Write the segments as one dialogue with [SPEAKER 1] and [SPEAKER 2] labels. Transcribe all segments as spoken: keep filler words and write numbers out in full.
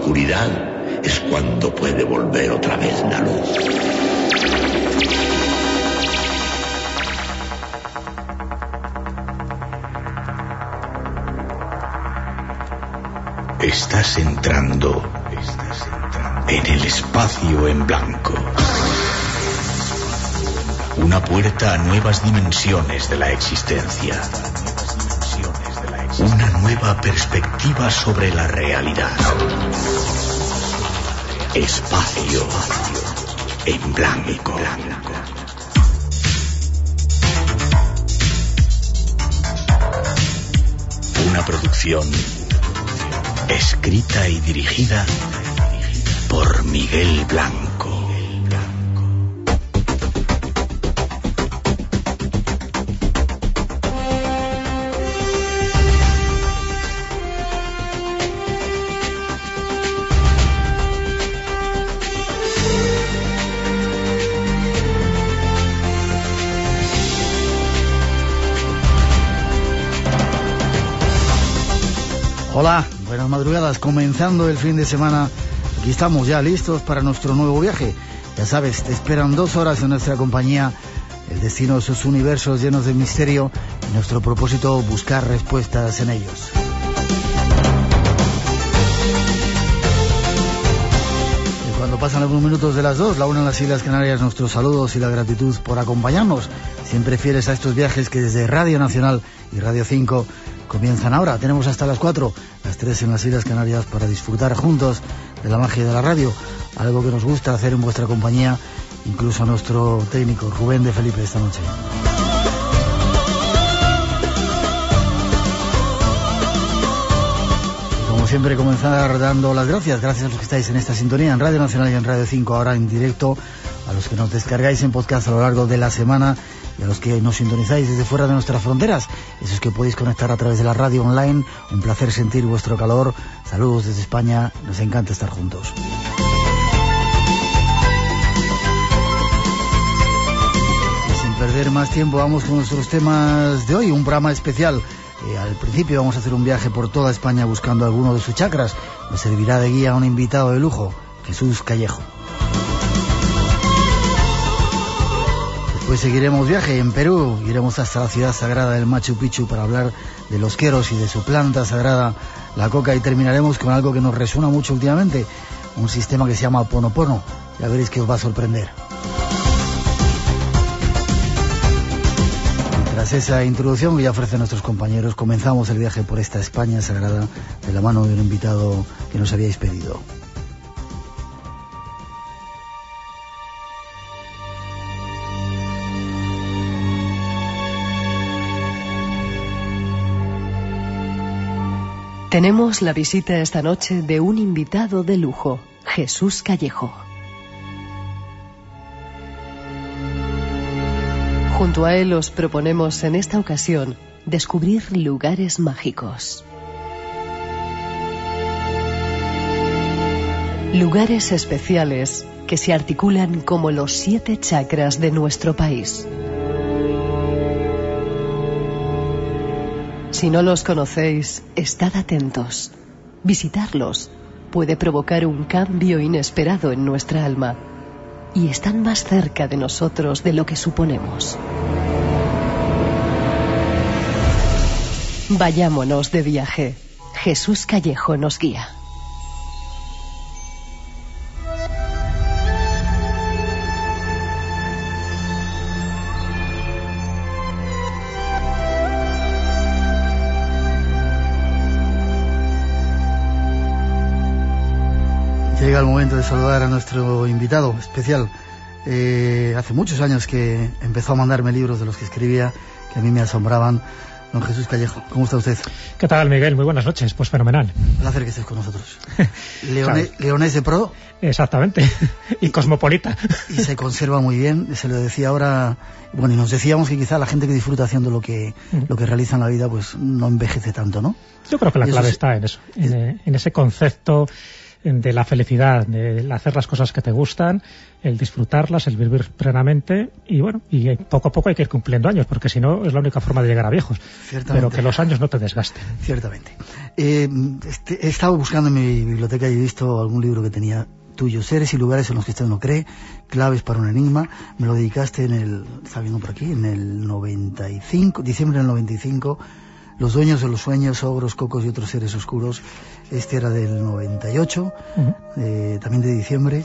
[SPEAKER 1] oscuridad es cuando puede volver otra vez la luz. Estás entrando, estás entrando en el espacio en blanco. Una puerta a nuevas dimensiones de la existencia. Una nueva perspectiva sobre la realidad. Espacio en blanco. Una producción escrita y dirigida por Miguel Blanco.
[SPEAKER 2] Hola, buenas madrugadas, comenzando el fin de semana. Aquí estamos ya listos para nuestro nuevo viaje. Ya sabes, te esperan dos horas en nuestra compañía. El destino de esos universos llenos de misterio y nuestro propósito, buscar respuestas en ellos. Y cuando pasan algunos minutos de las dos, la una en las Islas Canarias, nuestros saludos y la gratitud por acompañarnos. Siempre fieles a estos viajes que desde Radio Nacional y Radio cinco comienzan ahora. Tenemos hasta las cuatro, las tres en las Islas Canarias, para disfrutar juntos de la magia de la radio, algo que nos gusta hacer en vuestra compañía, incluso a nuestro técnico Rubén de Felipe esta noche. Y como siempre, comenzar dando las gracias, gracias a los que estáis en esta sintonía, en Radio Nacional y en Radio cinco, ahora en directo, a los que nos descargáis en podcast a lo largo de la semana, y a los que nos sintonizáis desde fuera de nuestras fronteras, esos que podéis conectar a través de la radio online. Un placer sentir vuestro calor. Saludos desde España, nos encanta estar juntos. Y sin perder más tiempo, vamos con nuestros temas de hoy, un programa especial. Eh, al principio vamos a hacer un viaje por toda España buscando alguno de sus chakras. Nos servirá de guía un invitado de lujo, Jesús Callejo. Pues seguiremos viaje en Perú, iremos hasta la ciudad sagrada del Machu Picchu para hablar de los queros y de su planta sagrada, la coca, y terminaremos con algo que nos resuena mucho últimamente, un sistema que se llama Ponopono. Ya veréis que os va a sorprender. Y tras esa introducción que ya ofrecen nuestros compañeros, comenzamos el viaje por esta España sagrada de la mano de un invitado que nos habíais pedido.
[SPEAKER 3] Tenemos la visita esta noche de un invitado de lujo, Jesús Callejo. Junto a él os proponemos en esta ocasión descubrir lugares mágicos. Lugares especiales que se articulan como los siete chakras de nuestro país. Si no los conocéis, estad atentos. Visitarlos puede provocar un cambio inesperado en nuestra alma, y están más cerca de nosotros de lo que suponemos. Vayámonos de viaje. Jesús Callejo nos guía.
[SPEAKER 2] Llega el momento de saludar a nuestro invitado especial. Eh, hace muchos años que empezó a mandarme libros de los que escribía, que a mí me asombraban. Don Jesús Callejo, ¿cómo está usted?
[SPEAKER 4] ¿Qué tal, Miguel? Muy buenas noches. Pues fenomenal.
[SPEAKER 2] Un placer que estés con nosotros. Leone, Leonés de Pro.
[SPEAKER 4] Exactamente. Y cosmopolita.
[SPEAKER 2] Y se conserva muy bien. Se lo decía ahora. Bueno, y nos decíamos que quizá la gente que disfruta haciendo lo que, mm. lo que realiza en la vida, pues no envejece tanto, ¿no?
[SPEAKER 4] Yo creo que la clave sí, está en eso, en, en ese concepto de la felicidad, de hacer las cosas que te gustan, el disfrutarlas, el vivir plenamente, y bueno, y poco a poco hay que ir cumpliendo años, porque si no es la única forma de llegar a viejos. Pero que los años no te desgasten.
[SPEAKER 2] Ciertamente. Eh, este, he estado buscando en mi biblioteca y he visto algún libro que tenía tuyo, Seres y lugares en los que usted no cree, claves para un enigma. Me lo dedicaste en el, está viendo por aquí, en el noventa y cinco, diciembre del noventa y cinco. Los dueños de los sueños, ogros, cocos y otros seres oscuros. Este era del noventa y ocho, uh-huh. eh, también de diciembre.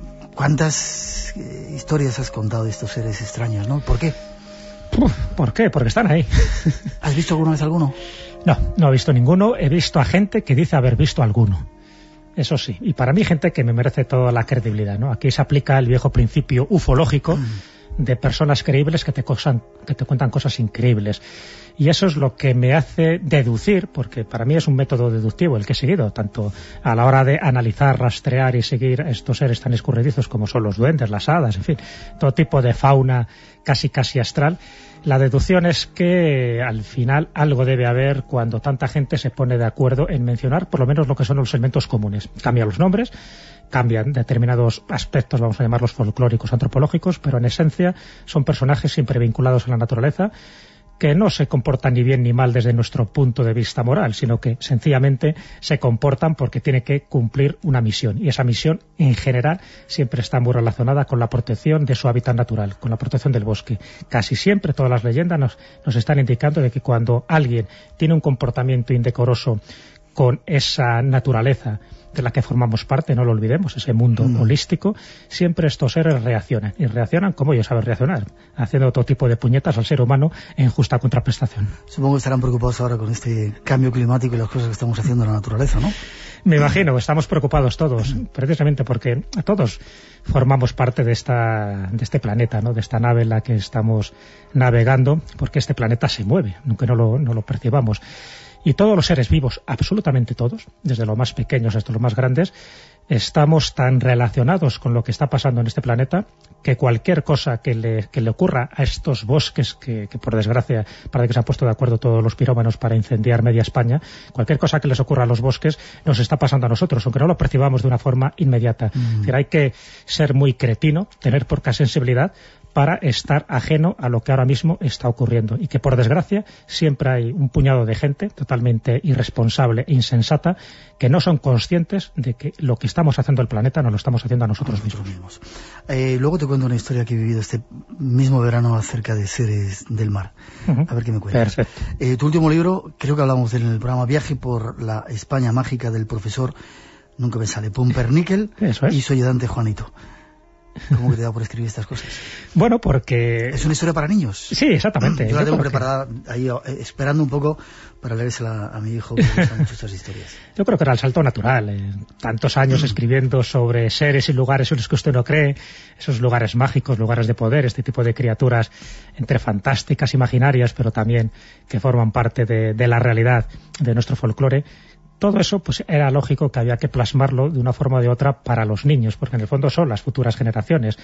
[SPEAKER 2] ¿Cuántas eh, historias has contado de estos seres extraños, no? ¿Por qué?
[SPEAKER 4] Uf, ¿por qué? Porque están ahí.
[SPEAKER 2] ¿Has visto alguna vez alguno?
[SPEAKER 4] No, no he visto ninguno. He visto a gente que dice haber visto alguno. Eso sí. Y para mí gente que me merece toda la credibilidad, ¿no? Aquí se aplica el viejo principio ufológico mm. de personas creíbles que te, cosan, que te cuentan cosas increíbles. Y eso es lo que me hace deducir, porque para mí es un método deductivo el que he seguido, tanto a la hora de analizar, rastrear y seguir estos seres tan escurridizos como son los duendes, las hadas, en fin, todo tipo de fauna casi casi astral. La deducción es que al final algo debe haber cuando tanta gente se pone de acuerdo en mencionar por lo menos lo que son los elementos comunes. Cambian los nombres, cambian determinados aspectos, vamos a llamarlos folclóricos, antropológicos, pero en esencia son personajes siempre vinculados a la naturaleza, que no se comportan ni bien ni mal desde nuestro punto de vista moral, sino que sencillamente se comportan porque tiene que cumplir una misión. Y esa misión, en general, siempre está muy relacionada con la protección de su hábitat natural, con la protección del bosque. Casi siempre todas las leyendas nos, nos están indicando de que cuando alguien tiene un comportamiento indecoroso con esa naturaleza de la que formamos parte, no lo olvidemos, ese mundo mm. holístico, siempre estos seres reaccionan, y reaccionan como ellos saben reaccionar, haciendo otro tipo de puñetas al ser humano en justa contraprestación.
[SPEAKER 2] Supongo que estarán preocupados ahora con este cambio climático y las cosas que estamos haciendo en la naturaleza, ¿no?
[SPEAKER 4] Me imagino, estamos preocupados todos, precisamente porque todos formamos parte de esta de este planeta, ¿no? De esta nave en la que estamos navegando, porque este planeta se mueve, aunque no lo, no lo percibamos. Y todos los seres vivos, absolutamente todos, desde los más pequeños hasta los más grandes, estamos tan relacionados con lo que está pasando en este planeta que cualquier cosa que le, que le ocurra a estos bosques que, que por desgracia parece que se han puesto de acuerdo todos los pirómanos para incendiar media España, cualquier cosa que les ocurra a los bosques nos está pasando a nosotros, aunque no lo percibamos de una forma inmediata. Mm. Es decir, hay que ser muy cretino, tener poca sensibilidad para estar ajeno a lo que ahora mismo está ocurriendo, y que por desgracia siempre hay un puñado de gente totalmente irresponsable e insensata que no son conscientes de que lo que estamos haciendo al planeta no lo estamos haciendo a nosotros, a nosotros mismos.
[SPEAKER 2] mismos. Eh, luego te cuento una historia que he vivido este mismo verano acerca de seres del mar. Uh-huh. A ver qué me cuentas.
[SPEAKER 4] Perfecto.
[SPEAKER 2] Eh, tu último libro, creo que hablamos en el programa Viaje por la España mágica del profesor, nunca me sale, Pumpernickel,
[SPEAKER 4] Eso es.
[SPEAKER 2] Y su ayudante Juanito. ¿Cómo que te da por escribir estas cosas?
[SPEAKER 4] Bueno, porque...
[SPEAKER 2] ¿Es una historia para niños?
[SPEAKER 4] Sí, exactamente.
[SPEAKER 2] Yo la tengo
[SPEAKER 4] porque...
[SPEAKER 2] preparada ahí, eh, esperando un poco para leérsela a mi hijo, que me gustan mucho estas historias.
[SPEAKER 4] Yo creo que era el salto natural. Eh, tantos años escribiendo sobre seres y lugares en los que usted no cree, esos lugares mágicos, lugares de poder, este tipo de criaturas entre fantásticas, imaginarias, pero también que forman parte de, de la realidad de nuestro folclore. Todo eso pues era lógico que había que plasmarlo de una forma o de otra para los niños, porque en el fondo son las futuras generaciones.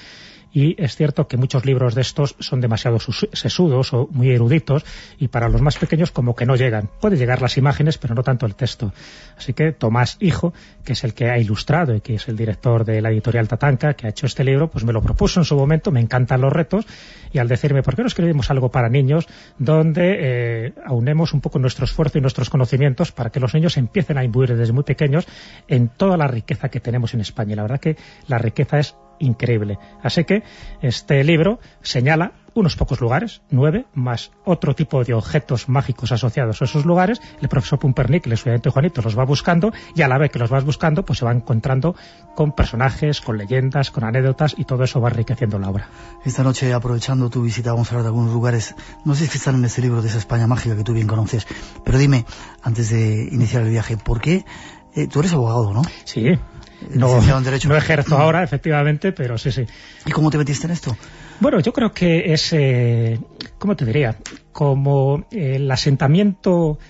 [SPEAKER 4] Y es cierto que muchos libros de estos son demasiado sesudos o muy eruditos, y para los más pequeños como que no llegan. Pueden llegar las imágenes, pero no tanto el texto. Así que Tomás Hijo, que es el que ha ilustrado y que es el director de la editorial Tatanka, que ha hecho este libro, pues me lo propuso en su momento, me encantan los retos, y al decirme, ¿por qué no escribimos algo para niños donde eh, aunemos un poco nuestro esfuerzo y nuestros conocimientos para que los niños empiecen a imbuir desde muy pequeños en toda la riqueza que tenemos en España? Y la verdad que la riqueza es increíble. Así que este libro señala unos pocos lugares, nueve, más otro tipo de objetos mágicos asociados a esos lugares. El profesor Pumpernickel, el estudiante Juanito, los va buscando, y a la vez que los vas buscando, pues se va encontrando con personajes, con leyendas, con anécdotas, y todo eso va enriqueciendo la obra.
[SPEAKER 2] Esta noche, aprovechando tu visita, vamos a hablar de algunos lugares, no sé si están en este libro de esa España mágica que tú bien conoces, pero dime, antes de iniciar el viaje, ¿por qué? Eh, tú eres abogado, ¿no?
[SPEAKER 4] Sí. No, no ejerzo ahora, efectivamente, pero sí, sí.
[SPEAKER 2] ¿Y cómo te metiste en esto?
[SPEAKER 4] Bueno, yo creo que es, eh, ¿cómo te diría? Como el asentamiento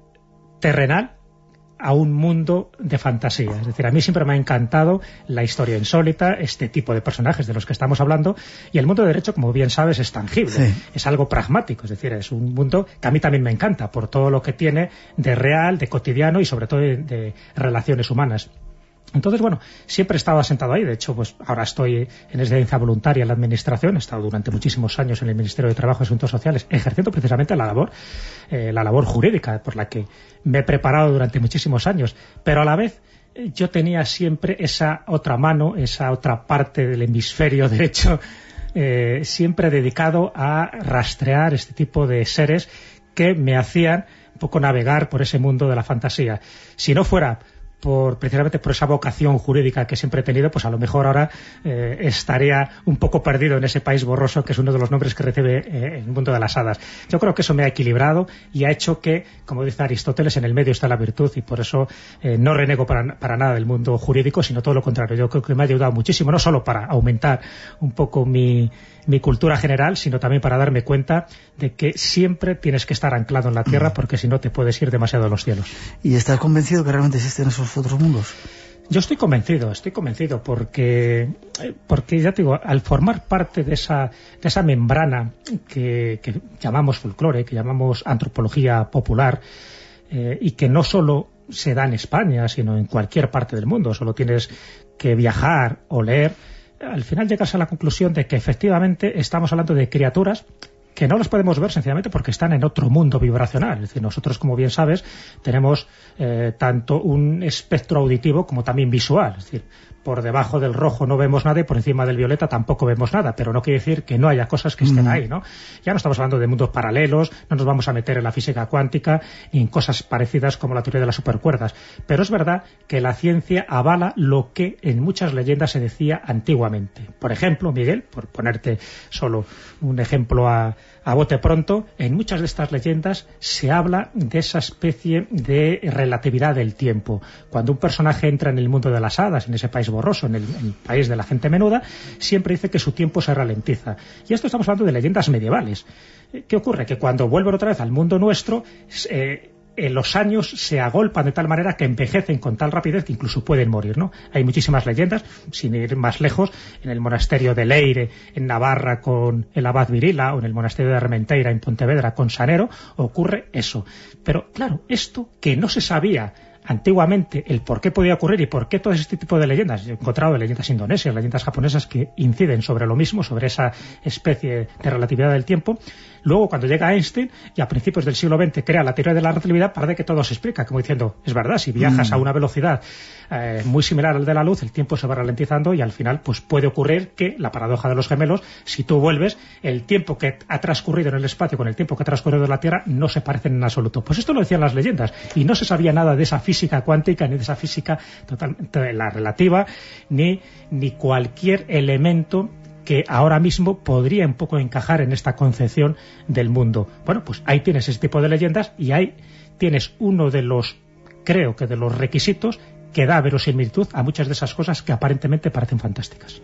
[SPEAKER 4] terrenal a un mundo de fantasía. Es decir, a mí siempre me ha encantado la historia insólita, este tipo de personajes de los que estamos hablando, y el mundo de derecho, como bien sabes, es tangible, sí. Es algo pragmático, es decir, es un mundo que a mí también me encanta por todo lo que tiene de real, de cotidiano y sobre todo de, de relaciones humanas. Entonces, bueno, siempre he estado asentado ahí. De hecho, pues ahora estoy en excedencia voluntaria en la administración. He estado durante muchísimos años en el Ministerio de Trabajo y Asuntos Sociales ejerciendo precisamente la labor, eh, la labor jurídica por la que me he preparado durante muchísimos años. Pero a la vez eh, yo tenía siempre esa otra mano, esa otra parte del hemisferio derecho, eh, siempre dedicado a rastrear este tipo de seres que me hacían un poco navegar por ese mundo de la fantasía. Si no fuera por precisamente por esa vocación jurídica que siempre he tenido, pues a lo mejor ahora eh, estaría un poco perdido en ese país borroso, que es uno de los nombres que recibe eh, el mundo de las hadas. Yo creo que eso me ha equilibrado y ha hecho que, como dice Aristóteles, en el medio está la virtud, y por eso eh, no renego para, para nada del mundo jurídico, sino todo lo contrario. Yo creo que me ha ayudado muchísimo, no solo para aumentar un poco mi, mi cultura general, sino también para darme cuenta de que siempre tienes que estar anclado en la tierra, porque si no te puedes ir demasiado a los cielos.
[SPEAKER 2] ¿Y estás convencido que realmente existen esos otros mundos?
[SPEAKER 4] Yo estoy convencido, estoy convencido, porque, porque ya te digo, al formar parte de esa, de esa membrana que, que llamamos folclore, que llamamos antropología popular, eh, y que no solo se da en España, sino en cualquier parte del mundo, solo tienes que viajar o leer, al final llegas a la conclusión de que efectivamente estamos hablando de criaturas que no las podemos ver sencillamente porque están en otro mundo vibracional. Es decir, nosotros, como bien sabes, tenemos eh, tanto un espectro auditivo como también visual. Es decir, por debajo del rojo no vemos nada y por encima del violeta tampoco vemos nada, pero no quiere decir que no haya cosas que estén ahí, ¿no? Ya no estamos hablando de mundos paralelos, no nos vamos a meter en la física cuántica ni en cosas parecidas como la teoría de las supercuerdas, pero es verdad que la ciencia avala lo que en muchas leyendas se decía antiguamente. Por ejemplo, Miguel, por ponerte solo un ejemplo a, a bote pronto, en muchas de estas leyendas se habla de esa especie de relatividad del tiempo. Cuando un personaje entra en el mundo de las hadas, en ese país borroso, en el, en el país de la gente menuda, siempre dice que su tiempo se ralentiza. Y esto estamos hablando de leyendas medievales. ¿Qué ocurre? Que cuando vuelven otra vez al mundo nuestro, eh, en los años se agolpan de tal manera que envejecen con tal rapidez que incluso pueden morir, ¿no? Hay muchísimas leyendas, sin ir más lejos, en el monasterio de Leire, en Navarra, con el abad Virila, o en el monasterio de Armenteira, en Pontevedra, con Sanero, ocurre eso. Pero, claro, esto que no se sabía antiguamente el por qué podía ocurrir y por qué todo este tipo de leyendas. Yo he encontrado leyendas indonesias, leyendas japonesas que inciden sobre lo mismo, sobre esa especie de relatividad del tiempo. Luego, cuando llega Einstein y a principios del siglo veinte crea la teoría de la relatividad, parece que todo se explica, como diciendo, es verdad, si viajas mm. a una velocidad eh, muy similar al de la luz, el tiempo se va ralentizando y al final pues puede ocurrir que, la paradoja de los gemelos, si tú vuelves, el tiempo que ha transcurrido en el espacio con el tiempo que ha transcurrido en la Tierra no se parecen en absoluto. Pues esto lo decían las leyendas y no se sabía nada de esa física cuántica ni de esa física totalmente la relativa, ni, ni cualquier elemento que ahora mismo podría un poco encajar en esta concepción del mundo. Bueno, pues ahí tienes ese tipo de leyendas y ahí tienes uno de los, creo que de los requisitos que da verosimilitud a muchas de esas cosas que aparentemente parecen fantásticas.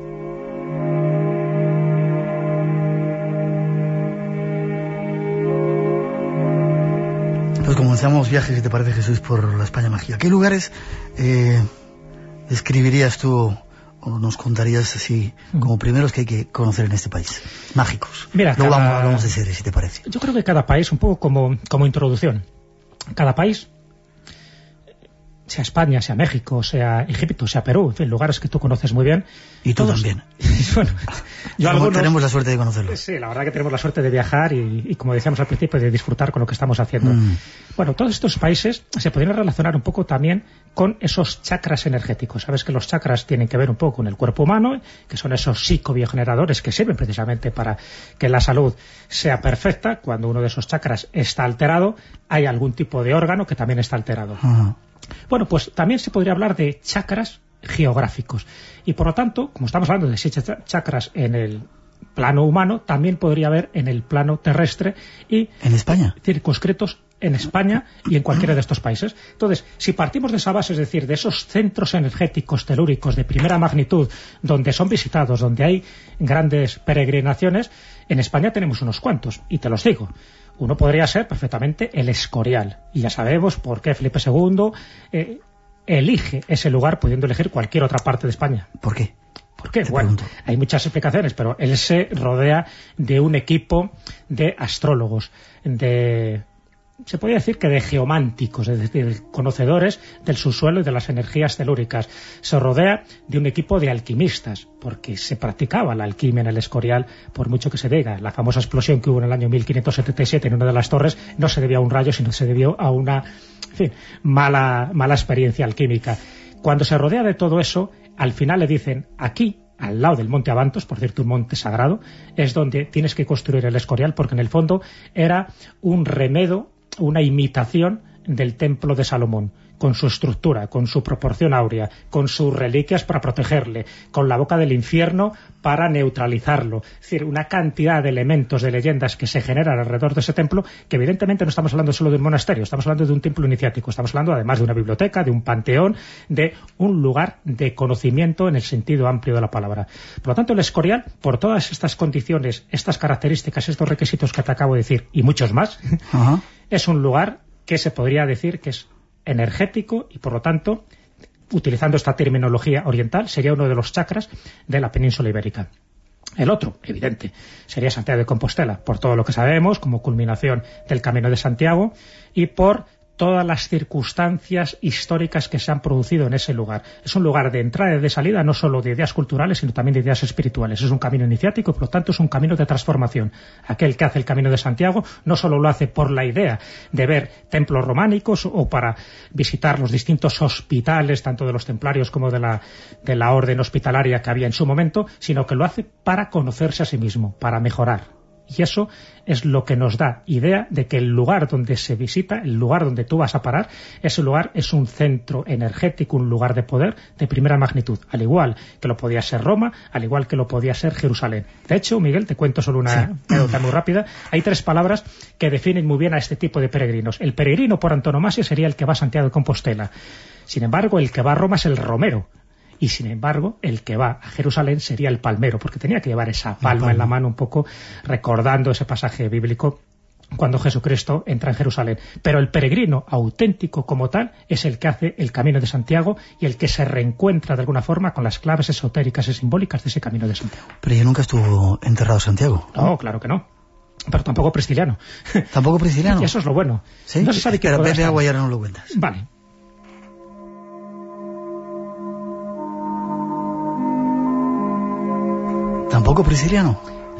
[SPEAKER 2] Pues comenzamos viajes, si te parece, Jesús, por la España mágica. ¿Qué lugares eh, describirías tú o nos contarías así como primeros que hay que conocer en este país? Mágicos.
[SPEAKER 4] Mira,
[SPEAKER 2] luego
[SPEAKER 4] cada...
[SPEAKER 2] hablamos, hablamos de series, si te parece.
[SPEAKER 4] Yo creo que cada país, un poco como, como introducción, cada país, sea España, sea México, sea Egipto, sea Perú, en fin, lugares que tú conoces muy bien.
[SPEAKER 2] Y tú
[SPEAKER 4] todos...
[SPEAKER 2] también.
[SPEAKER 4] Bueno, yo algunos...
[SPEAKER 2] tenemos la suerte de conocerlos.
[SPEAKER 4] Sí, la verdad que tenemos la suerte de viajar y, y como decíamos al principio, de disfrutar con lo que estamos haciendo. Mm. Bueno, todos estos países se podrían relacionar un poco también con esos chakras energéticos. Sabes que los chakras tienen que ver un poco con el cuerpo humano, que son esos psicobiogeneradores que sirven precisamente para que la salud sea perfecta. Cuando uno de esos chakras está alterado, hay algún tipo de órgano que también está alterado. Uh-huh. Bueno, pues también se podría hablar de chakras geográficos. Y por lo tanto, como estamos hablando de siete chakras en el plano humano, también podría haber en el plano terrestre y
[SPEAKER 2] en España
[SPEAKER 4] circunscritos en España y en cualquiera de estos países. Entonces, si partimos de esa base, es decir, de esos centros energéticos telúricos de primera magnitud, donde son visitados, donde hay grandes peregrinaciones, en España tenemos unos cuantos, y te los digo. Uno podría ser perfectamente el Escorial, y ya sabemos por qué Felipe segundo eh, elige ese lugar, pudiendo elegir cualquier otra parte de España.
[SPEAKER 2] ¿Por qué?
[SPEAKER 4] ¿Por qué? Bueno, hay muchas explicaciones, pero él se rodea de un equipo de astrólogos, de se podría decir que de geománticos, es decir, conocedores del subsuelo y de las energías telúricas. Se rodea de un equipo de alquimistas, porque se practicaba la alquimia en el Escorial, por mucho que se diga. La famosa explosión que hubo en el año mil quinientos setenta y siete en una de las torres no se debió a un rayo, sino se debió a una, en fin, mala, mala experiencia alquímica. Cuando se rodea de todo eso, al final le dicen, aquí, al lado del monte Abantos, por cierto un monte sagrado, es donde tienes que construir el Escorial, porque en el fondo era un remedo, una imitación del templo de Salomón, con su estructura, con su proporción áurea, con sus reliquias para protegerle, con la boca del infierno para neutralizarlo. Es decir, una cantidad de elementos, de leyendas que se generan alrededor de ese templo, que evidentemente no estamos hablando solo de un monasterio, estamos hablando de un templo iniciático, estamos hablando además de una biblioteca, de un panteón, de un lugar de conocimiento en el sentido amplio de la palabra. Por lo tanto, el Escorial, por todas estas condiciones, estas características, estos requisitos que te acabo de decir, y muchos más, uh-huh. es un lugar que se podría decir que es energético y, por lo tanto, utilizando esta terminología oriental, sería uno de los chakras de la península ibérica. El otro, evidente, sería Santiago de Compostela, por todo lo que sabemos, como culminación del Camino de Santiago, y por todas las circunstancias históricas que se han producido en ese lugar. Es un lugar de entrada y de salida no solo de ideas culturales, sino también de ideas espirituales. Es un camino iniciático y, por lo tanto, es un camino de transformación. Aquel que hace el Camino de Santiago no solo lo hace por la idea de ver templos románicos o para visitar los distintos hospitales, tanto de los templarios como de la, de la orden hospitalaria que había en su momento, sino que lo hace para conocerse a sí mismo, para mejorar. Y eso es lo que nos da idea de que el lugar donde se visita, el lugar donde tú vas a parar, ese lugar es un centro energético, un lugar de poder de primera magnitud, al igual que lo podía ser Roma, al igual que lo podía ser Jerusalén. De hecho, Miguel, te cuento solo una anécdota sí. muy rápida, hay tres palabras que definen muy bien a este tipo de peregrinos. El peregrino por antonomasia sería el que va a Santiago de Compostela. Sin embargo, el que va a Roma es el romero. Y sin embargo, el que va a Jerusalén sería el palmero, porque tenía que llevar esa palma en la mano un poco recordando ese pasaje bíblico cuando Jesucristo entra en Jerusalén. Pero el peregrino auténtico como tal es el que hace el Camino de Santiago y el que se reencuentra de alguna forma con las claves esotéricas y simbólicas de ese Camino de Santiago.
[SPEAKER 2] Pero ya nunca estuvo enterrado Santiago.
[SPEAKER 4] No, claro que no. Pero tampoco Prisciliano.
[SPEAKER 2] ¿Tampoco Prisciliano?
[SPEAKER 4] Y eso es lo bueno.
[SPEAKER 2] ¿Sí?
[SPEAKER 4] No se sabe
[SPEAKER 2] Pero
[SPEAKER 4] quién
[SPEAKER 2] bebe agua y ahora no lo cuentas.
[SPEAKER 4] Vale.
[SPEAKER 2] ¿Tampoco Prisciliano?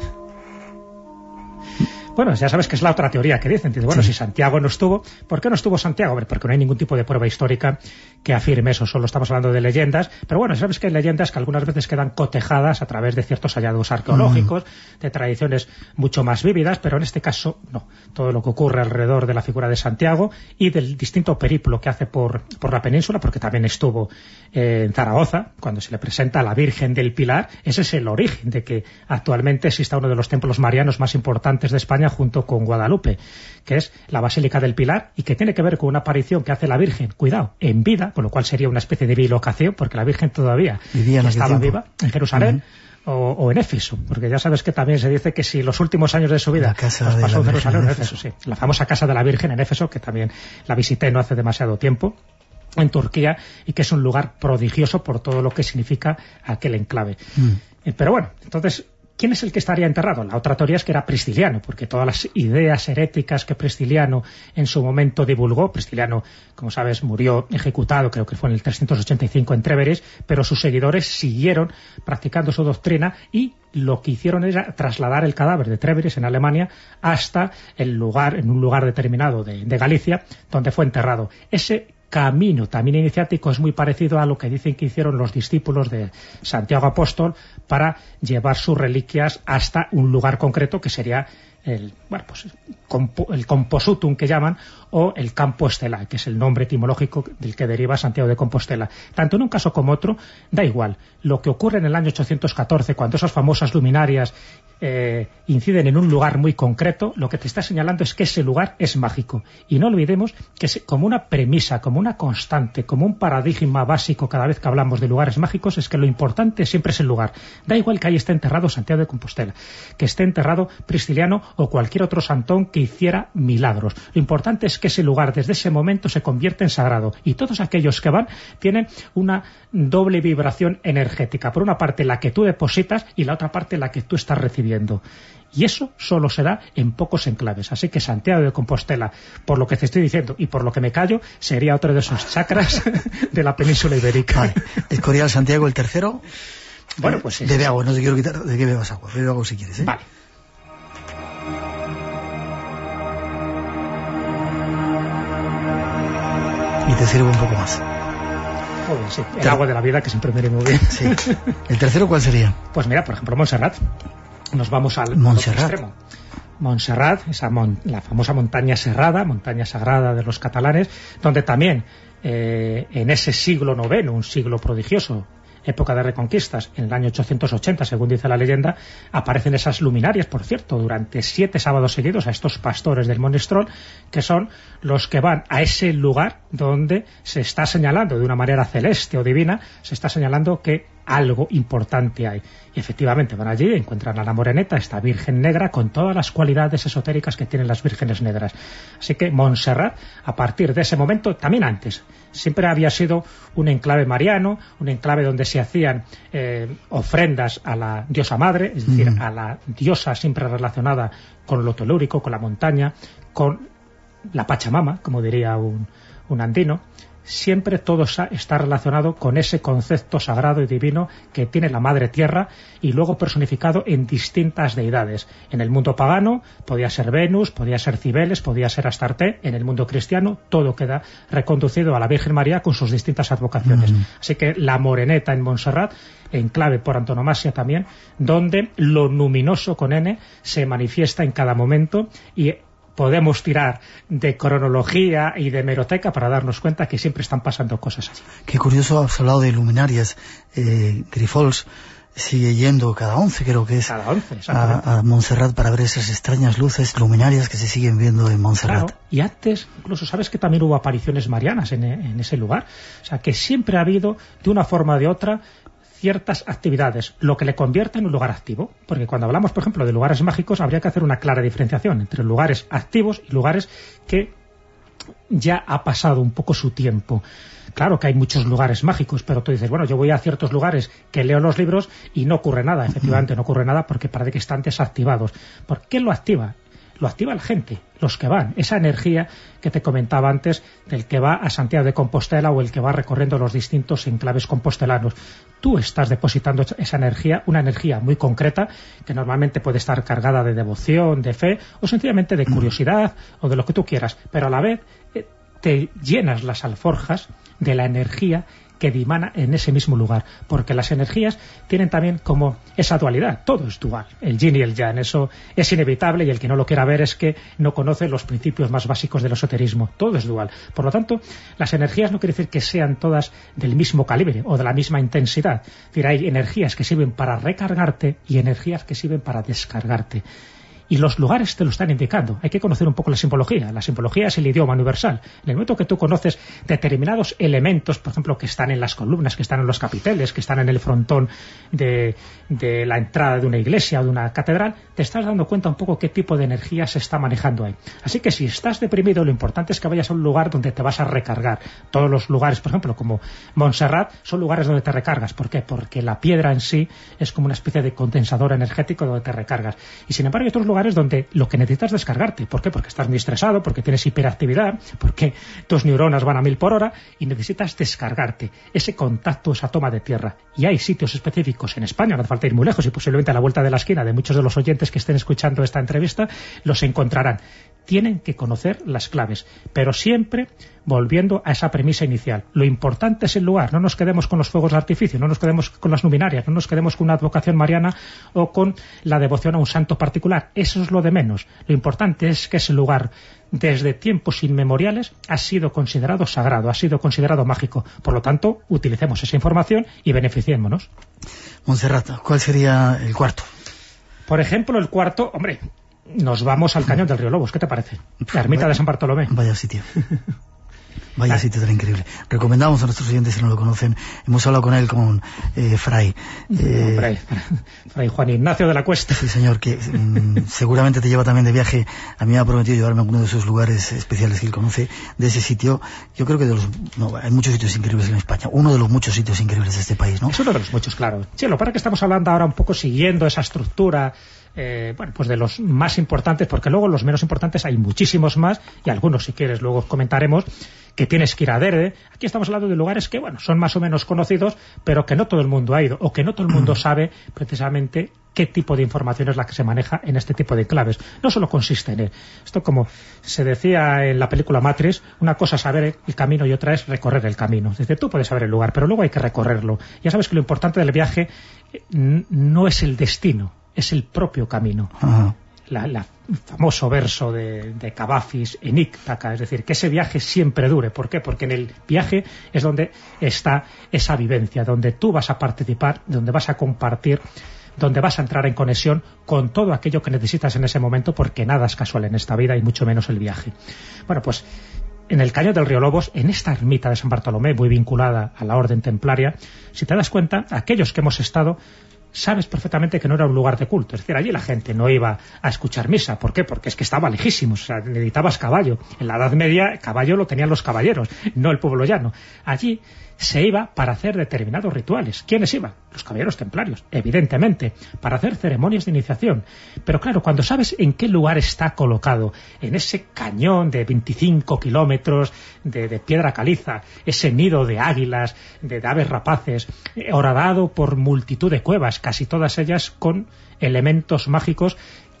[SPEAKER 4] Bueno, ya sabes que es la otra teoría que dicen. Dice, bueno, sí. si Santiago no estuvo, ¿por qué no estuvo Santiago? Hombre, porque no hay ningún tipo de prueba histórica que afirme eso, solo estamos hablando de leyendas. Pero bueno, sabes que hay leyendas que algunas veces quedan cotejadas a través de ciertos hallazgos arqueológicos, mm. de tradiciones mucho más vívidas, pero en este caso no. Todo lo que ocurre alrededor de la figura de Santiago y del distinto periplo que hace por, por la península, porque también estuvo eh, en Zaragoza, cuando se le presenta a la Virgen del Pilar. Ese es el origen de que actualmente exista uno de los templos marianos más importantes de España, junto con Guadalupe, que es la Basílica del Pilar, y que tiene que ver con una aparición que hace la Virgen, cuidado, en vida, con lo cual sería una especie de bilocación, porque la Virgen todavía estaba viva en Jerusalén, uh-huh. o, o en Éfeso, porque ya sabes que también se dice que si los últimos años de su vida los pasó en Jerusalén, en Éfeso, sí, la famosa Casa de la Virgen en Éfeso, que también la visité no hace demasiado tiempo, en Turquía, y que es un lugar prodigioso por todo lo que significa aquel enclave. Mm. Pero bueno, entonces, ¿quién es el que estaría enterrado? La otra teoría es que era Prisciliano, porque todas las ideas heréticas que Prisciliano en su momento divulgó, Prisciliano, como sabes, murió ejecutado, creo que fue en el trescientos ochenta y cinco en Tréveris, pero sus seguidores siguieron practicando su doctrina y lo que hicieron era trasladar el cadáver de Tréveris en Alemania hasta el lugar, en un lugar determinado de, de Galicia, donde fue enterrado. Ese camino también iniciático es muy parecido a lo que dicen que hicieron los discípulos de Santiago Apóstol para llevar sus reliquias hasta un lugar concreto que sería el, bueno, pues, el Composutum que llaman, o el Campo Estelar, que es el nombre etimológico del que deriva Santiago de Compostela. Tanto en un caso como otro, da igual. Lo que ocurre en el año ochocientos catorce, cuando esas famosas luminarias eh, inciden en un lugar muy concreto, lo que te está señalando es que ese lugar es mágico. Y no olvidemos que es como una premisa, como una constante, como un paradigma básico cada vez que hablamos de lugares mágicos, es que lo importante siempre es el lugar. Da igual que ahí esté enterrado Santiago de Compostela, que esté enterrado Prisciliano o cualquier otro santón que hiciera milagros. Lo importante es que ese lugar desde ese momento se convierte en sagrado, y todos aquellos que van tienen una doble vibración energética. Por una parte la que tú depositas y la otra parte la que tú estás recibiendo. Y eso solo se da en pocos enclaves. Así que Santiago de Compostela, por lo que te estoy diciendo y por lo que me callo, sería otro de esos chakras de la península ibérica.
[SPEAKER 2] Vale. Escorial Santiago, el tercero.
[SPEAKER 4] Bueno, pues sí.
[SPEAKER 2] Bebe agua, no te quiero quitar de que bebas agua. Bebe agua si quieres, ¿eh?
[SPEAKER 4] Vale.
[SPEAKER 2] Y te sirvo un poco más.
[SPEAKER 4] Muy bien, sí. El agua de la vida, que siempre me viene muy bien.
[SPEAKER 2] Sí. ¿El tercero cuál sería?
[SPEAKER 4] Pues mira, por ejemplo, Montserrat. Nos vamos al
[SPEAKER 2] Montserrat.
[SPEAKER 4] otro extremo. Montserrat, esa mon la famosa montaña serrada, montaña sagrada de los catalanes, donde también eh, en ese siglo noveno, un siglo prodigioso, época de reconquistas, en el año ochocientos ochenta, según dice la leyenda, aparecen esas luminarias, por cierto, durante siete sábados seguidos a estos pastores del Monestrol, que son los que van a ese lugar donde se está señalando de una manera celeste o divina, se está señalando que algo importante hay. Y efectivamente van allí, encuentran a la moreneta, esta virgen negra, con todas las cualidades esotéricas que tienen las vírgenes negras. Así que Montserrat, a partir de ese momento, también antes, siempre había sido un enclave mariano, un enclave donde se hacían eh, ofrendas a la diosa madre, es decir, mm. a la diosa siempre relacionada con lo telúrico, con la montaña, con la Pachamama, como diría un, un andino. Siempre todo está relacionado con ese concepto sagrado y divino que tiene la Madre Tierra, y luego personificado en distintas deidades. En el mundo pagano podía ser Venus, podía ser Cibeles, podía ser Astarte. En el mundo cristiano todo queda reconducido a la Virgen María con sus distintas advocaciones. Mm. Así que la moreneta en Montserrat, enclave por antonomasia también, donde lo luminoso con N se manifiesta en cada momento, y podemos tirar de cronología y de hemeroteca para darnos cuenta que siempre están pasando cosas allí.
[SPEAKER 2] Qué curioso, has hablado de luminarias. Eh, Grifols sigue yendo cada once, creo que es,
[SPEAKER 4] cada once,
[SPEAKER 2] a, a Montserrat para ver esas extrañas luces luminarias que se siguen viendo en Montserrat.
[SPEAKER 4] Claro, y antes, incluso sabes que también hubo apariciones marianas en, en ese lugar. O sea, que siempre ha habido, de una forma o de otra, ciertas actividades, lo que le convierte en un lugar activo. Porque cuando hablamos, por ejemplo, de lugares mágicos, habría que hacer una clara diferenciación entre lugares activos y lugares que ya ha pasado un poco su tiempo. Claro que hay muchos lugares mágicos, pero tú dices, bueno, yo voy a ciertos lugares que leo los libros y no ocurre nada. Efectivamente, no ocurre nada porque parece que están desactivados. ¿Por qué lo activa? Lo activa la gente, los que van, esa energía que te comentaba antes del que va a Santiago de Compostela o el que va recorriendo los distintos enclaves compostelanos. Tú estás depositando esa energía, una energía muy concreta que normalmente puede estar cargada de devoción, de fe o sencillamente de curiosidad o de lo que tú quieras, pero a la vez eh, te llenas las alforjas de la energía que dimana en ese mismo lugar, porque las energías tienen también como esa dualidad, todo es dual, el yin y el yang, eso es inevitable, y el que no lo quiera ver es que no conoce los principios más básicos del esoterismo, todo es dual. Por lo tanto, las energías no quiere decir que sean todas del mismo calibre o de la misma intensidad, es decir, hay energías que sirven para recargarte y energías que sirven para descargarte. Y los lugares te lo están indicando. Hay que conocer un poco la simbología. La simbología es el idioma universal. En el momento que tú conoces determinados elementos, por ejemplo, que están en las columnas, que están en los capiteles, que están en el frontón de, de la entrada de una iglesia o de una catedral, te estás dando cuenta un poco qué tipo de energía se está manejando ahí. Así que si estás deprimido, lo importante es que vayas a un lugar donde te vas a recargar. Todos los lugares, por ejemplo, como Montserrat, son lugares donde te recargas. ¿Por qué? Porque la piedra en sí es como una especie de condensador energético donde te recargas. Y sin embargo hay otros lugares donde lo que necesitas es descargarte. ¿Por qué? Porque estás muy estresado, porque tienes hiperactividad, porque tus neuronas van a mil por hora y necesitas descargarte. Ese contacto, esa toma de tierra. Y hay sitios específicos en España, no hace falta ir muy lejos, y posiblemente a la vuelta de la esquina de muchos de los oyentes que estén escuchando esta entrevista los encontrarán. Tienen que conocer las claves, pero siempre volviendo a esa premisa inicial. Lo importante es el lugar, no nos quedemos con los fuegos de artificio, no nos quedemos con las luminarias, no nos quedemos con una advocación mariana o con la devoción a un santo particular. Eso es lo de menos. Lo importante es que ese lugar, desde tiempos inmemoriales, ha sido considerado sagrado, ha sido considerado mágico. Por lo tanto, utilicemos esa información y beneficiémonos.
[SPEAKER 2] Montserrat, ¿cuál sería el cuarto?
[SPEAKER 4] Por ejemplo, el cuarto, hombre, nos vamos al cañón del río Lobos, ¿qué te parece? La ermita de San Bartolomé.
[SPEAKER 2] Vaya sitio. Vaya ah. sitio tan increíble. Recomendamos a nuestros oyentes, si no lo conocen, hemos hablado con él, con eh, Fray.
[SPEAKER 4] Eh, Hombre, Fray Juan Ignacio de la Cuesta.
[SPEAKER 2] Sí, señor, que mm, seguramente te lleva también de viaje. A mí me ha prometido llevarme a alguno de esos lugares especiales que él conoce, de ese sitio. Yo creo que de los... No, hay muchos sitios increíbles en España. Uno de los muchos sitios increíbles de este país, ¿no?
[SPEAKER 4] Es uno de los muchos, claro. Sí, lo para que estamos hablando ahora un poco siguiendo esa estructura... Eh, bueno, pues de los más importantes, porque luego los menos importantes hay muchísimos más, y algunos, si quieres, luego comentaremos, que tienes que ir a ver. Aquí estamos hablando de lugares que, bueno, son más o menos conocidos, pero que no todo el mundo ha ido, o que no todo el mundo sabe precisamente qué tipo de información es la que se maneja en este tipo de enclaves. No solo consiste en él. Esto, como se decía en la película Matrix, una cosa es saber el camino y otra es recorrer el camino. Es decir, tú puedes saber el lugar, pero luego hay que recorrerlo. Ya sabes que lo importante del viaje no es el destino, es el propio camino. Uh-huh. La, la famoso verso de, de Cavafis en Ítaca, es decir, que ese viaje siempre dure. ¿Por qué? Porque en el viaje es donde está esa vivencia, donde tú vas a participar, donde vas a compartir, donde vas a entrar en conexión con todo aquello que necesitas en ese momento, porque nada es casual en esta vida y mucho menos el viaje. Bueno, pues en el Cañón del Río Lobos, en esta ermita de San Bartolomé, muy vinculada a la orden templaria, si te das cuenta, aquellos que hemos estado, sabes perfectamente que no era un lugar de culto. Es decir, allí la gente no iba a escuchar misa. ¿Por qué? Porque es que estaba lejísimos, o sea, necesitabas caballo. En la Edad Media, caballo lo tenían los caballeros, no el pueblo llano. Allí se iba para hacer determinados rituales. ¿Quiénes iban? Los caballeros templarios, evidentemente, para hacer ceremonias de iniciación. Pero claro, cuando sabes en qué lugar está colocado, en ese cañón de veinticinco kilómetros de, de piedra caliza, ese nido de águilas, de, de aves rapaces, horadado por multitud de cuevas, casi todas ellas con elementos mágicos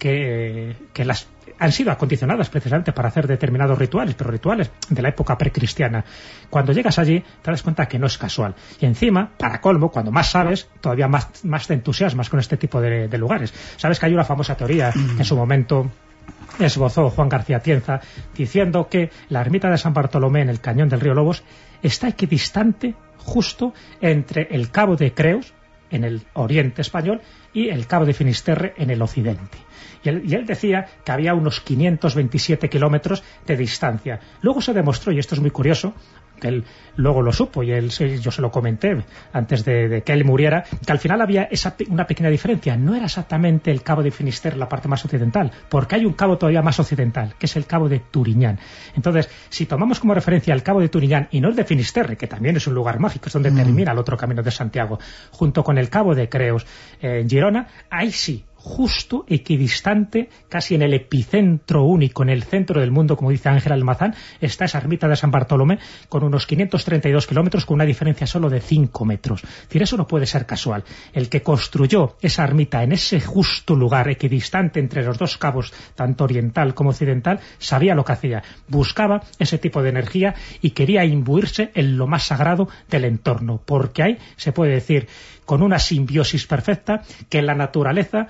[SPEAKER 4] que, que las han sido acondicionadas precisamente para hacer determinados rituales, pero rituales de la época precristiana. Cuando llegas allí te das cuenta que no es casual. Y encima, para colmo, cuando más sabes, todavía más, más te entusiasmas con este tipo de, de lugares. Sabes que hay una famosa teoría que en su momento esbozó Juan García Tienza, diciendo que la ermita de San Bartolomé en el Cañón del Río Lobos está equidistante justo entre el Cabo de Creus, en el oriente español, y el Cabo de Finisterre en el occidente. Y él, y él decía que había unos quinientos veintisiete kilómetros de distancia. Luego se demostró, y esto es muy curioso, que él luego lo supo, y él, yo se lo comenté antes de, de que él muriera, que al final había esa, una pequeña diferencia. No era exactamente el Cabo de Finisterre la parte más occidental, porque hay un cabo todavía más occidental, que es el Cabo de Turiñán. Entonces, si tomamos como referencia el Cabo de Turiñán, y no el de Finisterre, que también es un lugar mágico, es donde mm. termina el otro camino de Santiago, junto con el Cabo de Creus eh, en Girona, ahí sí, justo equidistante, casi en el epicentro único, en el centro del mundo, como dice Ángel Almazán, está esa ermita de San Bartolomé con unos quinientos treinta y dos kilómetros, con una diferencia solo de cinco metros. Es decir, eso no puede ser casual. El que construyó esa ermita en ese justo lugar, equidistante entre los dos cabos, tanto oriental como occidental, sabía lo que hacía. Buscaba ese tipo de energía y quería imbuirse en lo más sagrado del entorno, porque ahí se puede decir, con una simbiosis perfecta, que la naturaleza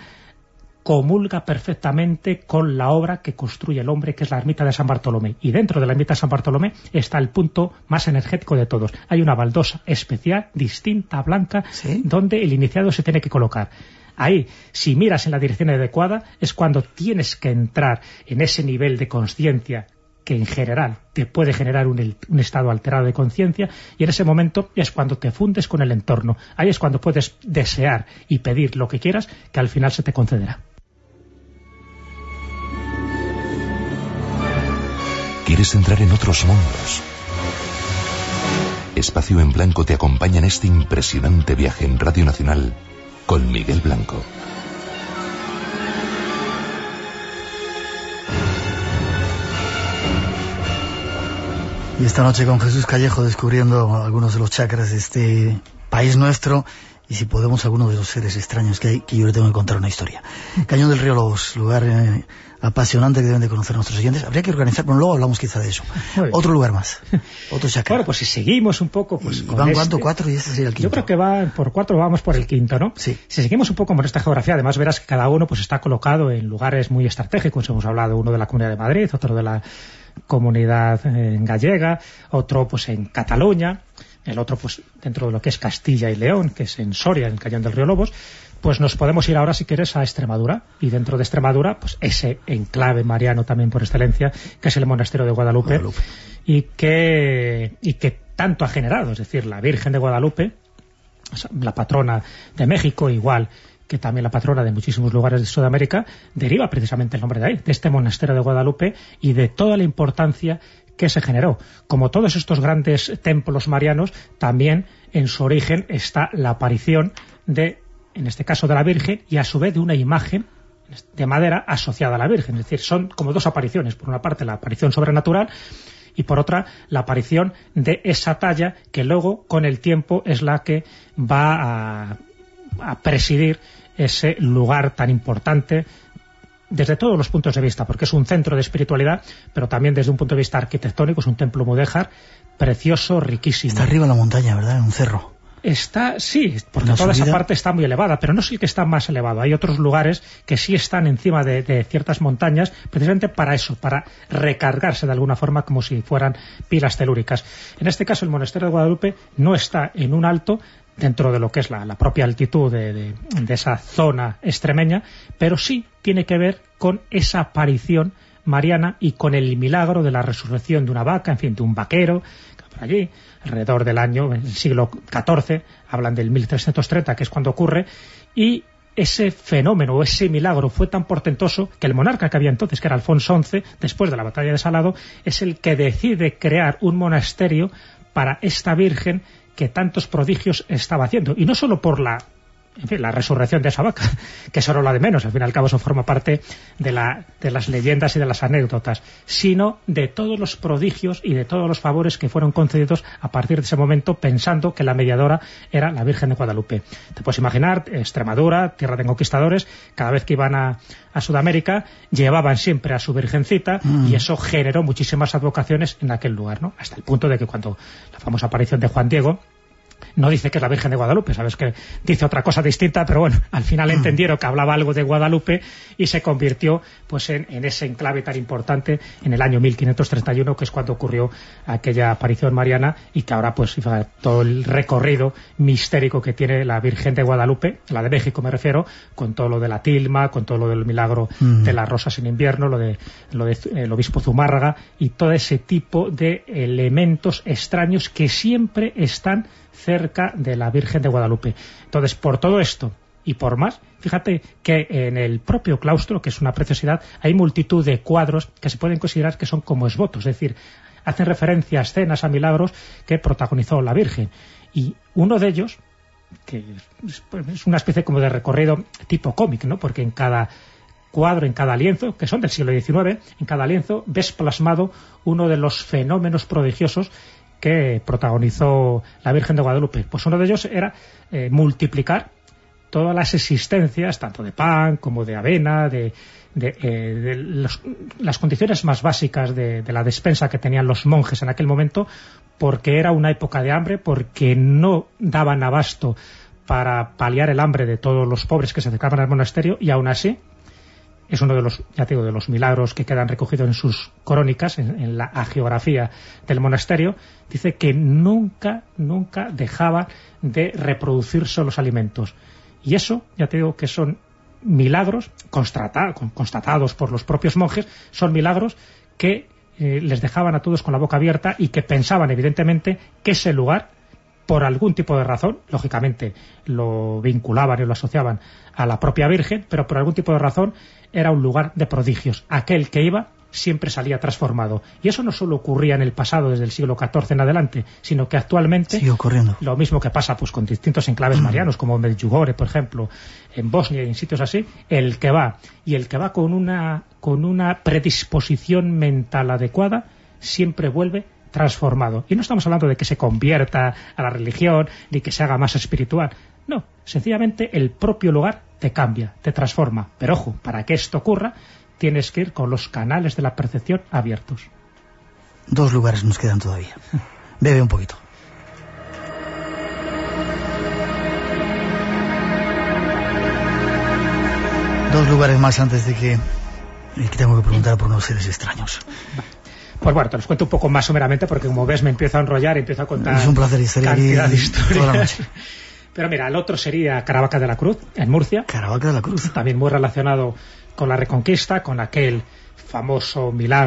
[SPEAKER 4] comulga perfectamente con la obra que construye el hombre, que es la ermita de San Bartolomé. Y dentro de la ermita de San Bartolomé está el punto más energético de todos. Hay una baldosa especial, distinta, blanca, ¿sí?, donde el iniciado se tiene que colocar. Ahí, si miras en la dirección adecuada, es cuando tienes que entrar en ese nivel de conciencia que en general te puede generar un, un estado alterado de conciencia, y en ese momento es cuando te fundes con el entorno. Ahí es cuando puedes desear y pedir lo que quieras, que al final se te concederá.
[SPEAKER 5] ¿Quieres entrar en otros mundos? Espacio en Blanco te acompaña en este impresionante viaje en Radio Nacional con Miguel Blanco.
[SPEAKER 2] Y esta noche con Jesús Callejo descubriendo algunos de los chakras de este país nuestro, y si podemos algunos de los seres extraños que hay, que yo le tengo que contar una historia. Cañón del Río Lobos, lugar eh, apasionante que deben de conocer nuestros oyentes. Habría que organizar, pero luego hablamos quizá de eso. Otro lugar más, otro chakra.
[SPEAKER 4] Bueno, pues si seguimos un poco... pues
[SPEAKER 2] ¿Van este, cuánto? ¿Cuatro? Y este sería el quinto.
[SPEAKER 4] Yo creo que va por cuatro, vamos por el quinto, ¿no?
[SPEAKER 2] Sí.
[SPEAKER 4] Si seguimos un poco por esta geografía, además verás que cada uno pues está colocado en lugares muy estratégicos. Hemos hablado uno de la Comunidad de Madrid, otro de la Comunidad eh, gallega, otro pues en Cataluña, el otro pues dentro de lo que es Castilla y León, que es en Soria, en el Cañón del Río Lobos. Pues nos podemos ir ahora, si quieres, a Extremadura, y dentro de Extremadura, pues ese enclave mariano también por excelencia, que es el monasterio de Guadalupe, Guadalupe. y que, y que tanto ha generado. Es decir, la Virgen de Guadalupe, la patrona de México, igual que también la patrona de muchísimos lugares de Sudamérica, deriva precisamente el nombre de ahí, de este monasterio de Guadalupe y de toda la importancia que se generó. Como todos estos grandes templos marianos, también en su origen está la aparición de, en este caso de la Virgen, y a su vez de una imagen de madera asociada a la Virgen. Es decir, son como dos apariciones. Por una parte, la aparición sobrenatural, y por otra, la aparición de esa talla que luego, con el tiempo, es la que va a, a presidir ese lugar tan importante desde todos los puntos de vista, porque es un centro de espiritualidad, pero también desde un punto de vista arquitectónico. Es un templo mudéjar precioso, riquísimo.
[SPEAKER 2] Está arriba en la montaña, ¿verdad? En un cerro.
[SPEAKER 4] Está, sí, porque toda esa parte está muy elevada, pero no es el que está más elevado. Hay otros lugares que sí están encima de, de ciertas montañas, precisamente para eso, para recargarse de alguna forma como si fueran pilas telúricas. En este caso, el monasterio de Guadalupe no está en un alto, dentro de lo que es la, la propia altitud de, de, de esa zona extremeña, pero sí tiene que ver con esa aparición mariana y con el milagro de la resurrección de una vaca, en fin, de un vaquero, por allí, alrededor del año, en el siglo catorce, hablan del mil trescientos treinta, que es cuando ocurre, y ese fenómeno, o ese milagro fue tan portentoso que el monarca que había entonces, que era Alfonso once, después de la batalla de Salado, es el que decide crear un monasterio para esta Virgen que tantos prodigios estaba haciendo, y no solo por la en fin, la resurrección de esa vaca, que eso no la de menos, al fin y al cabo eso forma parte de, la, de las leyendas y de las anécdotas, sino de todos los prodigios y de todos los favores que fueron concedidos a partir de ese momento, pensando que la mediadora era la Virgen de Guadalupe. Te puedes imaginar, Extremadura, tierra de conquistadores, cada vez que iban a, a Sudamérica, llevaban siempre a su virgencita, mm. y eso generó muchísimas advocaciones en aquel lugar, ¿no? Hasta el punto de que cuando la famosa aparición de Juan Diego, no dice que es la Virgen de Guadalupe, sabes que dice otra cosa distinta, pero bueno, al final entendieron que hablaba algo de Guadalupe y se convirtió pues en, en ese enclave tan importante en el año mil quinientos treinta y uno, que es cuando ocurrió aquella aparición mariana, y que ahora pues todo el recorrido mistérico que tiene la Virgen de Guadalupe, la de México me refiero, con todo lo de la tilma, con todo lo del milagro mm. de las rosas en invierno, lo de lo de el obispo Zumárraga y todo ese tipo de elementos extraños que siempre están cerca de la Virgen de Guadalupe. Entonces, por todo esto y por más, fíjate que en el propio claustro, que es una preciosidad, hay multitud de cuadros que se pueden considerar que son como esbotos, es decir, hacen referencia a escenas, a milagros que protagonizó la Virgen. Y uno de ellos, que es una especie como de recorrido tipo cómic, ¿no? Porque en cada cuadro, en cada lienzo, que son del siglo diecinueve, en cada lienzo ves plasmado uno de los fenómenos prodigiosos que protagonizó la Virgen de Guadalupe. Pues uno de ellos era eh, multiplicar todas las existencias, tanto de pan como de avena, de, de, eh, de los, las condiciones más básicas de, de la despensa que tenían los monjes en aquel momento, porque era una época de hambre, porque no daban abasto para paliar el hambre de todos los pobres que se acercaban al monasterio, y aún así es uno de los, ya te digo, de los milagros que quedan recogidos en sus crónicas, en, en la hagiografía del monasterio. Dice que nunca, nunca dejaba de reproducirse los alimentos. Y eso, ya te digo, que son milagros constata, constatados por los propios monjes, son milagros que eh, les dejaban a todos con la boca abierta y que pensaban, evidentemente, que ese lugar, por algún tipo de razón, lógicamente lo vinculaban y lo asociaban a la propia Virgen, pero por algún tipo de razón era un lugar de prodigios. Aquel que iba siempre salía transformado. Y eso no solo ocurría en el pasado, desde el siglo catorce en adelante, sino que actualmente
[SPEAKER 2] sigue ocurriendo.
[SPEAKER 4] Lo mismo que pasa pues con distintos enclaves mm. marianos, como Medjugorje, por ejemplo, en Bosnia y en sitios así, el que va, y el que va con una, con una predisposición mental adecuada, siempre vuelve transformado. Y no estamos hablando de que se convierta a la religión, ni que se haga más espiritual. No, sencillamente el propio lugar te cambia, te transforma. Pero ojo, para que esto ocurra, tienes que ir con los canales de la percepción abiertos.
[SPEAKER 2] Dos lugares nos quedan todavía. Bebe un poquito. Dos lugares más antes de que, que tengo que preguntar por unos seres extraños.
[SPEAKER 4] Pues bueno, te los cuento un poco más someramente, porque como ves me empiezo a enrollar y empiezo a contar
[SPEAKER 2] es un placer estar
[SPEAKER 4] cantidad
[SPEAKER 2] aquí
[SPEAKER 4] de historias.
[SPEAKER 2] Toda la noche.
[SPEAKER 4] Pero mira, el otro sería Caravaca de la Cruz, en Murcia.
[SPEAKER 2] Caravaca de la Cruz.
[SPEAKER 4] También muy relacionado con la Reconquista, con aquel famoso milagro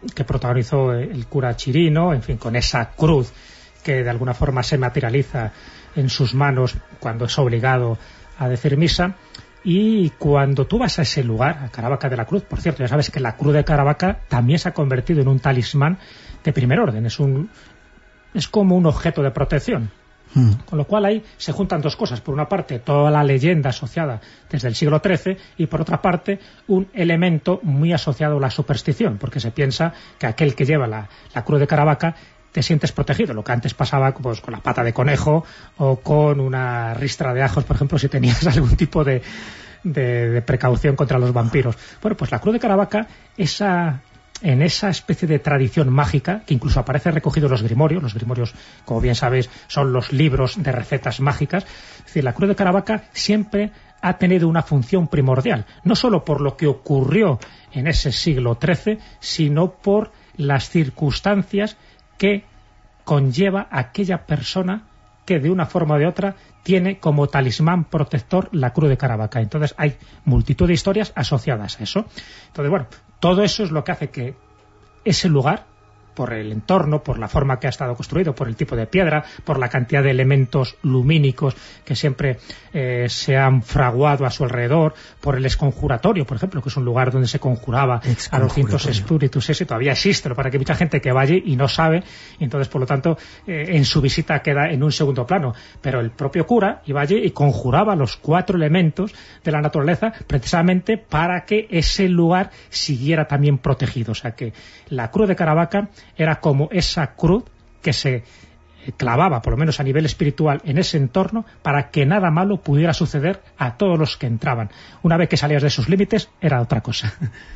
[SPEAKER 4] que protagonizó el cura Chirino, en fin, con esa cruz que de alguna forma se materializa en sus manos cuando es obligado a decir misa. Y cuando tú vas a ese lugar, a Caravaca de la Cruz, por cierto, ya sabes que la Cruz de Caravaca también se ha convertido en un talismán de primer orden, es un es como un objeto de protección. Mm. Con lo cual ahí se juntan dos cosas. Por una parte, toda la leyenda asociada desde el siglo trece, y por otra parte, un elemento muy asociado a la superstición, porque se piensa que aquel que lleva la, la Cruz de Caravaca te sientes protegido, lo que antes pasaba pues, con la pata de conejo o con una ristra de ajos, por ejemplo, si tenías algún tipo de, de, de precaución contra los vampiros. Bueno, pues la Cruz de Caravaca, esa, en esa especie de tradición mágica, que incluso aparece recogido en los grimorios, los grimorios, como bien sabéis, son los libros de recetas mágicas, es decir, la Cruz de Caravaca siempre ha tenido una función primordial, no solo por lo que ocurrió en ese siglo trece, sino por las circunstancias que conlleva aquella persona que de una forma o de otra tiene como talismán protector la Cruz de Caravaca. Entonces hay multitud de historias asociadas a eso. Entonces, bueno, todo eso es lo que hace que ese lugar, por el entorno, por la forma que ha estado construido, por el tipo de piedra, por la cantidad de elementos lumínicos que siempre eh, se han fraguado a su alrededor, por el exconjuratorio, por ejemplo, que es un lugar donde se conjuraba a los distintos espíritus, ese todavía existe, lo para que hay mucha gente que va allí y no sabe, y entonces por lo tanto eh, en su visita queda en un segundo plano, pero el propio cura iba allí y conjuraba los cuatro elementos de la naturaleza precisamente para que ese lugar siguiera también protegido. O sea que la Cruz de Caravaca era como esa cruz que se clavaba, por lo menos a nivel espiritual, en ese entorno para que nada malo pudiera suceder a todos los que entraban. Una vez que salías de esos límites, era otra cosa.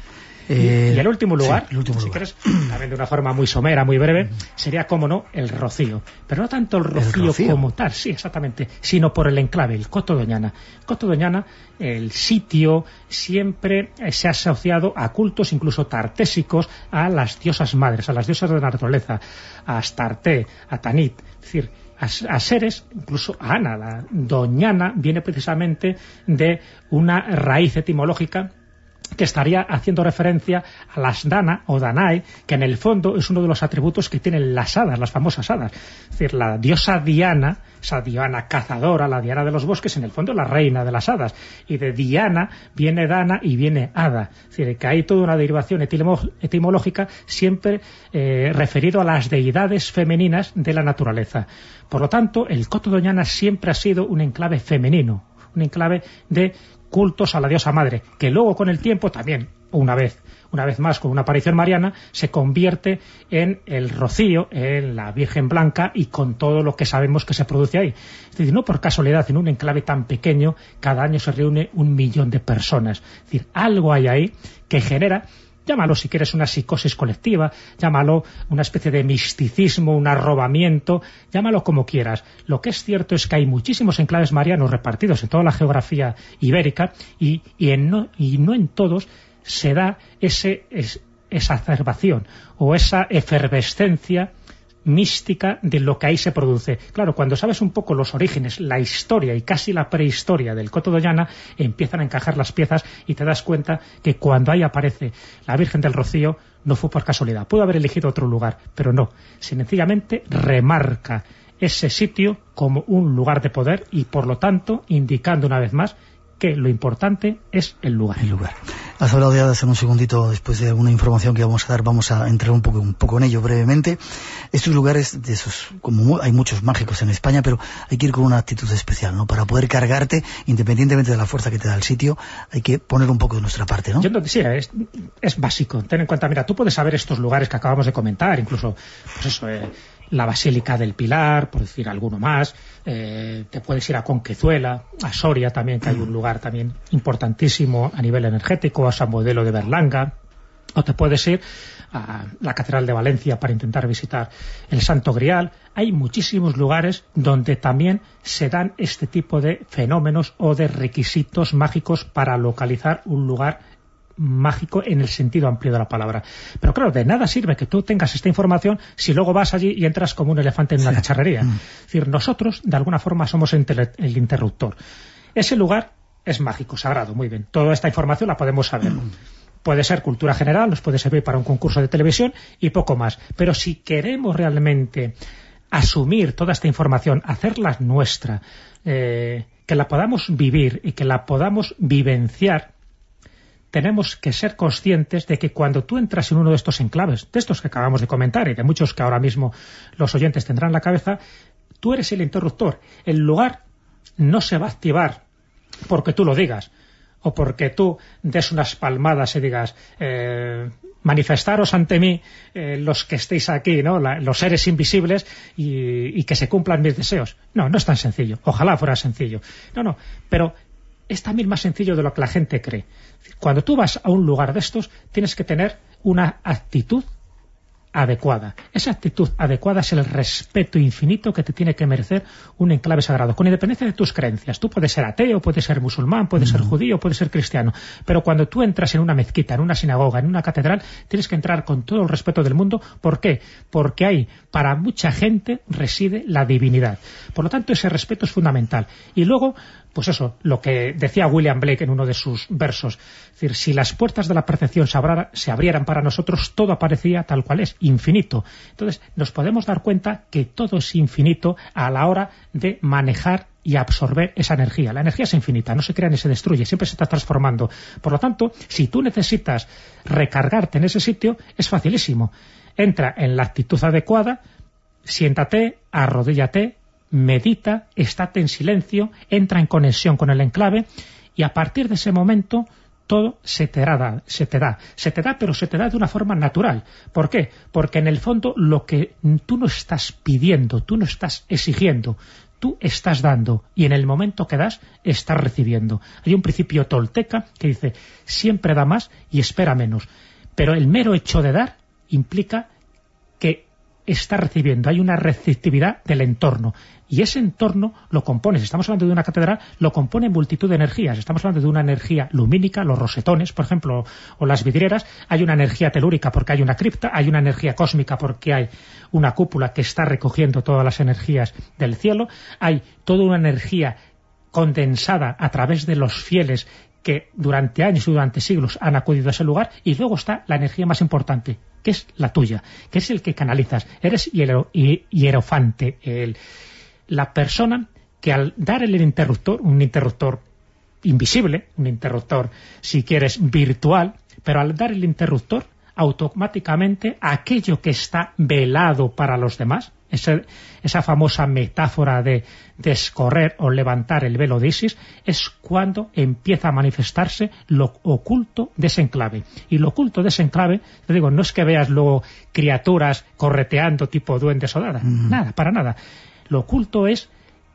[SPEAKER 4] Eh, y el último lugar, sí, el último si lugar. quieres, también de una forma muy somera, muy breve, sería, como no, el Rocío. Pero no tanto el Rocío, el Rocío como tal, sí, exactamente, sino por el enclave, el Coto Doñana. Coto Doñana, el sitio, siempre se ha asociado a cultos incluso tartésicos a las diosas madres, a las diosas de la naturaleza, a Astarte, a Tanit, es decir, a, a seres, incluso a Ana, la Doñana, viene precisamente de una raíz etimológica que estaría haciendo referencia a las Dana o Danae, que en el fondo es uno de los atributos que tienen las hadas, las famosas hadas. Es decir, la diosa Diana, esa Diana cazadora, la Diana de los bosques, en el fondo es la reina de las hadas. Y de Diana viene Dana y viene Hada. Es decir, que hay toda una derivación etimológica siempre eh, referido a las deidades femeninas de la naturaleza. Por lo tanto, el Coto Doñana siempre ha sido un enclave femenino, un enclave de cultos a la diosa madre, que luego con el tiempo también, una vez una vez más con una aparición mariana, se convierte en el Rocío, en la Virgen Blanca y con todo lo que sabemos que se produce ahí. Es decir, no por casualidad, en un enclave tan pequeño, cada año se reúne un millón de personas. Es decir, algo hay ahí que genera, llámalo si quieres una psicosis colectiva, llámalo una especie de misticismo, un arrobamiento, llámalo como quieras. Lo que es cierto es que hay muchísimos enclaves marianos repartidos en toda la geografía ibérica y, y, en no, y no en todos se da ese, es, esa exacerbación o esa efervescencia mística de lo que ahí se produce. Claro, cuando sabes un poco los orígenes, la historia y casi la prehistoria del Coto Doñana, empiezan a encajar las piezas y te das cuenta que cuando ahí aparece la Virgen del Rocío no fue por casualidad. Pudo haber elegido otro lugar, pero no. Sencillamente remarca ese sitio como un lugar de poder y, por lo tanto, indicando una vez más que lo importante es el lugar.
[SPEAKER 2] El lugar. Has hablado de hadas en un segundito, después de alguna información que vamos a dar, vamos a entrar un poco, un poco en ello brevemente. Estos lugares, de esos, como hay muchos mágicos en España, pero hay que ir con una actitud especial, ¿no? Para poder cargarte, independientemente de la fuerza que te da el sitio, hay que poner un poco de nuestra parte, ¿no?
[SPEAKER 4] Yo no decía, es, es básico. Ten en cuenta, mira, tú puedes saber estos lugares que acabamos de comentar, incluso, pues eso, eh, la Basílica del Pilar, por decir alguno más, eh, te puedes ir a Conquezuela, a Soria también, que hay un lugar también importantísimo a nivel energético, a San Modelo de Berlanga, o te puedes ir a la Catedral de Valencia para intentar visitar el Santo Grial. Hay muchísimos lugares donde también se dan este tipo de fenómenos o de requisitos mágicos para localizar un lugar mágico en el sentido amplio de la palabra. Pero claro, de nada sirve que tú tengas esta información si luego vas allí y entras como un elefante en una sí. cacharrería. Mm. Es decir, nosotros de alguna forma somos el interruptor. Ese lugar es mágico, sagrado, muy bien. Toda esta información la podemos saber. Mm. puede ser cultura general, nos puede servir para un concurso de televisión y poco más. Pero si queremos realmente asumir toda esta información, hacerla nuestra, eh, que la podamos vivir y que la podamos vivenciar, tenemos que ser conscientes de que cuando tú entras en uno de estos enclaves, de estos que acabamos de comentar y de muchos que ahora mismo los oyentes tendrán en la cabeza, tú eres el interruptor. El lugar no se va a activar porque tú lo digas o porque tú des unas palmadas y digas eh, manifestaros ante mí eh, los que estéis aquí, ¿no? La, los seres invisibles y, y que se cumplan mis deseos. No, no es tan sencillo. Ojalá fuera sencillo. No, no, pero es también más sencillo de lo que la gente cree. Cuando tú vas a un lugar de estos, tienes que tener una actitud adecuada. Esa actitud adecuada es el respeto infinito que te tiene que merecer un enclave sagrado, con independencia de tus creencias. Tú puedes ser ateo, puedes ser musulmán, puedes ser judío, puedes ser cristiano, pero cuando tú entras en una mezquita, en una sinagoga, en una catedral, tienes que entrar con todo el respeto del mundo. ¿Por qué? Porque ahí, para mucha gente, reside la divinidad. Por lo tanto, ese respeto es fundamental. Y luego, pues eso, lo que decía William Blake en uno de sus versos, es decir, si las puertas de la percepción se, abrara, se abrieran para nosotros, todo aparecería tal cual es, infinito. Entonces, nos podemos dar cuenta que todo es infinito a la hora de manejar y absorber esa energía. La energía es infinita, no se crea ni se destruye, siempre se está transformando. Por lo tanto, si tú necesitas recargarte en ese sitio, es facilísimo. Entra en la actitud adecuada, siéntate, arrodíllate, medita, estate en silencio, entra en conexión con el enclave y a partir de ese momento todo se te da, se te da, se te da, pero se te da de una forma natural. ¿Por qué? Porque en el fondo lo que tú no estás pidiendo, tú no estás exigiendo, tú estás dando y en el momento que das, estás recibiendo. Hay un principio tolteca que dice, siempre da más y espera menos. Pero el mero hecho de dar implica que está recibiendo, hay una receptividad del entorno. Y ese entorno lo compone, si estamos hablando de una catedral, lo compone multitud de energías. Estamos hablando de una energía lumínica, los rosetones, por ejemplo, o las vidrieras. Hay una energía telúrica porque hay una cripta, hay una energía cósmica porque hay una cúpula que está recogiendo todas las energías del cielo. Hay toda una energía condensada a través de los fieles que durante años y durante siglos han acudido a ese lugar. Y luego está la energía más importante, que es la tuya, que es el que canalizas. Eres hiero, hierofante, el... la persona que al dar el interruptor, un interruptor invisible, un interruptor, si quieres, virtual, pero al dar el interruptor, automáticamente aquello que está velado para los demás, esa, esa famosa metáfora de descorrer o levantar el velo de Isis, es cuando empieza a manifestarse lo oculto de ese enclave. Y lo oculto de ese enclave, te digo, no es que veas luego criaturas correteando tipo duendes o nada, mm. nada, para nada. Lo oculto es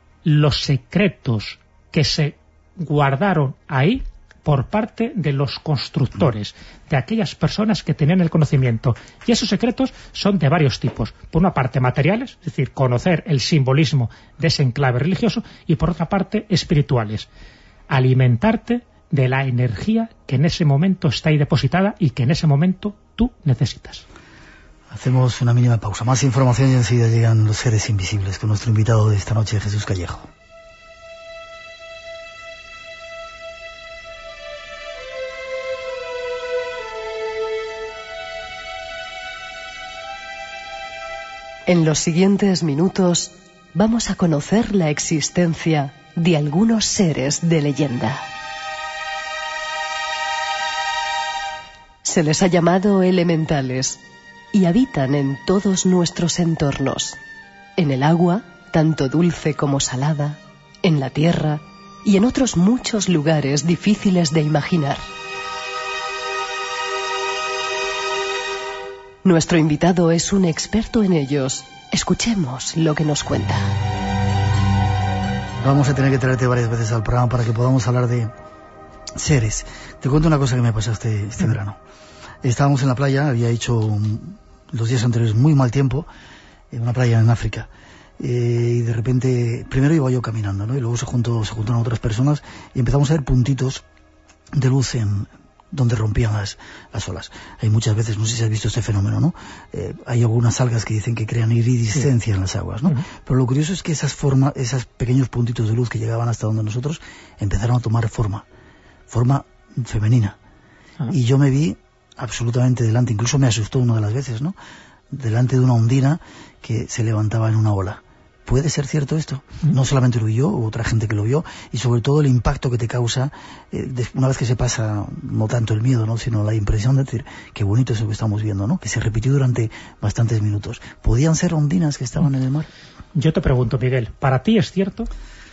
[SPEAKER 4] los secretos que se guardaron ahí por parte de los constructores, de aquellas personas que tenían el conocimiento. Y esos secretos son de varios tipos. Por una parte materiales, es decir, conocer el simbolismo de ese enclave religioso, y por otra parte espirituales. Alimentarte de la energía que en ese momento está ahí depositada y que en ese momento tú necesitas.
[SPEAKER 2] Hacemos una mínima pausa. Más información y enseguida llegan los seres invisibles con nuestro invitado de esta noche, Jesús Callejo.
[SPEAKER 3] En los siguientes minutos vamos a conocer la existencia de algunos seres de leyenda. Se les ha llamado elementales y habitan en todos nuestros entornos, en el agua, tanto dulce como salada, en la tierra y en otros muchos lugares difíciles de imaginar. Nuestro invitado es un experto en ellos. Escuchemos lo que nos cuenta.
[SPEAKER 2] Vamos a tener que traerte varias veces al programa para que podamos hablar de seres. Te cuento una cosa que me pasó este, este verano. Estábamos en la playa, había hecho un, los días anteriores muy mal tiempo, en una playa en África, eh, y de repente, primero iba yo caminando, ¿no? Y luego se juntó, se juntaron otras personas y empezamos a ver puntitos de luz en donde rompían las, las olas. Hay muchas veces, no sé si has visto este fenómeno, ¿no? Eh, hay algunas algas que dicen que crean iridiscencia sí. en las aguas, ¿no? Uh-huh. Pero lo curioso es que esas formas, esos pequeños puntitos de luz que llegaban hasta donde nosotros, empezaron a tomar forma, forma femenina.
[SPEAKER 4] Ah.
[SPEAKER 2] Y yo me vi absolutamente delante, incluso me asustó una de las veces, ¿no? Delante de una ondina que se levantaba en una ola. ¿Puede ser cierto esto? Mm. No solamente lo vi yo, hubo otra gente que lo vio, y sobre todo el impacto que te causa eh, una vez que se pasa, no tanto el miedo, ¿no? Sino la impresión de decir, qué bonito es lo que estamos viendo, ¿no? Que se repitió durante bastantes minutos. ¿Podían ser ondinas que estaban en el mar?
[SPEAKER 4] Yo te pregunto, Miguel, ¿para ti es cierto?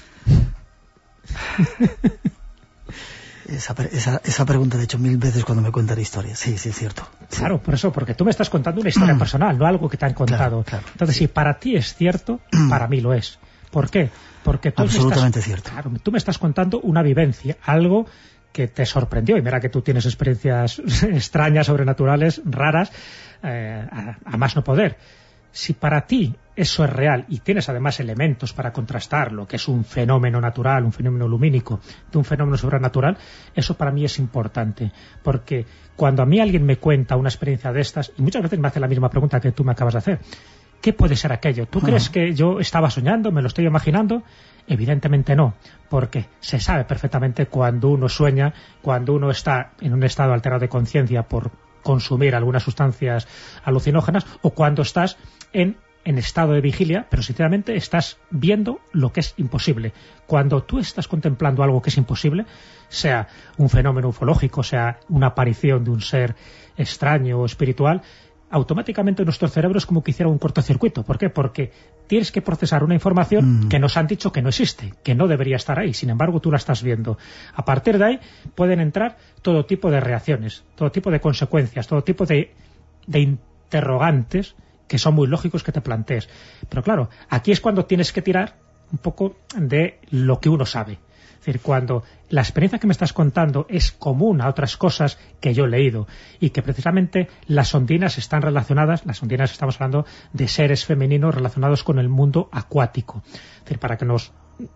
[SPEAKER 2] Esa, esa, esa pregunta la he hecho mil veces cuando me cuentan la historia. Sí, sí, es cierto. Sí.
[SPEAKER 4] Claro, por eso, porque tú me estás contando una historia personal, no algo que te han contado.
[SPEAKER 2] Claro, claro,
[SPEAKER 4] Entonces,
[SPEAKER 2] sí.
[SPEAKER 4] si para ti es cierto, para mí lo es. ¿Por qué? Porque tú
[SPEAKER 2] absolutamente
[SPEAKER 4] me estás,
[SPEAKER 2] cierto.
[SPEAKER 4] Claro, tú me estás contando una vivencia, algo que te sorprendió. Y mira que tú tienes experiencias extrañas, sobrenaturales, raras, eh, a, a más no poder. Si para ti eso es real y tienes además elementos para contrastarlo, que es un fenómeno natural, un fenómeno lumínico, de un fenómeno sobrenatural, eso para mí es importante. Porque cuando a mí alguien me cuenta una experiencia de estas, y muchas veces me hace la misma pregunta que tú me acabas de hacer, ¿qué puede ser aquello? ¿Tú uh-huh. crees que yo estaba soñando, me lo estoy imaginando? Evidentemente no, porque se sabe perfectamente cuando uno sueña, cuando uno está en un estado alterado de conciencia por consumir algunas sustancias alucinógenas, o cuando estás en, en estado de vigilia, pero sinceramente estás viendo lo que es imposible. Cuando tú estás contemplando algo que es imposible, sea un fenómeno ufológico, sea una aparición de un ser extraño o espiritual, automáticamente nuestro cerebro es como que hiciera un cortocircuito. ¿Por qué? Porque tienes que procesar una información mm. que nos han dicho que no existe, que no debería estar ahí, sin embargo tú la estás viendo. A partir de ahí pueden entrar todo tipo de reacciones, todo tipo de consecuencias, todo tipo de, de interrogantes que son muy lógicos que te plantees. Pero claro, aquí es cuando tienes que tirar un poco de lo que uno sabe. Es decir, cuando la experiencia que me estás contando es común a otras cosas que yo he leído, y que precisamente las ondinas están relacionadas, las ondinas estamos hablando de seres femeninos relacionados con el mundo acuático. Es decir, para que nos,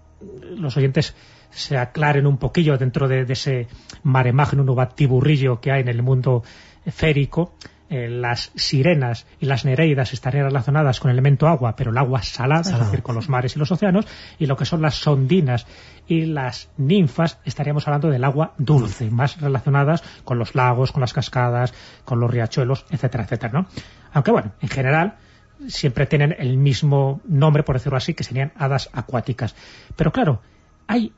[SPEAKER 4] los oyentes se aclaren un poquillo dentro de, de ese mare magnum o batiburrillo que hay en el mundo férico, Eh, las sirenas y las nereidas estarían relacionadas con el elemento agua, pero el agua salada, salada, es decir, con los mares y los océanos, y lo que son las ondinas y las ninfas estaríamos hablando del agua dulce, más relacionadas con los lagos, con las cascadas, con los riachuelos, etcétera, etcétera, ¿no? Aunque bueno, en general siempre tienen el mismo nombre, por decirlo así, que serían hadas acuáticas. Pero claro, hay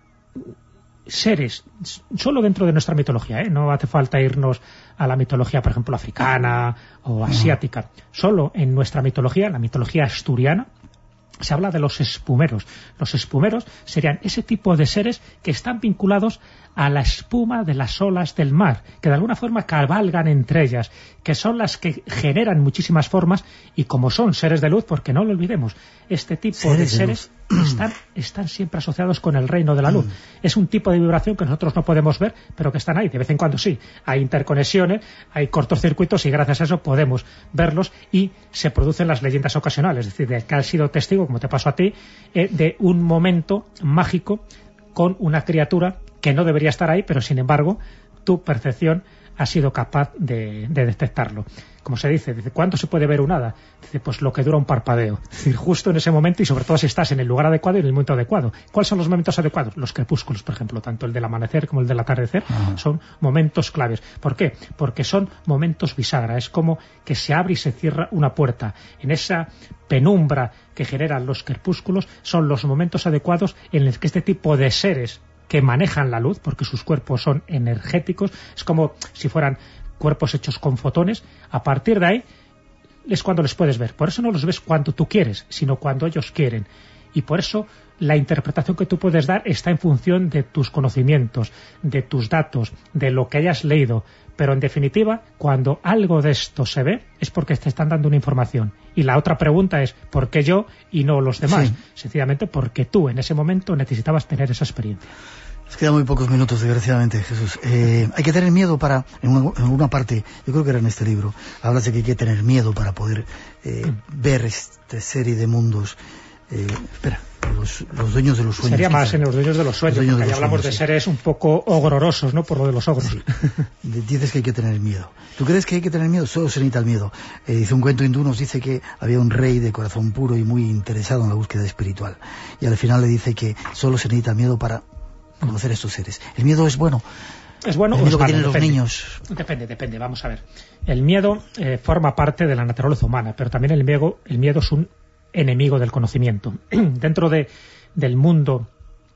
[SPEAKER 4] seres, solo dentro de nuestra mitología, ¿eh? No hace falta irnos a la mitología, por ejemplo, africana o asiática. Solo en nuestra mitología, la mitología asturiana, se habla de los espumeros. Los espumeros serían ese tipo de seres que están vinculados a la espuma de las olas del mar, que de alguna forma cabalgan entre ellas, que son las que generan muchísimas formas, y como son seres de luz, porque no lo olvidemos, este tipo seres de seres de están, están siempre asociados con el reino de la luz. Mm. Es un tipo de vibración que nosotros no podemos ver, pero que están ahí. De vez en cuando sí, hay interconexiones, hay cortocircuitos, y gracias a eso podemos verlos, y se producen las leyendas ocasionales, es decir, de que has sido testigo, como te pasó a ti, eh, de un momento mágico con una criatura que no debería estar ahí, pero sin embargo tu percepción ha sido capaz de, de detectarlo. Como se dice, dice, ¿cuánto se puede ver un hada? Dice, pues lo que dura un parpadeo. Es decir, justo en ese momento, y sobre todo si estás en el lugar adecuado y en el momento adecuado. ¿Cuáles son los momentos adecuados? Los crepúsculos, por ejemplo, tanto el del amanecer como el del atardecer, uh-huh. son momentos claves. ¿Por qué? Porque son momentos bisagra. Es como que se abre y se cierra una puerta. En esa penumbra que generan los crepúsculos son los momentos adecuados en los que este tipo de seres que manejan la luz, porque sus cuerpos son energéticos, es como si fueran cuerpos hechos con fotones, a partir de ahí es cuando les puedes ver. Por eso no los ves cuando tú quieres, sino cuando ellos quieren. Y por eso la interpretación que tú puedes dar está en función de tus conocimientos, de tus datos, de lo que hayas leído. Pero en definitiva, cuando algo de esto se ve, es porque te están dando una información. Y la otra pregunta es, ¿por qué yo y no los demás? Sí. Sencillamente porque tú en ese momento necesitabas tener esa experiencia.
[SPEAKER 2] Nos quedan muy pocos minutos, desgraciadamente, Jesús. Eh, hay que tener miedo para, en una, en una parte, yo creo que era en este libro, hablas de que hay que tener miedo para poder eh, mm. ver esta serie de mundos. Eh, espera, los, los dueños de los sueños.
[SPEAKER 4] Sería más en los dueños de los sueños, porque ahí hablamos sueños, de seres sí. un poco ogorosos, ¿no? Por lo de los ogros. Sí.
[SPEAKER 2] Dices que hay que tener miedo. ¿Tú crees que hay que tener miedo? Solo se necesita el miedo. Eh, dice un cuento hindú, nos dice que había un rey de corazón puro y muy interesado en la búsqueda espiritual. Y al final le dice que solo se necesita miedo para conocer a estos seres. ¿El miedo es bueno?
[SPEAKER 4] es bueno
[SPEAKER 2] el
[SPEAKER 4] o es
[SPEAKER 2] miedo que
[SPEAKER 4] malo.
[SPEAKER 2] tienen los
[SPEAKER 4] Depende.
[SPEAKER 2] niños.
[SPEAKER 4] Depende, depende, vamos a ver. El miedo eh, forma parte de la naturaleza humana, pero también el miedo, el miedo es un enemigo del conocimiento. Dentro de, del mundo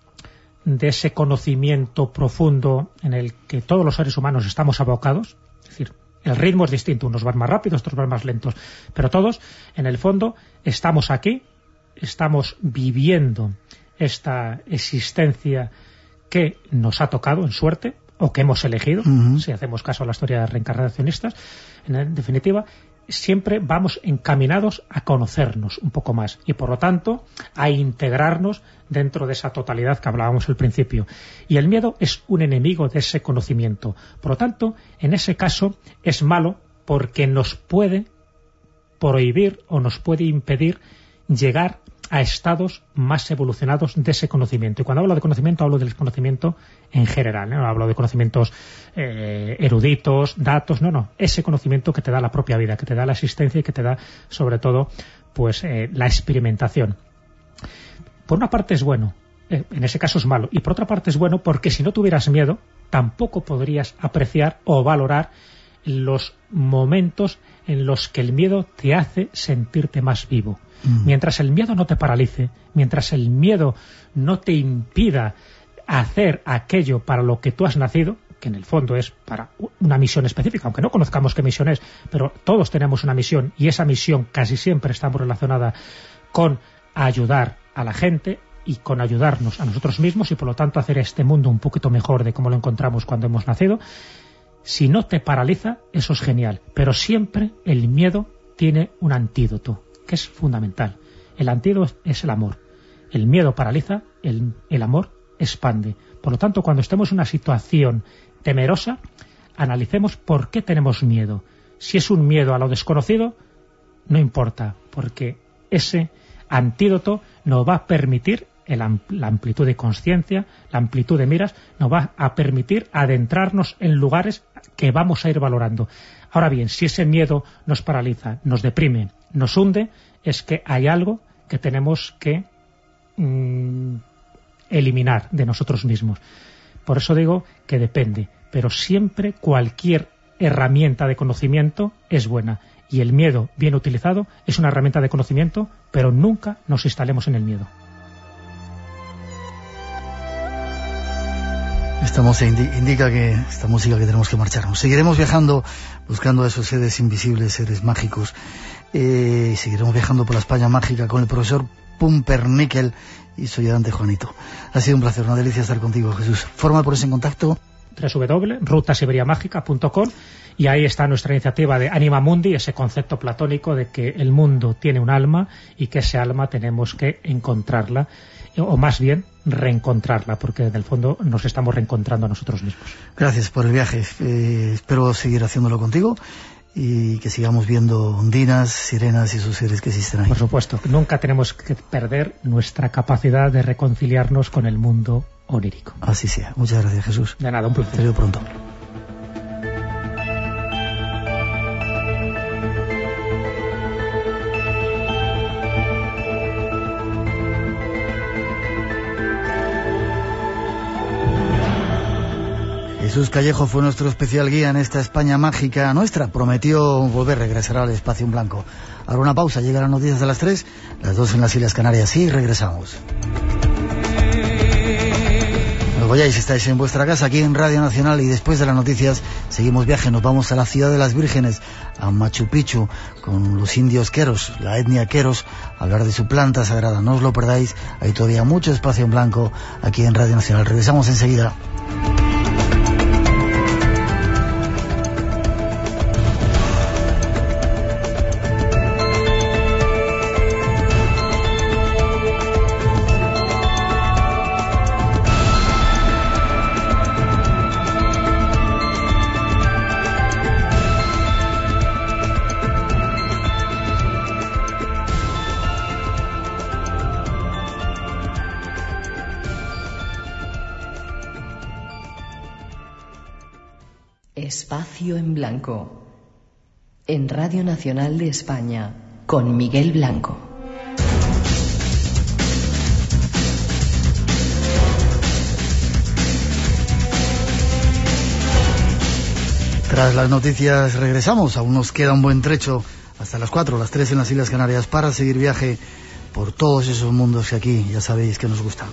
[SPEAKER 4] de ese conocimiento profundo en el que todos los seres humanos estamos abocados, es decir, el ritmo es distinto, unos van más rápidos, otros van más lentos, pero todos, en el fondo, estamos aquí, estamos viviendo esta existencia que nos ha tocado en suerte, o que hemos elegido, uh-huh. si hacemos caso a la historia de reencarnacionistas. En definitiva, siempre vamos encaminados a conocernos un poco más y, por lo tanto, a integrarnos dentro de esa totalidad que hablábamos al principio. Y el miedo es un enemigo de ese conocimiento. Por lo tanto, en ese caso es malo porque nos puede prohibir o nos puede impedir llegar a estados más evolucionados de ese conocimiento. Y cuando hablo de conocimiento, hablo del conocimiento en general, ¿eh? No hablo de conocimientos eh, eruditos, datos, no, no. Ese conocimiento que te da la propia vida, que te da la existencia y que te da, sobre todo, pues eh, la experimentación. Por una parte es bueno, eh, en ese caso es malo, y por otra parte es bueno porque si no tuvieras miedo, tampoco podrías apreciar o valorar los momentos en los que el miedo te hace sentirte más vivo. Mm. Mientras el miedo no te paralice, mientras el miedo no te impida hacer aquello para lo que tú has nacido, que en el fondo es para una misión específica, aunque no conozcamos qué misión es, pero todos tenemos una misión y esa misión casi siempre está relacionada con ayudar a la gente y con ayudarnos a nosotros mismos y por lo tanto hacer este mundo un poquito mejor de como lo encontramos cuando hemos nacido. Si no te paraliza, eso es genial, pero siempre el miedo tiene un antídoto, que es fundamental. El antídoto es el amor. El miedo paraliza, el, el amor expande. Por lo tanto, cuando estemos en una situación temerosa, analicemos por qué tenemos miedo. Si es un miedo a lo desconocido, no importa, porque ese antídoto nos va a permitir el, la amplitud de conciencia, la amplitud de miras, nos va a permitir adentrarnos en lugares que vamos a ir valorando. Ahora bien, si ese miedo nos paraliza, nos deprime, nos hunde, es que hay algo que tenemos que mmm, eliminar de nosotros mismos. Por eso digo que depende, pero siempre cualquier herramienta de conocimiento es buena. Y el miedo, bien utilizado, es una herramienta de conocimiento, pero nunca nos instalemos en el miedo.
[SPEAKER 2] Esta música indica que esta música que tenemos que marcharnos. Seguiremos viajando, buscando a esos seres invisibles, seres mágicos. Eh, seguiremos viajando por la España mágica con el profesor Pumpernickel y soy Dante Juanito. Ha sido un placer, una delicia estar contigo, Jesús. Forma por ese en contacto.
[SPEAKER 4] doble u doble u doble u punto ruta siberia mágica punto com y ahí está nuestra iniciativa de Anima Mundi, ese concepto platónico de que el mundo tiene un alma y que ese alma tenemos que encontrarla, o más bien reencontrarla, porque en el fondo nos estamos reencontrando a nosotros mismos.
[SPEAKER 2] Gracias por el viaje, eh, espero seguir haciéndolo contigo y que sigamos viendo ondinas, sirenas y sus seres que existen ahí.
[SPEAKER 4] Por supuesto, nunca tenemos que perder nuestra capacidad de reconciliarnos con el mundo onírico.
[SPEAKER 2] Así sea. Muchas gracias, Jesús.
[SPEAKER 4] De nada, un placer.
[SPEAKER 2] Te veo pronto. Jesús Callejo fue nuestro especial guía en esta España mágica nuestra. Prometió volver, regresará al espacio en blanco. Ahora una pausa, llegan las noticias de las tres, las dos en las Islas Canarias. Sí, regresamos. No os vayáis, estáis en vuestra casa aquí en Radio Nacional y después de las noticias seguimos viaje. Nos vamos a la ciudad de las Vírgenes, a Machu Picchu, con los indios queros, la etnia queros, a hablar de su planta sagrada. No os lo perdáis, hay todavía mucho espacio en blanco aquí en Radio Nacional. Regresamos enseguida.
[SPEAKER 3] Espacio en Blanco, en Radio Nacional de España, con Miguel Blanco.
[SPEAKER 2] Tras las noticias regresamos, aún nos queda un buen trecho hasta las cuatro, las tres en las Islas Canarias para seguir viaje por todos esos mundos que aquí ya sabéis que nos gustan.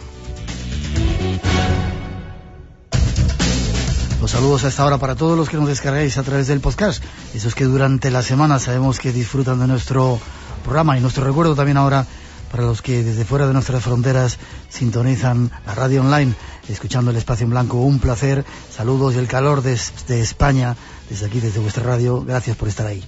[SPEAKER 2] Los saludos a esta hora para todos los que nos descargáis a través del podcast, esos que durante la semana sabemos que disfrutan de nuestro programa, y nuestro recuerdo también ahora para los que desde fuera de nuestras fronteras sintonizan la radio online, escuchando el Espacio en Blanco. Un placer, saludos y el calor desde España, desde aquí, desde vuestra radio. Gracias por estar ahí.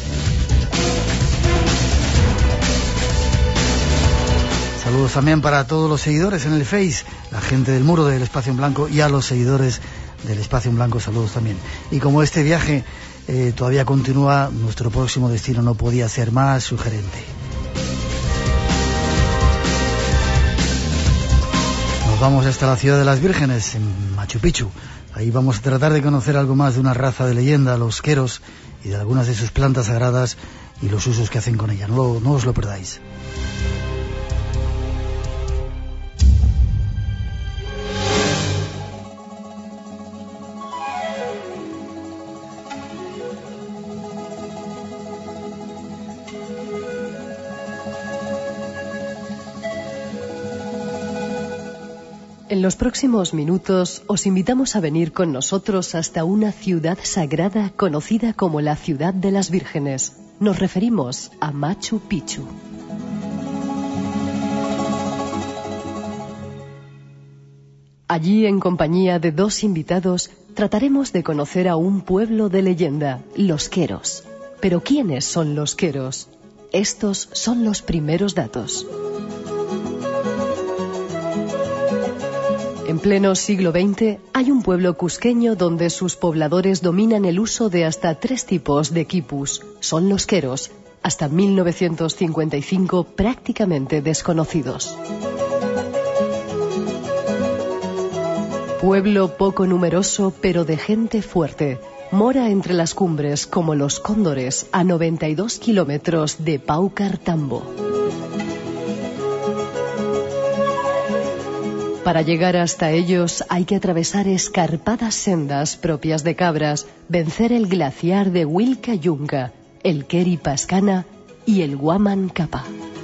[SPEAKER 2] Saludos también para todos los seguidores en el Face, la gente del muro del Espacio en Blanco, y a los seguidores del Espacio en Blanco, saludos también. Y como este viaje eh, todavía continúa, nuestro próximo destino no podía ser más sugerente. Nos vamos hasta la ciudad de las Vírgenes, en Machu Picchu. Ahí vamos a tratar de conocer algo más de una raza de leyenda, los queros, y de algunas de sus plantas sagradas y los usos que hacen con ella. No, lo, no os lo perdáis.
[SPEAKER 3] En los próximos minutos os invitamos a venir con nosotros hasta una ciudad sagrada conocida como la Ciudad de las Vírgenes. Nos referimos a Machu Picchu. Allí, en compañía de dos invitados, trataremos de conocer a un pueblo de leyenda, los queros. Pero ¿quiénes son los queros? Estos son los primeros datos. En pleno siglo veinte hay un pueblo cusqueño donde sus pobladores dominan el uso de hasta tres tipos de quipus. Son los queros, hasta mil novecientos cincuenta y cinco prácticamente desconocidos. Pueblo poco numeroso pero de gente fuerte. Mora entre las cumbres como los cóndores a noventa y dos kilómetros de Paucartambo. Para llegar hasta ellos hay que atravesar escarpadas sendas propias de cabras, vencer el glaciar de Wilcayunca, el Keri Pascana y el Huaman Capa.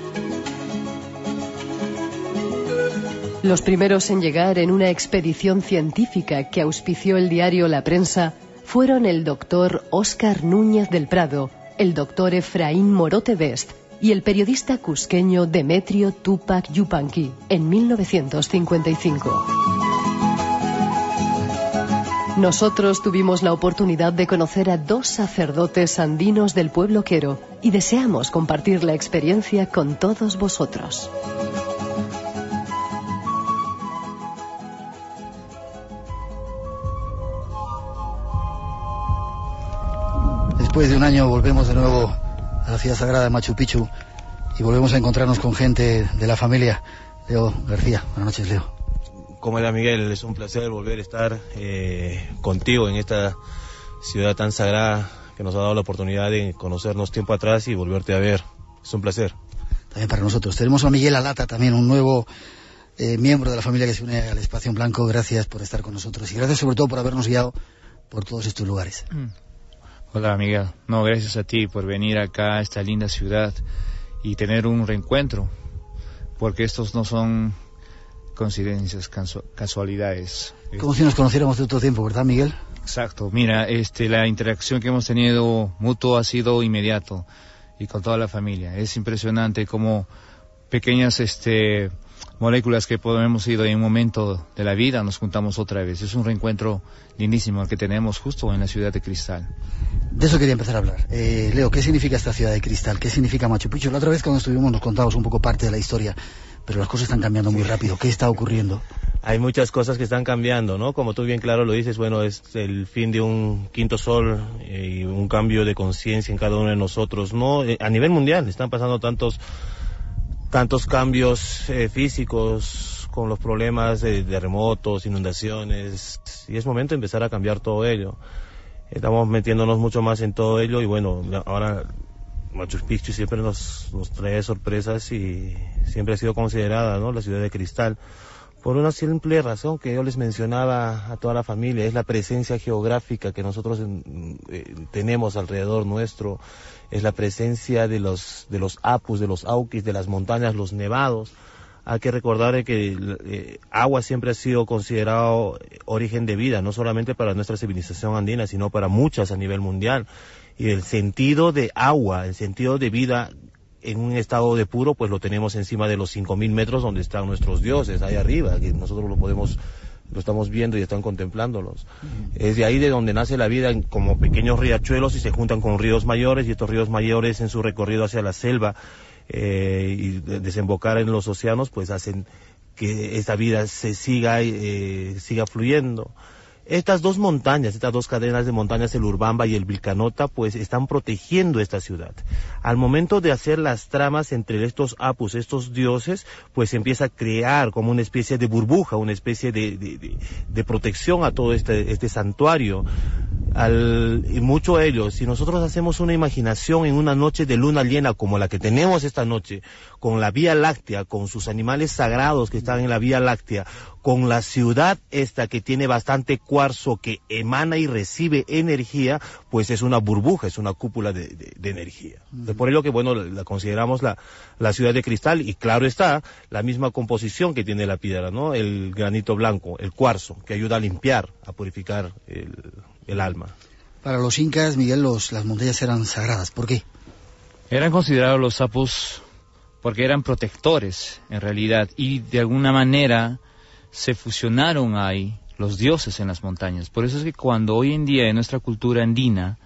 [SPEAKER 3] Los primeros en llegar en una expedición científica que auspició el diario La Prensa fueron el doctor Óscar Núñez del Prado, el doctor Efraín Morote Best y el periodista cusqueño Demetrio Tupac Yupanqui en mil novecientos cincuenta y cinco. Nosotros tuvimos la oportunidad de conocer a dos sacerdotes andinos del pueblo quero y deseamos compartir la experiencia con todos vosotros.
[SPEAKER 2] Después de un año volvemos de nuevo a la ciudad sagrada de Machu Picchu y volvemos a encontrarnos con gente de la familia. Leo García, buenas noches, Leo.
[SPEAKER 6] ¿Cómo era, Miguel? Es un placer volver a estar eh, contigo en esta ciudad tan sagrada que nos ha dado la oportunidad de conocernos tiempo atrás y volverte a ver. Es un placer.
[SPEAKER 2] También para nosotros. Tenemos a Miguel Alata, también un nuevo eh, miembro de la familia que se une al Espacio en Blanco. Gracias por estar con nosotros y gracias sobre todo por habernos guiado por todos estos lugares.
[SPEAKER 7] Mm. Hola, Miguel. No, gracias a ti por venir acá a esta linda ciudad y tener un reencuentro, porque estos no son coincidencias, casualidades.
[SPEAKER 2] Como si nos conociéramos de otro tiempo, ¿verdad, Miguel?
[SPEAKER 7] Exacto. Mira, este, la interacción que hemos tenido mutuo ha sido inmediato y con toda la familia. Es impresionante cómo pequeñas este, moléculas que podemos ir en un momento de la vida nos juntamos otra vez. Es un reencuentro lindísimo el que tenemos justo en la ciudad de Cristal.
[SPEAKER 2] De eso quería empezar a hablar. Eh, Leo, ¿qué significa esta ciudad de Cristal? ¿Qué significa Machu Picchu? La otra vez cuando estuvimos nos contabas un poco parte de la historia, pero las cosas están cambiando muy rápido. ¿Qué está ocurriendo?
[SPEAKER 6] Hay muchas cosas que están cambiando, ¿no? Como tú bien claro lo dices, bueno, es el fin de un quinto sol eh, y un cambio de conciencia en cada uno de nosotros, ¿no? Eh, a nivel mundial están pasando tantos tantos cambios eh, físicos con los problemas de terremotos, inundaciones, y es momento de empezar a cambiar todo ello. Estamos metiéndonos mucho más en todo ello y bueno, ahora Machu Picchu siempre nos, nos trae sorpresas y siempre ha sido considerada, ¿no?, la ciudad de cristal Por una simple razón que yo les mencionaba a toda la familia, es la presencia geográfica que nosotros eh, tenemos alrededor nuestro, es la presencia de los, de los apus, de los auquis, de las montañas, los nevados. Hay que recordar que eh, agua siempre ha sido considerado origen de vida, no solamente para nuestra civilización andina, sino para muchas a nivel mundial. Y el sentido de agua, el sentido de vida en un estado de puro, pues lo tenemos encima de los cinco mil metros donde están nuestros dioses, ahí arriba, que nosotros lo podemos, lo estamos viendo y están contemplándolos. Uh-huh. Es de ahí de donde nace la vida, como pequeños riachuelos y se juntan con ríos mayores, y estos ríos mayores en su recorrido hacia la selva eh, y de desembocar en los océanos, pues hacen que esta vida se siga, eh, siga fluyendo. Estas dos montañas, estas dos cadenas de montañas, el Urbamba y el Vilcanota, pues están protegiendo esta ciudad. Al momento de hacer las tramas entre estos apus, estos dioses, pues se empieza a crear como una especie de burbuja, una especie de, de, de, de protección a todo este, este santuario. Al, y mucho ellos, si nosotros hacemos una imaginación en una noche de luna llena como la que tenemos esta noche, con la Vía Láctea, con sus animales sagrados que están en la Vía Láctea, con la ciudad esta que tiene bastante cuarzo, que emana y recibe energía, pues es una burbuja, es una cúpula de, de, de energía. Uh-huh. Por ello que, bueno, la consideramos la, la ciudad de cristal, y claro está, la misma composición que tiene la piedra, ¿no? El granito blanco, el cuarzo, que ayuda a limpiar, a purificar el, el alma.
[SPEAKER 2] Para los incas, Miguel, los, las montañas eran sagradas. ¿Por qué?
[SPEAKER 7] Eran considerados los apus porque eran protectores, en realidad, y de alguna manera se fusionaron ahí los dioses en las montañas. Por eso es que cuando hoy en día en nuestra cultura andina,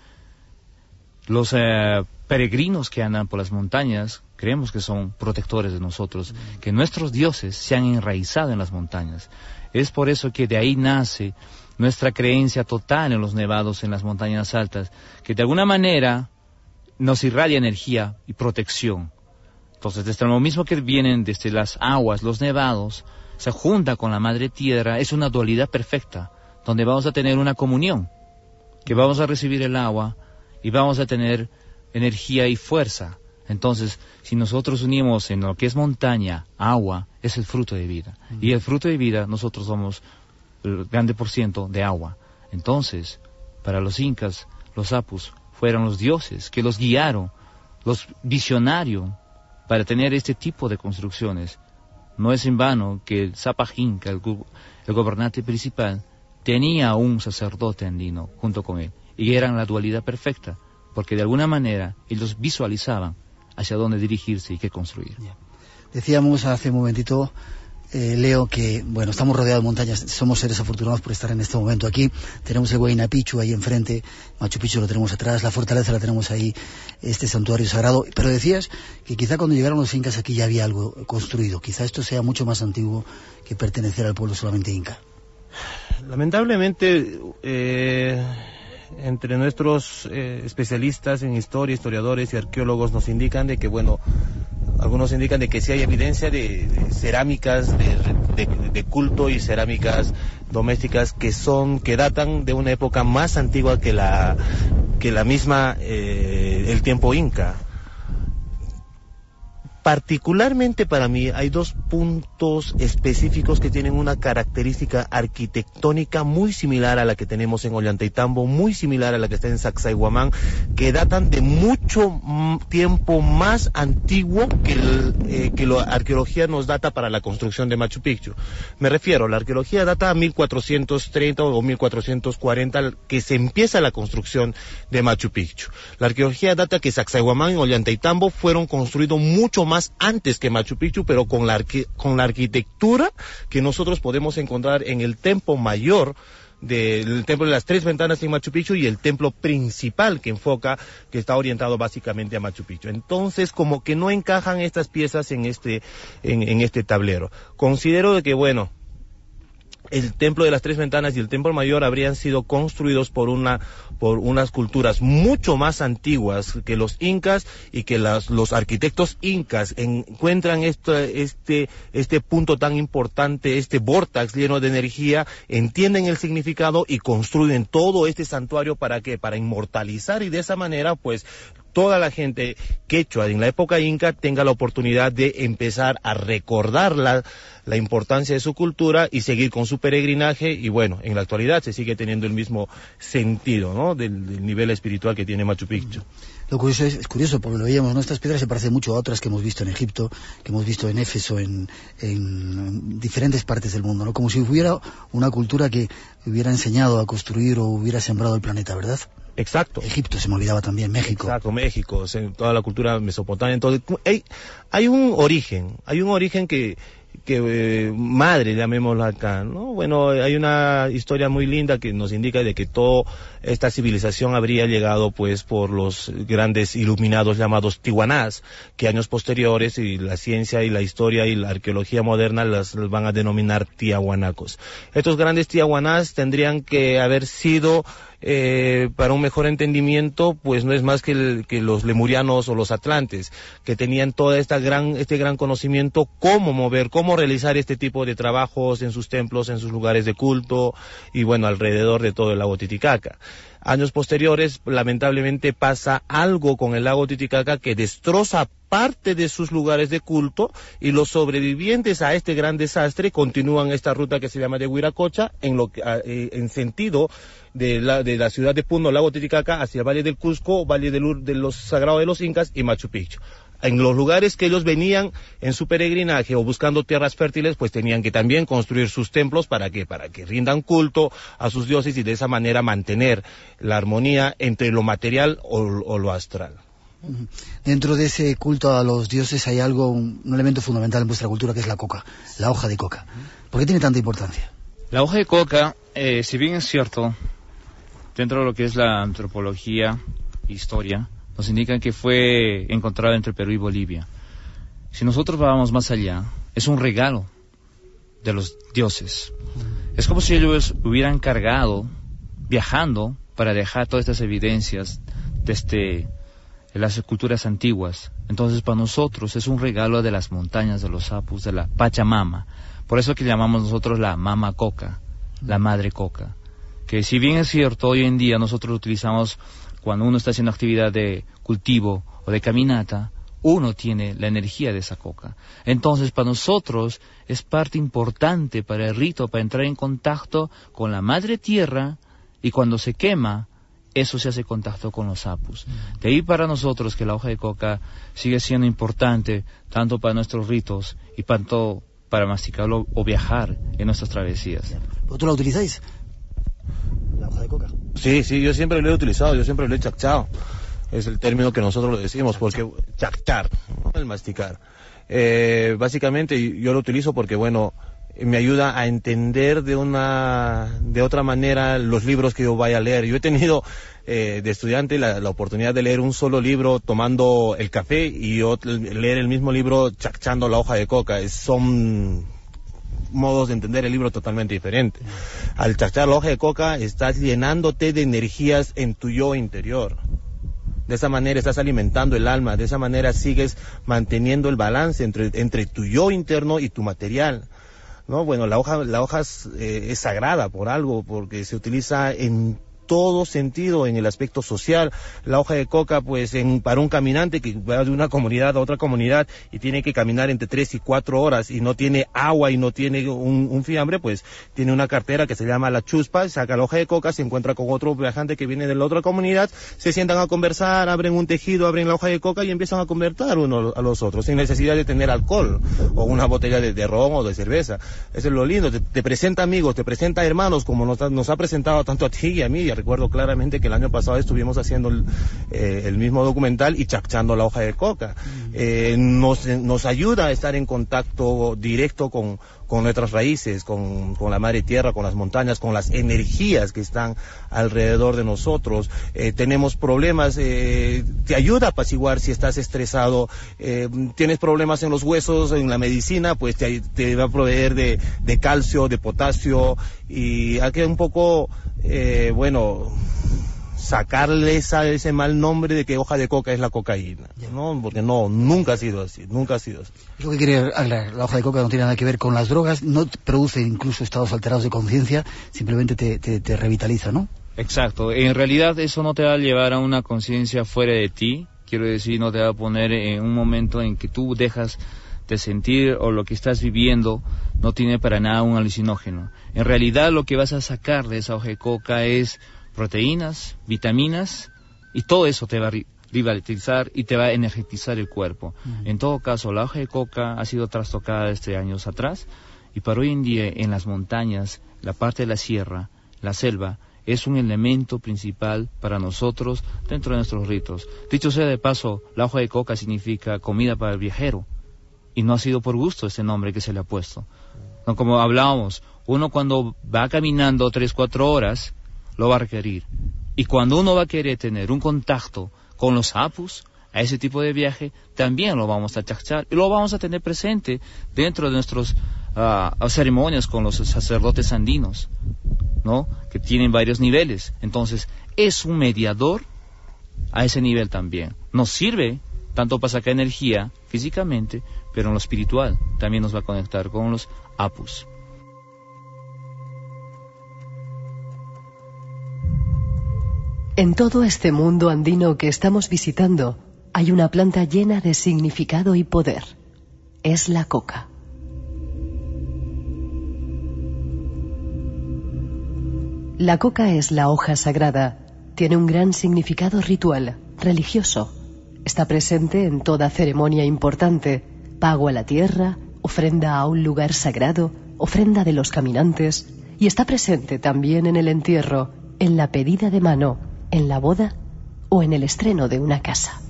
[SPEAKER 7] los eh, peregrinos que andan por las montañas, creemos que son protectores de nosotros, mm. que nuestros dioses se han enraizado en las montañas. Es por eso que de ahí nace nuestra creencia total en los nevados, en las montañas altas, que de alguna manera nos irradia energía y protección. Entonces, desde lo mismo que vienen desde las aguas, los nevados, se junta con la madre tierra, es una dualidad perfecta, donde vamos a tener una comunión, que vamos a recibir el agua y vamos a tener energía y fuerza. Entonces, si nosotros unimos en lo que es montaña, agua, es el fruto de vida. Uh-huh. Y el fruto de vida, nosotros somos el grande por ciento de agua. Entonces, para los incas, los apus fueron los dioses que los guiaron, los visionarios para tener este tipo de construcciones. No es en vano que el Zapaj Inca, el, el gobernante principal, tenía un sacerdote andino junto con él, y eran la dualidad perfecta, porque de alguna manera ellos visualizaban hacia dónde dirigirse y qué construir.
[SPEAKER 2] Decíamos hace un momentito, eh, Leo, que bueno, estamos rodeados de montañas, somos seres afortunados por estar en este momento aquí. Tenemos el Huayna Picchu ahí enfrente, Machu Picchu lo tenemos atrás, la fortaleza la tenemos ahí, este santuario sagrado. Pero decías que quizá cuando llegaron los incas aquí ya había algo construido, quizá esto sea mucho más antiguo que pertenecer al pueblo solamente inca.
[SPEAKER 6] Lamentablemente, eh, entre nuestros eh, especialistas en historia, historiadores y arqueólogos nos indican de que, bueno, algunos indican de que sí hay evidencia de, de cerámicas de, de, de culto y cerámicas domésticas que son, que datan de una época más antigua que la, que la misma, eh, el tiempo inca. Particularmente para mí hay dos puntos específicos que tienen una característica arquitectónica muy similar a la que tenemos en Ollantaytambo, muy similar a la que está en Sacsayhuamán, que datan de mucho tiempo más antiguo que, el, eh, que la arqueología nos data para la construcción de Machu Picchu. Me refiero, la arqueología data a mil cuatrocientos treinta o mil cuatrocientos cuarenta, que se empieza la construcción de Machu Picchu. La arqueología data que Sacsayhuamán y Ollantaytambo fueron construidos mucho más más antes que Machu Picchu, pero con la, arqui con la arquitectura que nosotros podemos encontrar en el templo mayor del templo de las tres ventanas en Machu Picchu y el templo principal que enfoca, que está orientado básicamente a Machu Picchu. Entonces, como que no encajan estas piezas en este, en, en este tablero. Considero de que, bueno, el templo de las tres ventanas y el templo mayor habrían sido construidos por una por unas culturas mucho más antiguas que los incas, y que las, los arquitectos incas encuentran este, este, este punto tan importante, este vórtex lleno de energía, entienden el significado y construyen todo este santuario. ¿Para qué? Para inmortalizar, y de esa manera pues toda la gente quechua en la época inca tenga la oportunidad de empezar a recordar la, la importancia de su cultura y seguir con su peregrinaje, y bueno, en la actualidad se sigue teniendo el mismo sentido, ¿no?, del, del nivel espiritual que tiene Machu Picchu.
[SPEAKER 2] Lo curioso es, es curioso, porque lo veíamos, ¿no? Estas piedras se parecen mucho a otras que hemos visto en Egipto, que hemos visto en Éfeso, en, en diferentes partes del mundo, ¿no? Como si hubiera una cultura que hubiera enseñado a construir o hubiera sembrado el planeta, ¿verdad?
[SPEAKER 6] Exacto.
[SPEAKER 2] Egipto, se me olvidaba también, México.
[SPEAKER 6] Exacto, México, toda la cultura mesopotamia. Entonces, hay, hay un origen, hay un origen que, que eh, madre, llamémoslo acá, ¿no? Bueno, hay una historia muy linda que nos indica de que toda esta civilización habría llegado, pues, por los grandes iluminados llamados tihuanás, que años posteriores, y la ciencia y la historia y la arqueología moderna las, las van a denominar tiahuanacos. Estos grandes tiahuanás tendrían que haber sido, Eh, para un mejor entendimiento, pues no es más que, el, que los lemurianos o los atlantes, que tenían todo esta gran, este gran conocimiento, cómo mover, cómo realizar este tipo de trabajos en sus templos, en sus lugares de culto, y bueno, alrededor de todo el lago Titicaca. Años posteriores, lamentablemente, pasa algo con el lago Titicaca que destroza parte de sus lugares de culto, y los sobrevivientes a este gran desastre continúan esta ruta que se llama de Huiracocha en, lo que, en sentido de la, de la ciudad de Puno, lago Titicaca, hacia el Valle del Cusco, Valle del, de los Sagrados de los Incas y Machu Picchu. En los lugares que ellos venían en su peregrinaje o buscando tierras fértiles, pues tenían que también construir sus templos. ¿Para qué? Para que rindan culto a sus dioses y de esa manera mantener la armonía entre lo material o, o lo astral.
[SPEAKER 2] Dentro de ese culto a los dioses hay algo, un, un elemento fundamental en vuestra cultura, que es la coca, la hoja de coca. ¿Por qué tiene tanta importancia?
[SPEAKER 7] La hoja de coca, eh, si bien es cierto, dentro de lo que es la antropología, historia, nos indican que fue encontrado entre Perú y Bolivia. Si nosotros vamos más allá, es un regalo de los dioses. Es como si ellos hubieran cargado, viajando, para dejar todas estas evidencias desde las culturas antiguas. Entonces, para nosotros es un regalo de las montañas, de los apus, de la Pachamama. Por eso que llamamos nosotros la mama coca, la madre coca. Que si bien es cierto, hoy en día nosotros lo utilizamos cuando uno está haciendo actividad de cultivo o de caminata, uno tiene la energía de esa coca. Entonces, para nosotros es parte importante para el rito, para entrar en contacto con la madre tierra, y cuando se quema, eso se hace contacto con los apus. De ahí para nosotros que la hoja de coca sigue siendo importante, tanto para nuestros ritos y tanto para masticarlo o viajar en nuestras travesías.
[SPEAKER 2] ¿Vosotros la utilizáis? ¿La hoja de coca?
[SPEAKER 6] Sí, sí, yo siempre lo he utilizado, yo siempre lo he chacchado. Es el término que nosotros lo decimos, porque chactar, ¿no? El masticar. Eh, básicamente yo lo utilizo porque, bueno, me ayuda a entender de una de otra manera los libros que yo vaya a leer. Yo he tenido eh, de estudiante la, la oportunidad de leer un solo libro tomando el café y otro, leer el mismo libro chachando la hoja de coca. Es, son modos de entender el libro totalmente diferentes. Al chachar la hoja de coca estás llenándote de energías en tu yo interior. De esa manera estás alimentando el alma, de esa manera sigues manteniendo el balance entre, entre tu yo interno y tu material. No, bueno, la hoja, la hoja es, eh, es sagrada por algo, porque se utiliza en todo sentido, en el aspecto social. La hoja de coca, pues, en, para un caminante que va de una comunidad a otra comunidad y tiene que caminar entre tres y cuatro horas y no tiene agua y no tiene un, un fiambre, pues, tiene una cartera que se llama la chuspa, saca la hoja de coca, se encuentra con otro viajante que viene de la otra comunidad, se sientan a conversar, abren un tejido, abren la hoja de coca y empiezan a conversar uno a los otros, sin necesidad de tener alcohol o una botella de, de ron o de cerveza. Eso es lo lindo, te, te presenta amigos, te presenta hermanos, como nos, nos ha presentado tanto a ti y a mí. Recuerdo claramente que el año pasado estuvimos haciendo el, eh, el mismo documental y chachando la hoja de coca. Eh, nos, nos ayuda a estar en contacto directo con, con nuestras raíces, con, con la madre tierra, con las montañas, con las energías que están alrededor de nosotros. Eh, tenemos problemas, eh, te ayuda a apaciguar si estás estresado. Eh, tienes problemas en los huesos, en la medicina, pues te, te va a proveer de, de calcio, de potasio, y hay que un poco, eh, bueno, sacarle esa, ese mal nombre de que hoja de coca es la cocaína, ¿no? Porque no, nunca ha sido así, nunca ha sido así.
[SPEAKER 2] Es lo que quiere aclarar, la hoja de coca no tiene nada que ver con las drogas, no produce incluso estados alterados de conciencia, simplemente te, te, te revitaliza, ¿no?
[SPEAKER 7] Exacto, en realidad eso no te va a llevar a una conciencia fuera de ti, quiero decir, no te va a poner en un momento en que tú dejas de sentir o lo que estás viviendo no tiene para nada un alucinógeno. En realidad lo que vas a sacar de esa hoja de coca es proteínas, vitaminas, y todo eso te va a revitalizar y te va a energetizar el cuerpo. Uh-huh. En todo caso, la hoja de coca ha sido trastocada desde años atrás, y para hoy en día en las montañas, la parte de la sierra, la selva, es un elemento principal para nosotros dentro de nuestros ritos. Dicho sea de paso, la hoja de coca significa comida para el viajero, y no ha sido por gusto este nombre que se le ha puesto. No, como hablábamos, uno cuando va caminando tres, cuatro horas, lo va a requerir. Y cuando uno va a querer tener un contacto con los apus, a ese tipo de viaje, también lo vamos a tachar y lo vamos a tener presente dentro de nuestras uh, ceremonias con los sacerdotes andinos, ¿no? Que tienen varios niveles. Entonces, es un mediador a ese nivel también. Nos sirve tanto para sacar energía físicamente, pero en lo espiritual también nos va a conectar con los apus.
[SPEAKER 3] En todo este mundo andino que estamos visitando, hay una planta llena de significado y poder. Es la coca. La coca es la hoja sagrada. Tiene un gran significado ritual, religioso. Está presente en toda ceremonia importante: pago a la tierra, ofrenda a un lugar sagrado, ofrenda de los caminantes, y está presente también en el entierro, en la pedida de mano, en la boda o en el estreno de una casa.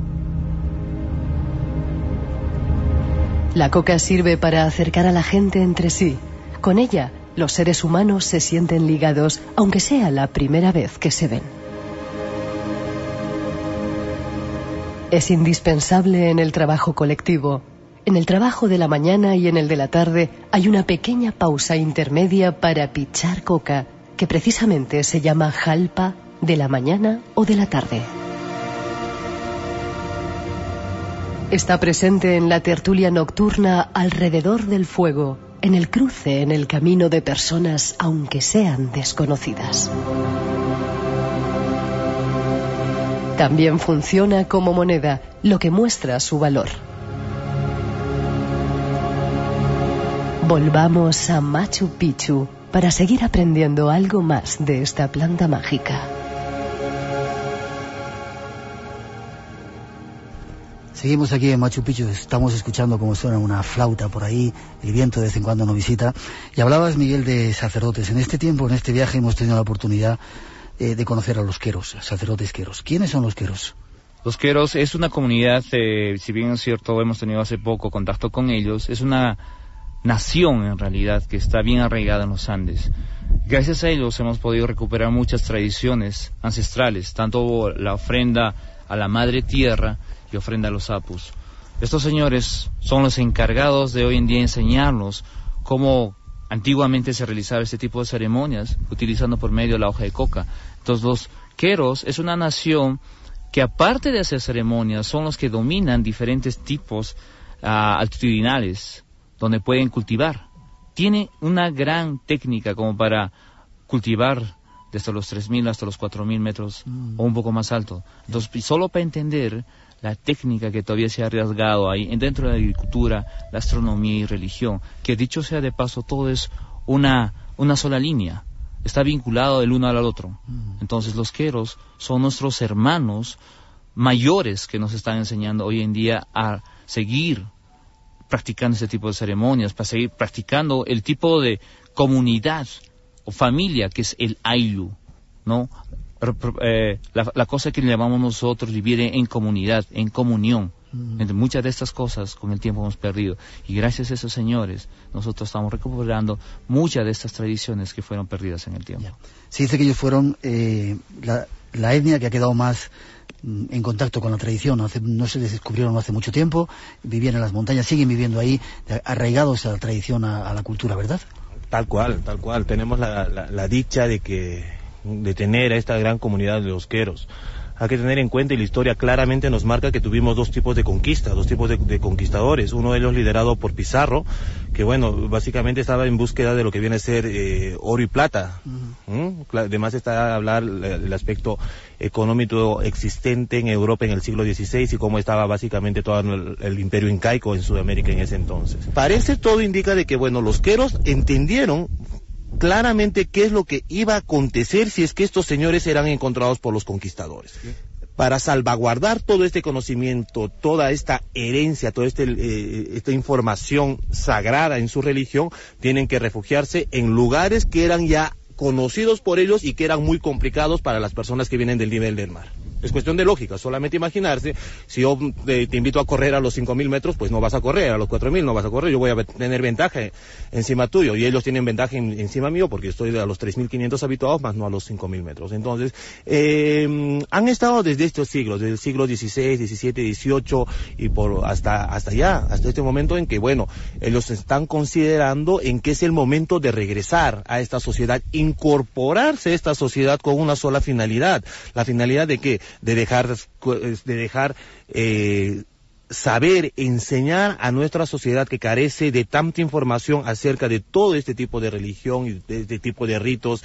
[SPEAKER 3] La coca sirve para acercar a la gente entre sí. Con ella, los seres humanos se sienten ligados, aunque sea la primera vez que se ven. Es indispensable en el trabajo colectivo. En el trabajo de la mañana y en el de la tarde hay una pequeña pausa intermedia para pichar coca, que precisamente se llama jalpa de la mañana o de la tarde. Está presente en la tertulia nocturna alrededor del fuego, en el cruce en el camino de personas, aunque sean desconocidas. También funciona como moneda, lo que muestra su valor. Volvamos a Machu Picchu para seguir aprendiendo algo más de esta planta mágica.
[SPEAKER 2] Seguimos aquí en Machu Picchu, estamos escuchando cómo suena una flauta por ahí, el viento de vez en cuando nos visita. Y hablabas, Miguel, de sacerdotes. En este tiempo, en este viaje, hemos tenido la oportunidad eh, de conocer a los queros, sacerdotes queros. ¿Quiénes son los queros?
[SPEAKER 7] Los queros es una comunidad, eh, si bien es cierto, hemos tenido hace poco contacto con ellos, es una nación en realidad que está bien arraigada en los Andes. Gracias a ellos hemos podido recuperar muchas tradiciones ancestrales, tanto la ofrenda a la madre tierra y ofrenda a los apus. Estos señores son los encargados de hoy en día enseñarnos cómo antiguamente se realizaba este tipo de ceremonias, utilizando por medio la hoja de coca. Entonces los queros es una nación que, aparte de hacer ceremonias, son los que dominan diferentes tipos uh, altitudinales, donde pueden cultivar. Tiene una gran técnica como para cultivar desde los tres mil hasta los cuatro mil metros mm. o un poco más alto. Entonces, solo para entender la técnica que todavía se ha arriesgado ahí dentro de la agricultura, la astronomía y religión, que dicho sea de paso, todo es una, una sola línea, está vinculado el uno al otro. Mm. Entonces los queros son nuestros hermanos mayores que nos están enseñando hoy en día a seguir practicando este tipo de ceremonias, para seguir practicando el tipo de comunidad o familia que es el Ayllu, ¿no? Eh, la, la cosa que le llamamos nosotros vivir en comunidad, en comunión. Mm. Entre muchas de estas cosas con el tiempo hemos perdido, y gracias a esos señores nosotros estamos recuperando muchas de estas tradiciones que fueron perdidas en el tiempo.
[SPEAKER 2] Ya. Se dice que ellos fueron eh, la, la etnia que ha quedado más mm, en contacto con la tradición. Hace, no se les descubrieron hace mucho tiempo, vivían en las montañas, siguen viviendo ahí, arraigados a la tradición, a, a la cultura, ¿verdad?
[SPEAKER 6] Tal cual, tal cual. Tenemos la, la, la dicha de que de tener a esta gran comunidad de los queros. Hay que tener en cuenta, y la historia claramente nos marca que tuvimos dos tipos de conquista, dos tipos de, de conquistadores. Uno de ellos liderado por Pizarro, que bueno, básicamente estaba en búsqueda de lo que viene a ser eh, oro y plata. Uh-huh. ¿Mm? Además está a hablar el aspecto económico existente en Europa en el siglo dieciséis y cómo estaba básicamente todo el, el imperio incaico en Sudamérica en ese entonces. Parece, todo indica de que bueno, los queros entendieron claramente qué es lo que iba a acontecer si es que estos señores eran encontrados por los conquistadores. ¿Sí? Para salvaguardar todo este conocimiento, toda esta herencia, toda este, eh, esta información sagrada en su religión, tienen que refugiarse en lugares que eran ya conocidos por ellos y que eran muy complicados para las personas que vienen del nivel del mar. Es cuestión de lógica, solamente imaginarse, si yo te, te invito a correr a los cinco mil metros, pues no vas a correr, a los cuatro mil no vas a correr, yo voy a tener ventaja encima tuyo, y ellos tienen ventaja en, encima mío, porque estoy a los tres mil quinientos habituados, más no a los cinco mil metros. Entonces, eh, han estado desde estos siglos, desde el siglo dieciséis, diecisiete, dieciocho, y por hasta, hasta allá, hasta este momento en que, bueno, ellos están considerando en que es el momento de regresar a esta sociedad, incorporarse a esta sociedad con una sola finalidad. ¿La finalidad de qué? de dejar de dejar eh, saber, enseñar a nuestra sociedad que carece de tanta información acerca de todo este tipo de religión y de este tipo de ritos,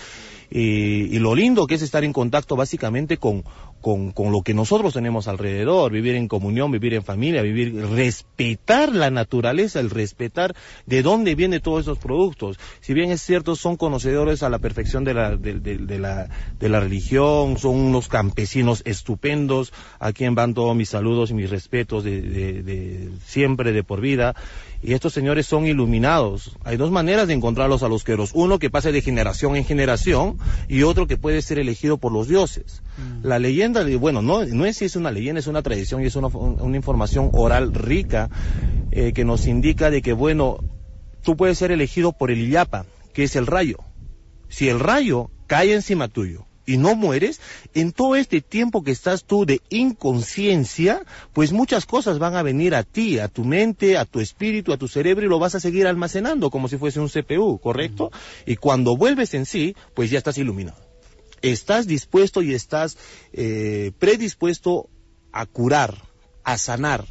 [SPEAKER 6] y, y lo lindo que es estar en contacto básicamente con, con, con lo que nosotros tenemos alrededor, vivir en comunión, vivir en familia, vivir, respetar la naturaleza, el respetar de dónde vienen todos esos productos. Si bien es cierto, son conocedores a la perfección de la, de, de, de la, de la religión, son unos campesinos estupendos, a quien van todos mis saludos y mis respetos de, de, de siempre, de por vida. Y estos señores son iluminados. Hay dos maneras de encontrarlos a los queros. Uno que pase de generación en generación y otro que puede ser elegido por los dioses. Mm. La leyenda, bueno, no, no es si es una leyenda, es una tradición y es una, una información oral rica eh, que nos indica de que, bueno, tú puedes ser elegido por el Illapa, que es el rayo. Si el rayo cae encima tuyo y no mueres, en todo este tiempo que estás tú de inconsciencia, pues muchas cosas van a venir a ti, a tu mente, a tu espíritu, a tu cerebro, y lo vas a seguir almacenando como si fuese un C P U, ¿correcto? Uh-huh. Y cuando vuelves en sí, pues ya estás iluminado. Estás dispuesto y estás eh, predispuesto a curar, a sanar.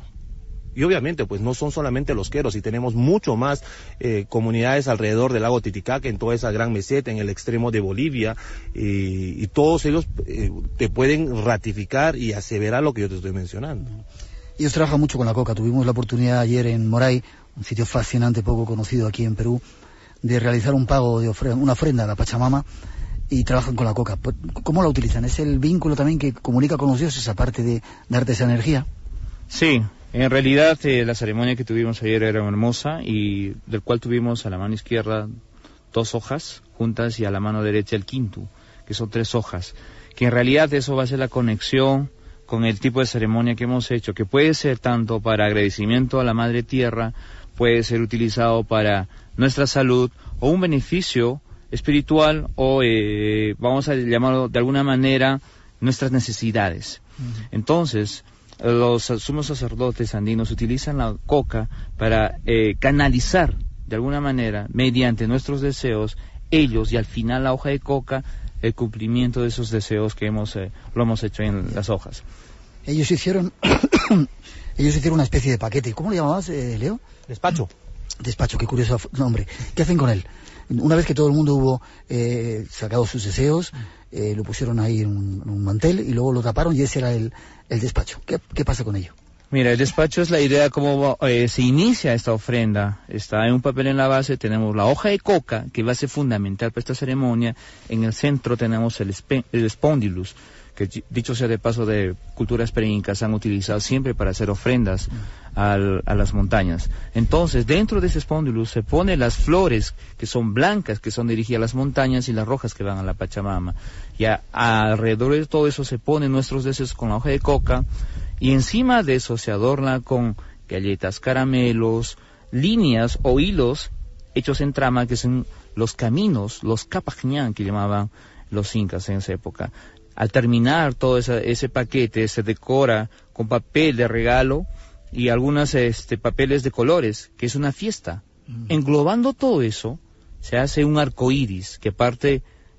[SPEAKER 6] Y obviamente, pues no son solamente los queros, y tenemos mucho más eh, comunidades alrededor del lago Titicaca, en toda esa gran meseta, en el extremo de Bolivia, y, y todos ellos eh, te pueden ratificar y aseverar lo que yo te estoy mencionando.
[SPEAKER 2] Ellos trabajan mucho con la coca. Tuvimos la oportunidad ayer en Moray, un sitio fascinante, poco conocido aquí en Perú, de realizar un pago, de ofre- una ofrenda a la Pachamama, y trabajan con la coca. ¿Cómo la utilizan? ¿Es el vínculo también que comunica con los dioses, aparte de darte esa energía?
[SPEAKER 7] Sí. En realidad, eh, la ceremonia que tuvimos ayer era hermosa, y del cual tuvimos a la mano izquierda dos hojas juntas y a la mano derecha el quinto, que son tres hojas, que en realidad eso va a ser la conexión con el tipo de ceremonia que hemos hecho, que puede ser tanto para agradecimiento a la Madre Tierra, puede ser utilizado para nuestra salud o un beneficio espiritual, o eh, vamos a llamarlo de alguna manera nuestras necesidades. Uh-huh. Entonces, los sumos sacerdotes andinos utilizan la coca para eh, canalizar de alguna manera, mediante nuestros deseos, ellos, y al final la hoja de coca, el cumplimiento de esos deseos que hemos eh, lo hemos hecho en las hojas.
[SPEAKER 2] Ellos hicieron ellos hicieron una especie de paquete. ¿Cómo lo llamabas, eh, Leo?
[SPEAKER 6] Despacho.
[SPEAKER 2] Despacho, qué curioso nombre. ¿Qué hacen con él? Una vez que todo el mundo hubo eh, sacado sus deseos, eh, lo pusieron ahí en un, en un mantel y luego lo taparon, y ese era el, el despacho. ¿Qué, ¿Qué pasa con ello?
[SPEAKER 7] Mira, el despacho es la idea cómo eh, se inicia esta ofrenda. Está en un papel en la base, tenemos la hoja de coca, que va a ser fundamental para esta ceremonia. En el centro tenemos el, espe- el spondylus, que dicho sea de paso, de culturas preincas han utilizado siempre para hacer ofrendas al, a las montañas. Entonces, dentro de ese spondylus se ponen las flores que son blancas, que son dirigidas a las montañas, y las rojas que van a la Pachamama. Y a, alrededor de todo eso se ponen nuestros deseos con la hoja de coca, y encima de eso se adorna con galletas, caramelos, líneas o hilos hechos en trama, que son los caminos, los capajñán, que llamaban los incas en esa época. Al terminar todo ese, ese paquete, se decora con papel de regalo y algunos este, papeles de colores, que es una fiesta. Mm. Englobando todo eso, se hace un arco iris que parte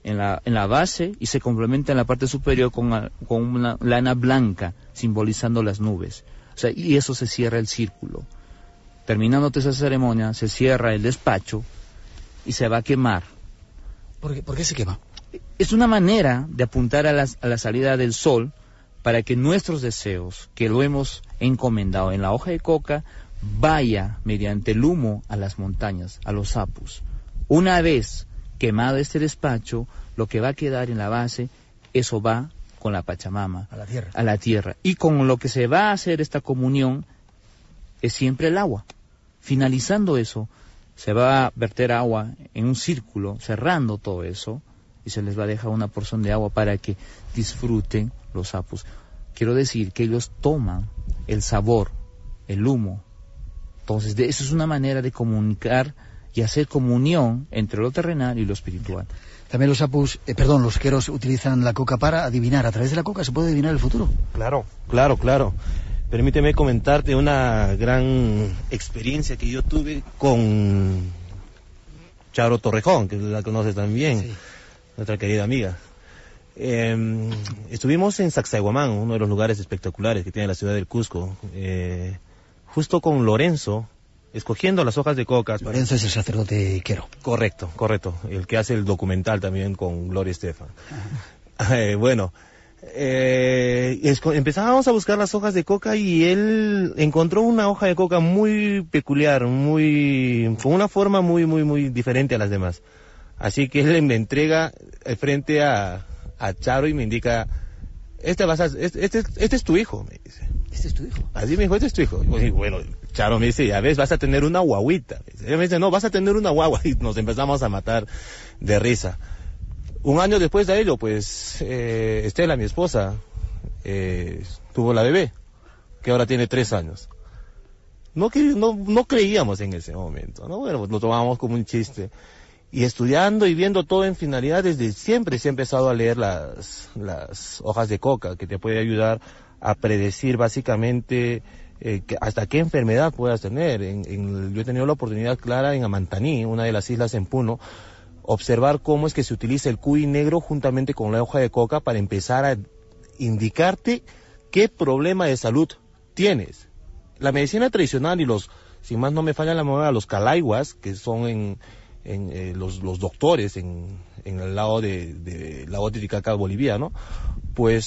[SPEAKER 7] en la, en la base y se complementa en la parte superior con, a, con una lana blanca simbolizando las nubes. O sea, y eso se cierra el círculo. Terminando toda esa ceremonia, se cierra el despacho y se va a quemar.
[SPEAKER 2] ¿Por qué, por qué se quema?
[SPEAKER 7] Es una manera de apuntar a la, a la salida del sol para que nuestros deseos, que lo hemos encomendado en la hoja de coca, vaya mediante el humo a las montañas, a los apus. Una vez quemado este despacho, lo que va a quedar en la base, eso va con la Pachamama,
[SPEAKER 2] a la tierra.
[SPEAKER 7] A la tierra. Y con lo que se va a hacer esta comunión es siempre el agua. Finalizando eso, se va a verter agua en un círculo, cerrando todo eso, y se les va a dejar una porción de agua para que disfruten los apus. Quiero decir que ellos toman el sabor, el humo. Entonces, de, eso es una manera de comunicar y hacer comunión entre lo terrenal y lo espiritual.
[SPEAKER 2] También los apus, eh, perdón, los queros utilizan la coca para adivinar. A través de la coca se puede adivinar el futuro.
[SPEAKER 6] Claro, claro, claro. Permíteme comentarte una gran experiencia que yo tuve con Charo Torrejón, que la conoces también, sí. Nuestra querida amiga. Eh, estuvimos en Sacsayhuamán, uno de los lugares espectaculares que tiene la ciudad del Cusco, eh, justo con Lorenzo, escogiendo las hojas de coca.
[SPEAKER 2] Lorenzo es el sacerdote quero.
[SPEAKER 6] Correcto, correcto, el que hace el documental también con Gloria Estefan. Eh, bueno, eh, empezábamos a buscar las hojas de coca y él encontró una hoja de coca muy peculiar, muy con una forma muy, muy, muy diferente a las demás. Así que él me entrega frente a, a Charo y me indica, este, vas a, este, este, este es tu hijo, me dice.
[SPEAKER 2] ¿Este es tu hijo?
[SPEAKER 6] Así me dijo, este es tu hijo. Y bueno, Charo me dice, ya ves, vas a tener una guaguita. Ella me dice, no, vas a tener una guagua. Y nos empezamos a matar de risa. Un año después de ello, pues, eh, Estela, mi esposa, eh, tuvo la bebé, que ahora tiene tres años. No, que, no, no creíamos en ese momento, ¿no? Bueno, lo tomábamos como un chiste. Y estudiando y viendo todo en finalidad, desde siempre se ha empezado a leer las, las hojas de coca, que te puede ayudar a predecir básicamente eh, que hasta qué enfermedad puedas tener. En, en, yo he tenido la oportunidad clara en Amantaní, una de las islas en Puno, observar cómo es que se utiliza el cuy negro juntamente con la hoja de coca para empezar a indicarte qué problema de salud tienes. La medicina tradicional y los, si más no me falla la memoria, los calaihuas, que son en, en eh, los, los doctores en, en el lado de, de la de Titicaca boliviano, pues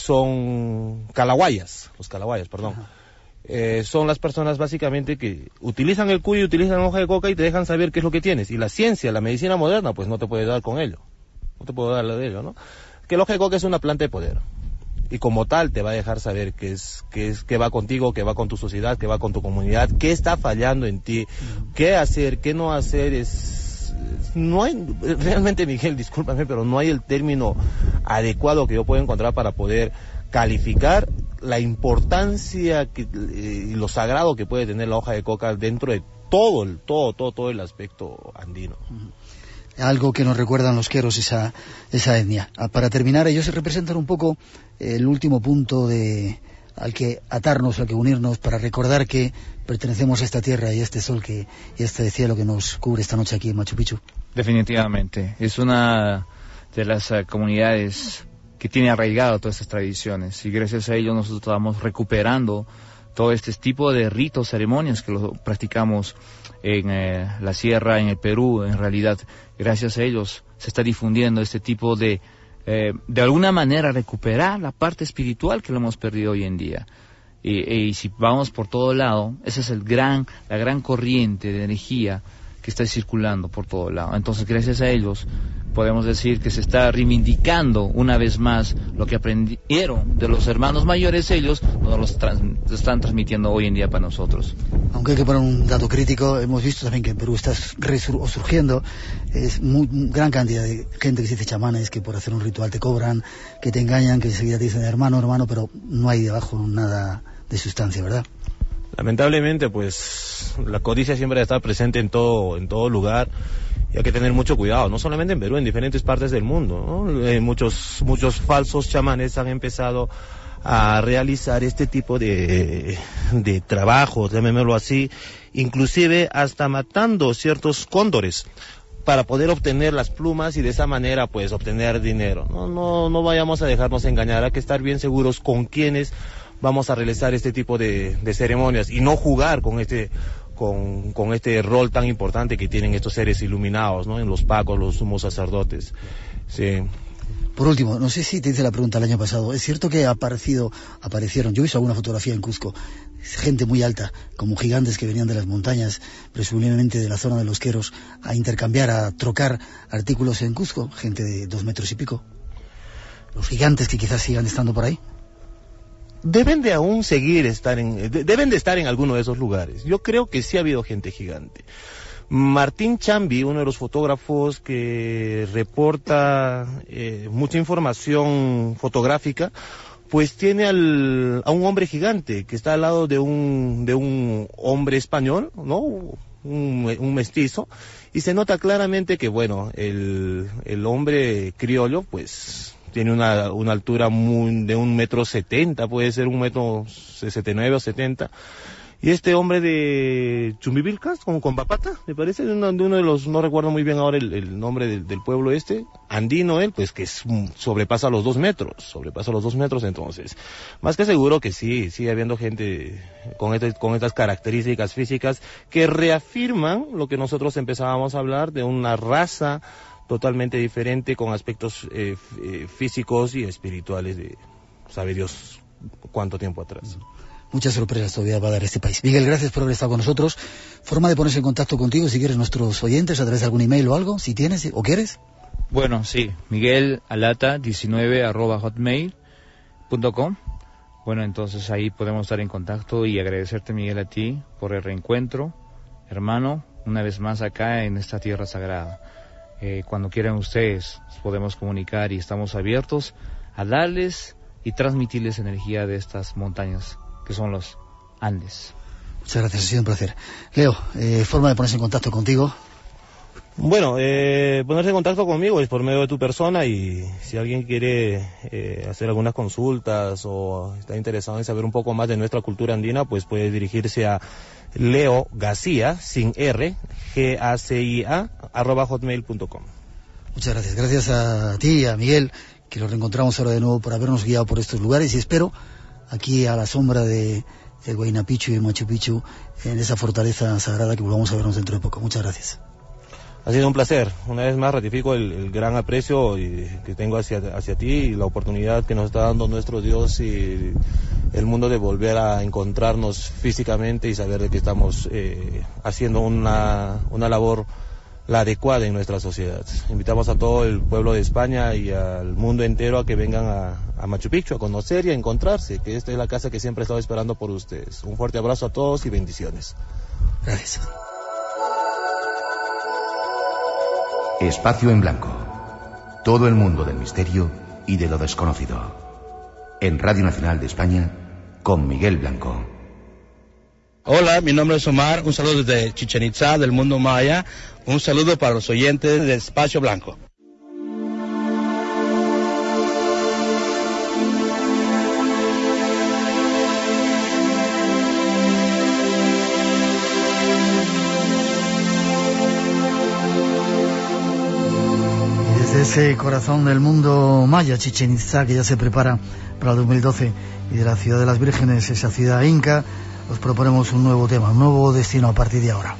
[SPEAKER 6] son calahuayas, los calahuayas, perdón. Eh, son las personas básicamente que utilizan el cuy, utilizan hoja de coca y te dejan saber qué es lo que tienes. Y la ciencia, la medicina moderna, pues no te puede dar con ello. No te puedo dar de ello, ¿no? Que la hoja de coca es una planta de poder. Y como tal te va a dejar saber qué es, qué es, qué va contigo, qué va con tu sociedad, qué va con tu comunidad, qué está fallando en ti, qué hacer, qué no hacer. Es, no hay, realmente, Miguel, discúlpame, pero no hay el término adecuado que yo pueda encontrar para poder calificar la importancia que, eh, y lo sagrado que puede tener la hoja de coca dentro de todo el, todo, todo, todo el aspecto andino.
[SPEAKER 2] Algo que nos recuerdan los queros, esa, esa etnia. Para terminar, ellos representan un poco el último punto de, al que atarnos, al que unirnos, para recordar que pertenecemos a esta tierra y a este sol que, y a este cielo que nos cubre esta noche aquí en Machu Picchu.
[SPEAKER 7] Definitivamente. Es una de las uh, comunidades que tiene arraigado todas estas tradiciones, y gracias a ello nosotros estamos recuperando todo este tipo de ritos, ceremonias que lo practicamos en eh, la sierra, en el Perú. En realidad, gracias a ellos se está difundiendo este tipo de, eh, de alguna manera, recuperar la parte espiritual que lo hemos perdido hoy en día. Y, y si vamos por todo lado, esa es el gran, la gran corriente de energía que está circulando por todo lado. Entonces, gracias a ellos, podemos decir que se está reivindicando una vez más lo que aprendieron de los hermanos mayores. Ellos nos lo trans, están transmitiendo hoy en día para nosotros.
[SPEAKER 2] Aunque hay que poner un dato crítico, hemos visto también que en Perú está resurgiendo es muy, gran cantidad de gente que se dice chamanes, que por hacer un ritual te cobran, que te engañan, que enseguida te dicen hermano, hermano, pero no hay debajo nada de sustancia, ¿verdad?
[SPEAKER 6] Lamentablemente, pues la codicia siempre está presente en todo, en todo lugar, y hay que tener mucho cuidado, no solamente en Perú, en diferentes partes del mundo, ¿no? Eh, muchos, muchos falsos chamanes han empezado a realizar este tipo de, de trabajos, llamémoslo así, inclusive hasta matando ciertos cóndores, para poder obtener las plumas y de esa manera pues obtener dinero. No, no, no vayamos a dejarnos engañar, hay que estar bien seguros con quienes vamos a realizar este tipo de, de ceremonias y no jugar con este con, con este rol tan importante que tienen estos seres iluminados, ¿no? En los pacos, los sumos sacerdotes. Sí.
[SPEAKER 2] Por último, no sé si te hice la pregunta el año pasado, es cierto que ha aparecido, aparecieron, yo he visto alguna fotografía en Cusco, gente muy alta, como gigantes que venían de las montañas, presumiblemente de la zona de los Queros, a intercambiar, a trocar artículos en Cusco, gente de dos metros y pico. Los gigantes que quizás sigan estando por ahí.
[SPEAKER 6] Deben de aún seguir estar en, de, deben de estar en alguno de esos lugares. Yo creo que sí ha habido gente gigante. Martín Chambi, uno de los fotógrafos que reporta eh, mucha información fotográfica, pues tiene al, a un hombre gigante que está al lado de un de un hombre español, ¿no? Un, un mestizo, y se nota claramente que, bueno, el, el hombre criollo, pues tiene una, una altura muy, de un metro setenta, puede ser un metro sesenta y nueve o setenta, y este hombre de Chumbivilcas, como con Papata, me parece, de uno, de uno de los, no recuerdo muy bien ahora el, el nombre del, del pueblo este, andino él, pues que es, sobrepasa los dos metros, sobrepasa los dos metros, entonces, más que seguro que sí, sigue habiendo gente con, este, con estas características físicas que reafirman lo que nosotros empezábamos a hablar de una raza totalmente diferente, con aspectos eh, eh, físicos y espirituales de, sabe Dios cuánto tiempo atrás.
[SPEAKER 2] Muchas sorpresas todavía va a dar este país. Miguel, gracias por haber estado con nosotros. Forma de ponerse en contacto contigo, si quieres, nuestros oyentes, a través de algún email o algo, si tienes o quieres.
[SPEAKER 7] Bueno, sí, Miguel Alata diecinueve arroba hotmail punto com. Bueno, entonces ahí podemos estar en contacto y agradecerte, Miguel, a ti por el reencuentro, hermano, una vez más acá en esta tierra sagrada. Eh, cuando quieran ustedes podemos comunicar y estamos abiertos a darles y transmitirles energía de estas montañas que son los Andes.
[SPEAKER 2] Muchas gracias, ha sido un placer. Leo, eh, forma de ponerse en contacto contigo.
[SPEAKER 6] Bueno, eh, ponerse en contacto conmigo es por medio de tu persona, y si alguien quiere eh, hacer algunas consultas o está interesado en saber un poco más de nuestra cultura andina, pues puede dirigirse a Leo García, sin R, G A C I A, arroba hotmail punto com.
[SPEAKER 2] Muchas gracias. Gracias a ti y a Miguel, que los reencontramos ahora de nuevo por habernos guiado por estos lugares, y espero aquí a la sombra de, de Huayna Picchu y Machu Picchu, en esa fortaleza sagrada, que volvamos a vernos dentro de poco. Muchas gracias.
[SPEAKER 6] Ha sido un placer. Una vez más ratifico el, el gran aprecio y, que tengo hacia, hacia ti, y la oportunidad que nos está dando nuestro Dios y el mundo de volver a encontrarnos físicamente y saber de que estamos eh, haciendo una, una labor la adecuada en nuestra sociedad. Invitamos a todo el pueblo de España y al mundo entero a que vengan a, a Machu Picchu a conocer y a encontrarse, que esta es la casa que siempre he estado esperando por ustedes. Un fuerte abrazo a todos y bendiciones.
[SPEAKER 2] Gracias.
[SPEAKER 5] Espacio en Blanco. Todo el mundo del misterio y de lo desconocido. En Radio Nacional de España, con Miguel Blanco.
[SPEAKER 8] Hola, mi nombre es Omar, un saludo desde Chichén Itzá, del mundo maya, un saludo para los oyentes de Espacio Blanco.
[SPEAKER 2] Y desde ese corazón del mundo maya, Chichén Itzá, que ya se prepara para el dos mil doce, y de la ciudad de las Vírgenes, esa ciudad inca, os proponemos un nuevo tema, un nuevo destino a partir de ahora.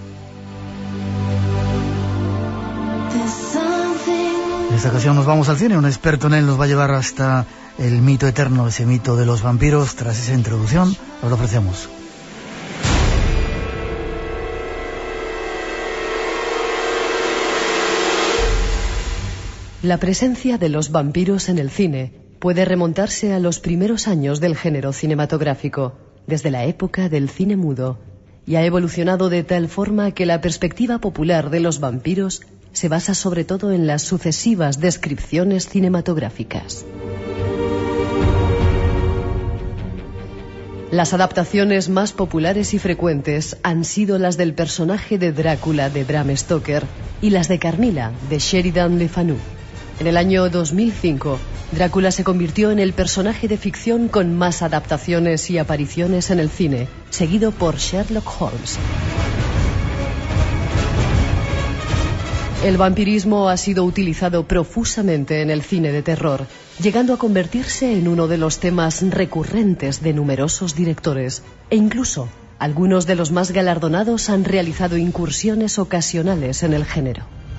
[SPEAKER 2] En esta ocasión nos vamos al cine, un experto en él nos va a llevar hasta el mito eterno, ese mito de los vampiros. Tras esa introducción, os lo ofrecemos.
[SPEAKER 3] La presencia de los vampiros en el cine puede remontarse a los primeros años del género cinematográfico, desde la época del cine mudo, y ha evolucionado de tal forma que la perspectiva popular de los vampiros se basa sobre todo en las sucesivas descripciones cinematográficas. Las adaptaciones más populares y frecuentes han sido las del personaje de Drácula de Bram Stoker y las de Carmilla de Sheridan Le Fanu. En el año dos mil cinco, Drácula se convirtió en el personaje de ficción con más adaptaciones y apariciones en el cine, seguido por Sherlock Holmes. El vampirismo ha sido utilizado profusamente en el cine de terror, llegando a convertirse en uno de los temas recurrentes de numerosos directores, e incluso algunos de los más galardonados han realizado incursiones ocasionales en el género.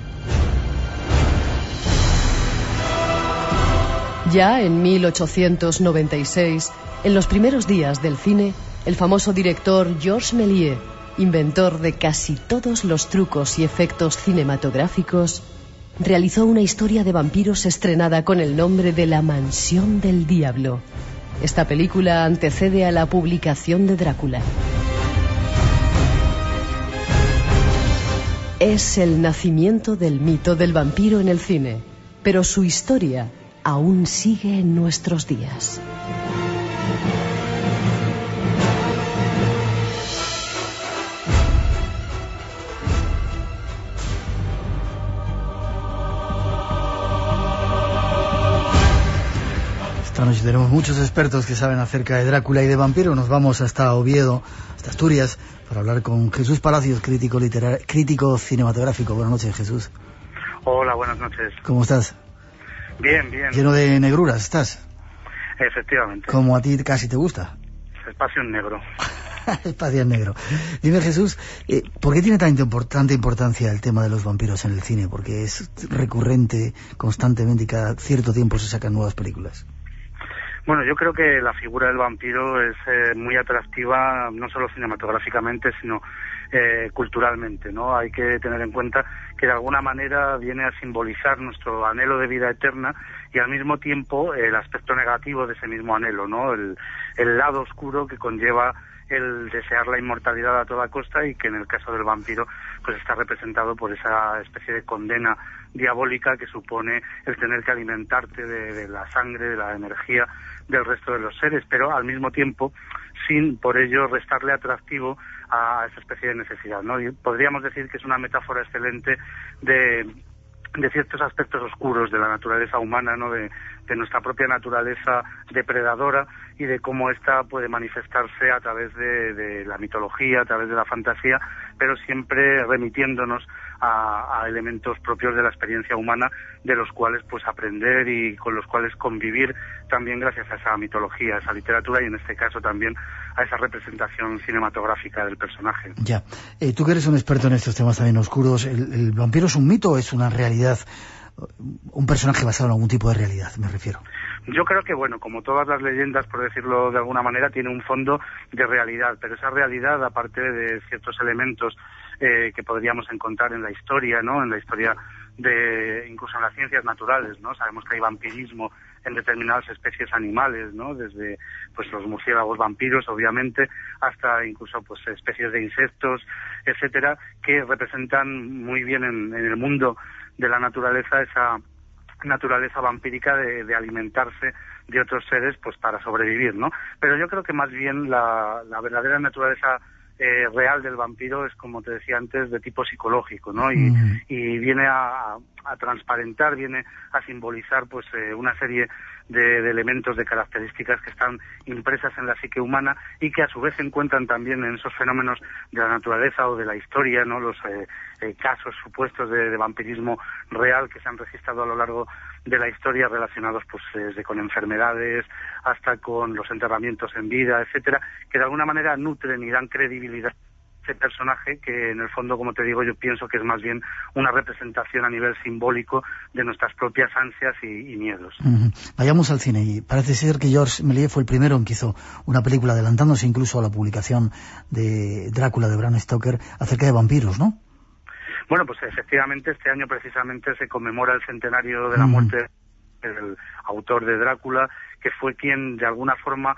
[SPEAKER 3] Ya en mil ochocientos noventa y seis, en los primeros días del cine, el famoso director Georges Méliès, inventor de casi todos los trucos y efectos cinematográficos, realizó una historia de vampiros estrenada con el nombre de La Mansión del Diablo. Esta película antecede a la publicación de Drácula. Es el nacimiento del mito del vampiro en el cine, pero su historia aún sigue en nuestros días.
[SPEAKER 2] Esta noche tenemos muchos expertos que saben acerca de Drácula y de vampiro. Nos vamos hasta Oviedo, hasta Asturias, para hablar con Jesús Palacios, crítico literario, crítico cinematográfico. Buenas noches, Jesús.
[SPEAKER 9] Hola, buenas noches.
[SPEAKER 2] ¿Cómo estás?
[SPEAKER 9] Bien, bien.
[SPEAKER 2] Lleno de negruras, ¿estás?
[SPEAKER 9] Efectivamente.
[SPEAKER 2] Como a ti casi te gusta.
[SPEAKER 9] Espacio en negro.
[SPEAKER 2] Espacio en negro. Dime, Jesús, eh, ¿por qué tiene tanta, import- tanta importancia el tema de los vampiros en el cine? Porque es recurrente constantemente y cada cierto tiempo se sacan nuevas películas.
[SPEAKER 9] Bueno, yo creo que la figura del vampiro es eh, muy atractiva, no solo cinematográficamente, sino eh, culturalmente, ¿no? Hay que tener en cuenta que de alguna manera viene a simbolizar nuestro anhelo de vida eterna y al mismo tiempo el aspecto negativo de ese mismo anhelo, ¿no? El, el lado oscuro que conlleva el desear la inmortalidad a toda costa y que en el caso del vampiro pues está representado por esa especie de condena diabólica que supone el tener que alimentarte de, de la sangre, de la energía del resto de los seres, pero al mismo tiempo sin por ello restarle atractivo a esa especie de necesidad, ¿no? Y podríamos decir que es una metáfora excelente de de ciertos aspectos oscuros de la naturaleza humana, ¿no? De, de nuestra propia naturaleza depredadora y de cómo ésta puede manifestarse a través de, de la mitología, a través de la fantasía, pero siempre remitiéndonos a, a elementos propios de la experiencia humana, de los cuales pues aprender y con los cuales convivir también gracias a esa mitología, a esa literatura y en este caso también a esa representación cinematográfica del personaje.
[SPEAKER 2] Ya. Eh, tú que eres un experto en estos temas también oscuros, ¿el, el vampiro es un mito o es una realidad? Un personaje basado en algún tipo de realidad, me refiero.
[SPEAKER 9] Yo creo que, bueno, como todas las leyendas, por decirlo de alguna manera, tiene un fondo de realidad, pero esa realidad, aparte de ciertos elementos eh, que podríamos encontrar en la historia, ¿no? En la historia de, incluso en las ciencias naturales, ¿no? Sabemos que hay vampirismo en determinadas especies animales, ¿no? Desde, pues, los murciélagos vampiros, obviamente, hasta incluso, pues, especies de insectos, etcétera, que representan muy bien en, en el mundo de la naturaleza esa naturaleza vampírica de, de alimentarse de otros seres pues para sobrevivir, ¿no? Pero yo creo que más bien la, la verdadera naturaleza eh, real del vampiro es, como te decía antes, de tipo psicológico, ¿no? Y, mm. y viene a, a transparentar, viene a simbolizar pues eh, una serie de, de elementos, de características que están impresas en la psique humana y que a su vez se encuentran también en esos fenómenos de la naturaleza o de la historia, ¿no? Los eh, eh, casos supuestos de, de vampirismo real que se han registrado a lo largo de la historia relacionados pues desde con enfermedades hasta con los enterramientos en vida, etcétera, que de alguna manera nutren y dan credibilidad a ese personaje que en el fondo, como te digo, yo pienso que es más bien una representación a nivel simbólico de nuestras propias ansias y, y miedos.
[SPEAKER 2] Uh-huh. Vayamos al cine y parece ser que Georges Méliès fue el primero en que hizo una película adelantándose incluso a la publicación de Drácula de Bram Stoker acerca de vampiros, ¿no?
[SPEAKER 9] Bueno, pues efectivamente este año precisamente se conmemora el centenario de la muerte uh-huh. del autor de Drácula, que fue quien de alguna forma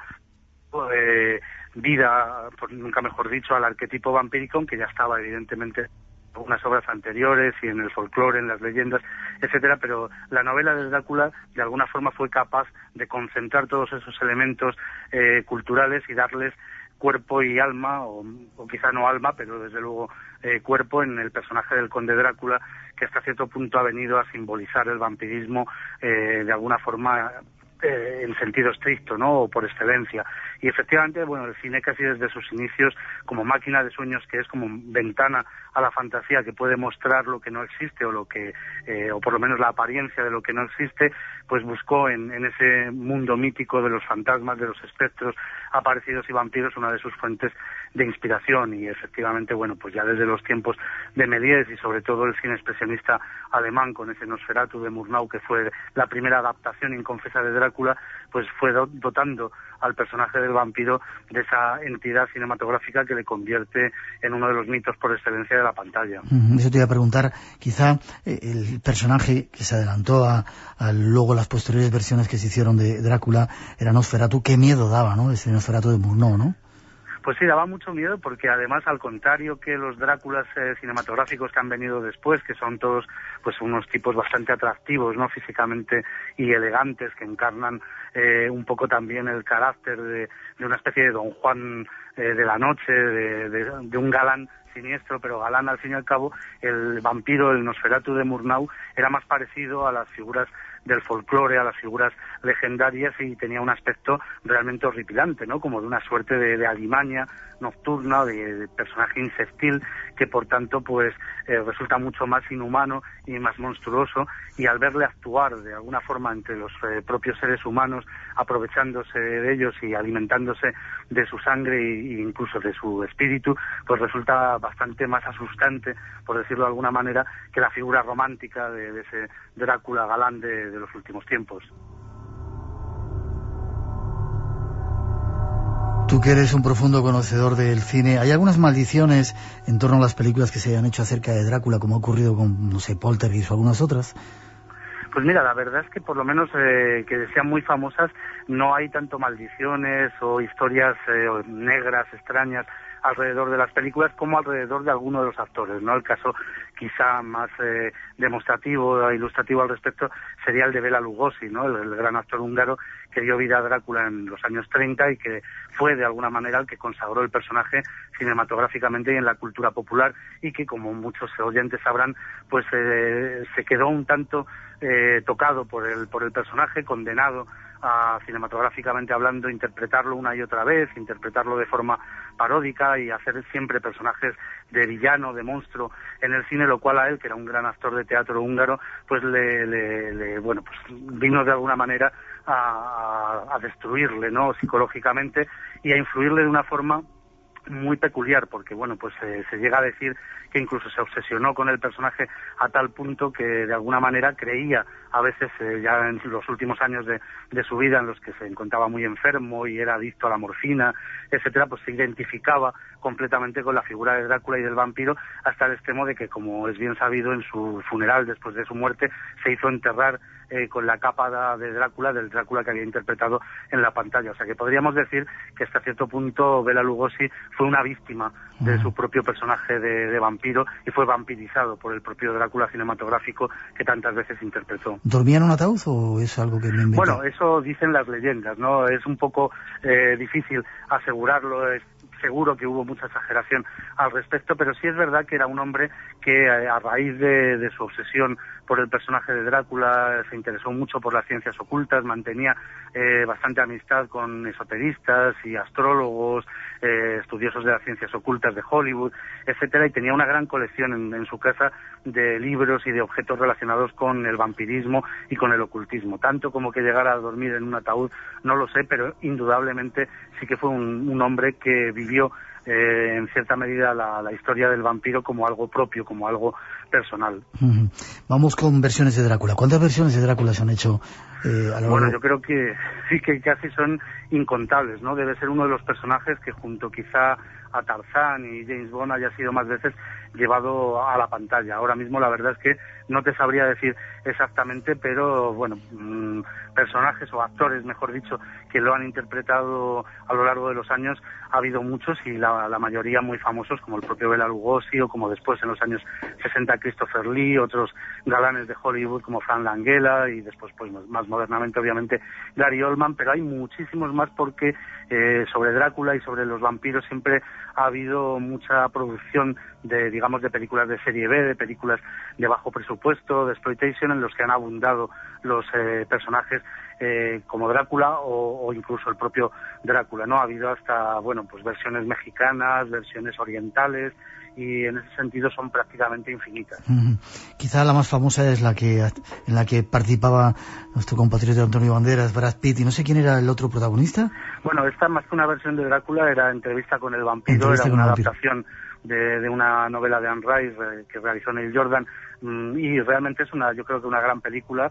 [SPEAKER 9] eh, vida, por nunca mejor dicho, al arquetipo vampírico, aunque ya estaba evidentemente en algunas obras anteriores y en el folclore, en las leyendas, etcétera, pero la novela de Drácula de alguna forma fue capaz de concentrar todos esos elementos eh, culturales y darles cuerpo y alma, o, o quizá no alma, pero desde luego eh, cuerpo en el personaje del conde Drácula, que hasta cierto punto ha venido a simbolizar el vampirismo eh, de alguna forma eh, en sentido estricto, ¿no? O por excelencia. Y efectivamente, bueno, el cine casi desde sus inicios, como máquina de sueños que es, como ventana a la fantasía que puede mostrar lo que no existe o lo que, eh, o por lo menos la apariencia de lo que no existe, pues buscó en, en ese mundo mítico de los fantasmas, de los espectros, aparecidos y vampiros, una de sus fuentes de inspiración. Y efectivamente, bueno, pues ya desde los tiempos de Méliès y sobre todo el cine expresionista alemán con ese Nosferatu de Murnau, que fue la primera adaptación inconfesa de Drácula, pues fue dotando al personaje del vampiro de esa entidad cinematográfica que le convierte en uno de los mitos por excelencia de la pantalla.
[SPEAKER 2] Eso te iba a preguntar, quizá eh, el personaje que se adelantó a, a luego las posteriores versiones que se hicieron de Drácula era Nosferatu. Qué miedo daba, ¿no?, ese Nosferatu de Murnau, ¿no?
[SPEAKER 9] Pues sí, daba mucho miedo porque además, al contrario que los Dráculas eh, cinematográficos que han venido después, que son todos pues unos tipos bastante atractivos, ¿no?, físicamente y elegantes, que encarnan eh, un poco también el carácter de, de una especie de Don Juan eh, de la noche, de, de, de un galán siniestro, pero galán al fin y al cabo. El vampiro, el Nosferatu de Murnau, era más parecido a las figuras del folclore, a las figuras legendarias, y tenía un aspecto realmente horripilante, ¿no?, como de una suerte de, de alimaña nocturna, de, de personaje insectil, que por tanto pues eh, resulta mucho más inhumano y más monstruoso, y al verle actuar de alguna forma entre los eh, propios seres humanos, aprovechándose de ellos y alimentándose de su sangre e incluso de su espíritu, pues resulta bastante más asustante, por decirlo de alguna manera, que la figura romántica de, de ese Drácula galán de, de los últimos tiempos.
[SPEAKER 2] Tú que eres un profundo conocedor del cine, ¿hay algunas maldiciones en torno a las películas que se hayan hecho acerca de Drácula, como ha ocurrido con, no sé, Poltergeist o algunas otras?
[SPEAKER 9] Pues mira, la verdad es que por lo menos eh, que sean muy famosas, no hay tanto maldiciones o historias eh, negras, extrañas, alrededor de las películas como alrededor de alguno de los actores, ¿no? El caso quizá más eh, demostrativo e ilustrativo al respecto sería el de Bela Lugosi, ¿no?, el, el gran actor húngaro que dio vida a Drácula en los años treinta y que fue de alguna manera el que consagró el personaje cinematográficamente y en la cultura popular, y que, como muchos oyentes sabrán, pues eh, se quedó un tanto eh, tocado por el, por el personaje, condenado a, cinematográficamente hablando, interpretarlo una y otra vez, interpretarlo de forma paródica y hacer siempre personajes de villano, de monstruo en el cine, lo cual a él, que era un gran actor de teatro húngaro, pues le, le, le bueno, pues vino de alguna manera a, a destruirle, ¿no?, psicológicamente, y a influirle de una forma muy peculiar, porque bueno, pues eh, se llega a decir que incluso se obsesionó con el personaje a tal punto que de alguna manera creía, a veces eh, ya en los últimos años de, de su vida, en los que se encontraba muy enfermo y era adicto a la morfina, etcétera, pues se identificaba completamente con la figura de Drácula y del vampiro, hasta el extremo de que, como es bien sabido, en su funeral, después de su muerte, se hizo enterrar eh, con la capa de Drácula, del Drácula que había interpretado en la pantalla. O sea que podríamos decir que hasta cierto punto Bela Lugosi fue una víctima de su propio personaje de, de vampiro, y fue vampirizado por el propio Drácula cinematográfico que tantas veces interpretó.
[SPEAKER 2] ¿Dormía en un ataúd o es algo que me inventé?
[SPEAKER 9] Bueno, eso dicen las leyendas, ¿no? Es un poco eh, difícil asegurarlo, es seguro que hubo mucha exageración al respecto, pero sí es verdad que era un hombre que eh, a raíz de, de su obsesión por el personaje de Drácula se interesó mucho por las ciencias ocultas, mantenía eh, bastante amistad con esoteristas y astrólogos, eh, estudiosos de las ciencias ocultas de Hollywood, etcétera, y tenía una gran colección en, en su casa de libros y de objetos relacionados con el vampirismo y con el ocultismo. Tanto como que llegara a dormir en un ataúd, no lo sé, pero indudablemente sí que fue un, un hombre que vivió eh, en cierta medida la, la historia del vampiro como algo propio, como algo personal.
[SPEAKER 2] Uh-huh. Vamos con versiones de Drácula. ¿Cuántas versiones de Drácula se han hecho eh, a lo largo?
[SPEAKER 9] Bueno, yo creo que sí, que casi son incontables, ¿no? Debe ser uno de los personajes que, junto quizá a Tarzán y James Bond, haya sido más veces llevado a la pantalla. Ahora mismo la verdad es que no te sabría decir exactamente, pero bueno, mmm, personajes o actores, mejor dicho, que lo han interpretado a lo largo de los años, ha habido muchos, y la, la mayoría muy famosos, como el propio Bela Lugosi, o como después en los años sesenta Christopher Lee, otros galanes de Hollywood como Frank Langella, y después pues más modernamente obviamente Gary Oldman, pero hay muchísimos más, porque eh, sobre Drácula y sobre los vampiros siempre ha habido mucha producción de, digamos, de películas de serie B, de películas de bajo presupuesto, de exploitation, en los que han abundado los eh, personajes eh, como Drácula o, o incluso el propio Drácula, ¿no? Ha habido hasta, bueno, pues versiones mexicanas, versiones orientales, y en ese sentido son prácticamente infinitas.
[SPEAKER 2] Uh-huh. Quizá la más famosa es la que en la que participaba nuestro compatriota Antonio Banderas, Brad Pitt, y no sé quién era el otro protagonista.
[SPEAKER 9] Bueno, esta más que una versión de Drácula era Entrevista con el vampiro,
[SPEAKER 2] Entrevista
[SPEAKER 9] era
[SPEAKER 2] con
[SPEAKER 9] una
[SPEAKER 2] el vampiro.
[SPEAKER 9] adaptación de, de una novela de Anne Rice eh, que realizó Neil Jordan, mm, y realmente es una, yo creo que una gran película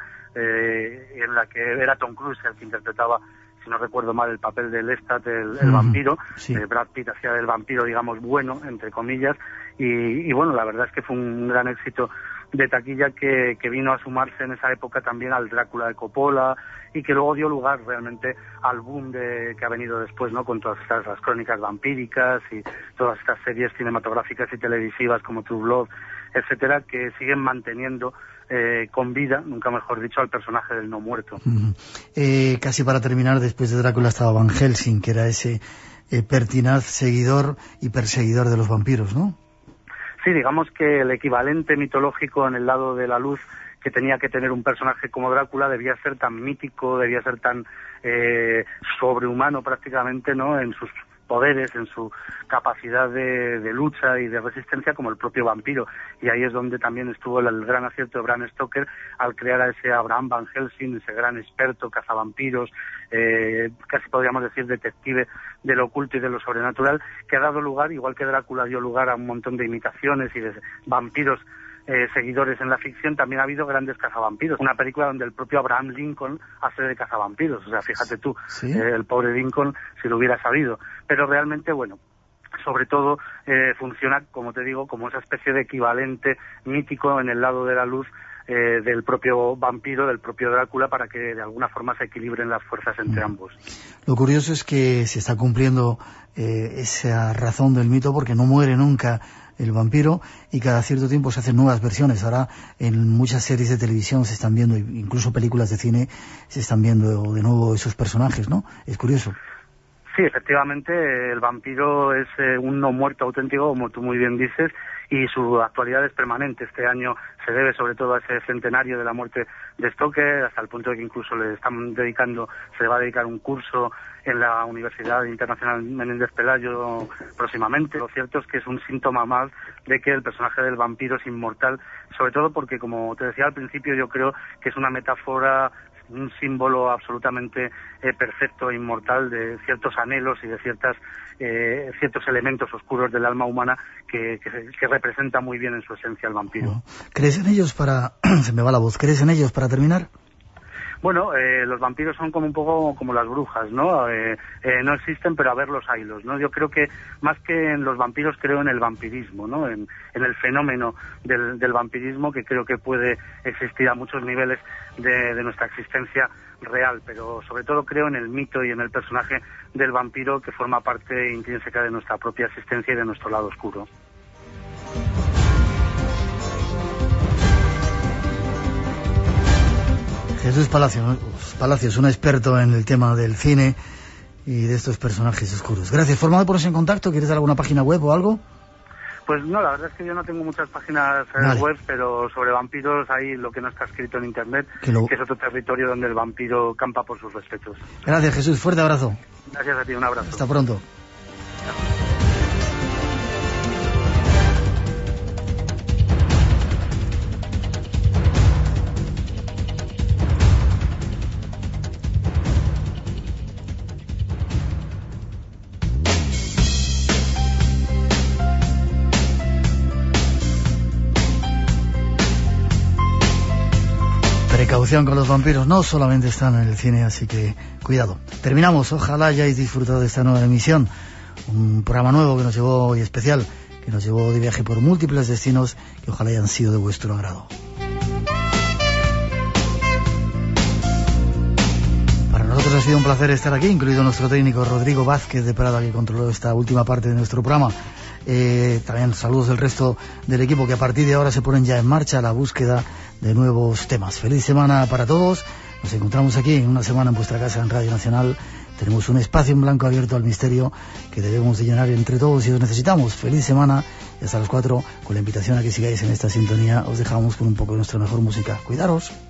[SPEAKER 9] eh, en la que era Tom Cruise el que interpretaba, si no recuerdo mal, el papel de Lestat, el, el
[SPEAKER 2] uh-huh.
[SPEAKER 9] vampiro.
[SPEAKER 2] Sí.
[SPEAKER 9] eh, Brad Pitt hacía del vampiro, digamos, bueno, entre comillas, y, y bueno, la verdad es que fue un gran éxito de taquilla que, que vino a sumarse en esa época también al Drácula de Coppola, y que luego dio lugar realmente al boom de, que ha venido después, ¿no? Con todas estas las crónicas vampíricas y todas estas series cinematográficas y televisivas como True Blood, etcétera, que siguen manteniendo eh, con vida, nunca mejor dicho, al personaje del no muerto.
[SPEAKER 2] Uh-huh. Eh, casi para terminar, después de Drácula estaba Van Helsing, que era ese eh, pertinaz seguidor y perseguidor de los vampiros, ¿no?
[SPEAKER 9] Sí, digamos que el equivalente mitológico en el lado de la luz que tenía que tener un personaje como Drácula debía ser tan mítico, debía ser tan eh, sobrehumano prácticamente, ¿no? En sus poderes, en su capacidad de, de lucha y de resistencia como el propio vampiro. Y ahí es donde también estuvo el, el gran acierto de Bram Stoker al crear a ese Abraham Van Helsing, ese gran experto, cazavampiros, eh, casi podríamos decir detective de lo oculto y de lo sobrenatural, que ha dado lugar, igual que Drácula dio lugar a un montón de imitaciones y de vampiros Eh, seguidores en la ficción, también ha habido grandes cazavampiros. Una película donde el propio Abraham Lincoln hace de cazavampiros, o sea, fíjate tú,
[SPEAKER 2] ¿sí?
[SPEAKER 9] eh, el pobre Lincoln si lo hubiera sabido. Pero realmente, bueno, sobre todo eh, funciona, como te digo, como esa especie de equivalente mítico en el lado de la luz eh, del propio vampiro, del propio Drácula, para que de alguna forma se equilibren las fuerzas entre ambos.
[SPEAKER 2] Lo curioso es que se está cumpliendo eh, esa razón del mito, porque no muere nunca el vampiro, y cada cierto tiempo se hacen nuevas versiones. Ahora en muchas series de televisión se están viendo, incluso películas de cine, se están viendo de nuevo esos personajes, ¿no? Es curioso.
[SPEAKER 9] Sí, efectivamente, el vampiro es eh, un no muerto auténtico, como tú muy bien dices, y su actualidad es permanente. Este año se debe sobre todo a ese centenario de la muerte de Stoker, hasta el punto de que incluso le están dedicando, se le va a dedicar un curso en la Universidad Internacional Menéndez Pelayo próximamente. Lo cierto es que es un síntoma más de que el personaje del vampiro es inmortal, sobre todo porque, como te decía al principio, yo creo que es una metáfora, un símbolo absolutamente eh, perfecto e inmortal de ciertos anhelos y de ciertas eh, ciertos elementos oscuros del alma humana que, que, que representa muy bien en su esencia el vampiro.
[SPEAKER 2] ¿Crees en ellos para... se me va la voz, ¿crees en ellos para terminar?
[SPEAKER 9] Bueno, eh, los vampiros son como un poco como las brujas, ¿no? Eh, eh, no existen, pero a verlos haylos, ¿no? Yo creo que más que en los vampiros creo en el vampirismo, ¿no? En, en el fenómeno del, del vampirismo, que creo que puede existir a muchos niveles de, de nuestra existencia real, pero sobre todo creo en el mito y en el personaje del vampiro, que forma parte intrínseca de nuestra propia existencia y de nuestro lado oscuro.
[SPEAKER 2] Jesús Palacios, Palacios, un experto en el tema del cine y de estos personajes oscuros. Gracias. ¿Forma de ponerse en contacto? ¿Quieres dar alguna página web o algo?
[SPEAKER 9] Pues no, la verdad es que yo no tengo muchas páginas eh,
[SPEAKER 2] vale.
[SPEAKER 9] web, pero sobre vampiros hay lo que no está escrito en internet,
[SPEAKER 2] que, lo...
[SPEAKER 9] que es otro territorio donde el vampiro campa por sus respetos.
[SPEAKER 2] Gracias, Jesús. Fuerte abrazo.
[SPEAKER 9] Gracias a ti, un abrazo.
[SPEAKER 2] Hasta pronto. Precaución con los vampiros, no solamente están en el cine, así que cuidado. Terminamos, ojalá hayáis disfrutado de esta nueva emisión, un programa nuevo que nos llevó, y especial, que nos llevó de viaje por múltiples destinos, que ojalá hayan sido de vuestro agrado. Para nosotros ha sido un placer estar aquí, incluido nuestro técnico Rodrigo Vázquez de Prada, que controló esta última parte de nuestro programa. Eh, también saludos del resto del equipo, que a partir de ahora se ponen ya en marcha a la búsqueda de nuevos temas. Feliz semana para todos. Nos encontramos aquí en una semana en vuestra casa en Radio Nacional. Tenemos un espacio en blanco abierto al misterio que debemos de llenar entre todos y os necesitamos. Feliz semana y hasta las cuatro, con la invitación a que sigáis en esta sintonía. Os dejamos con un poco de nuestra mejor música. Cuidaros.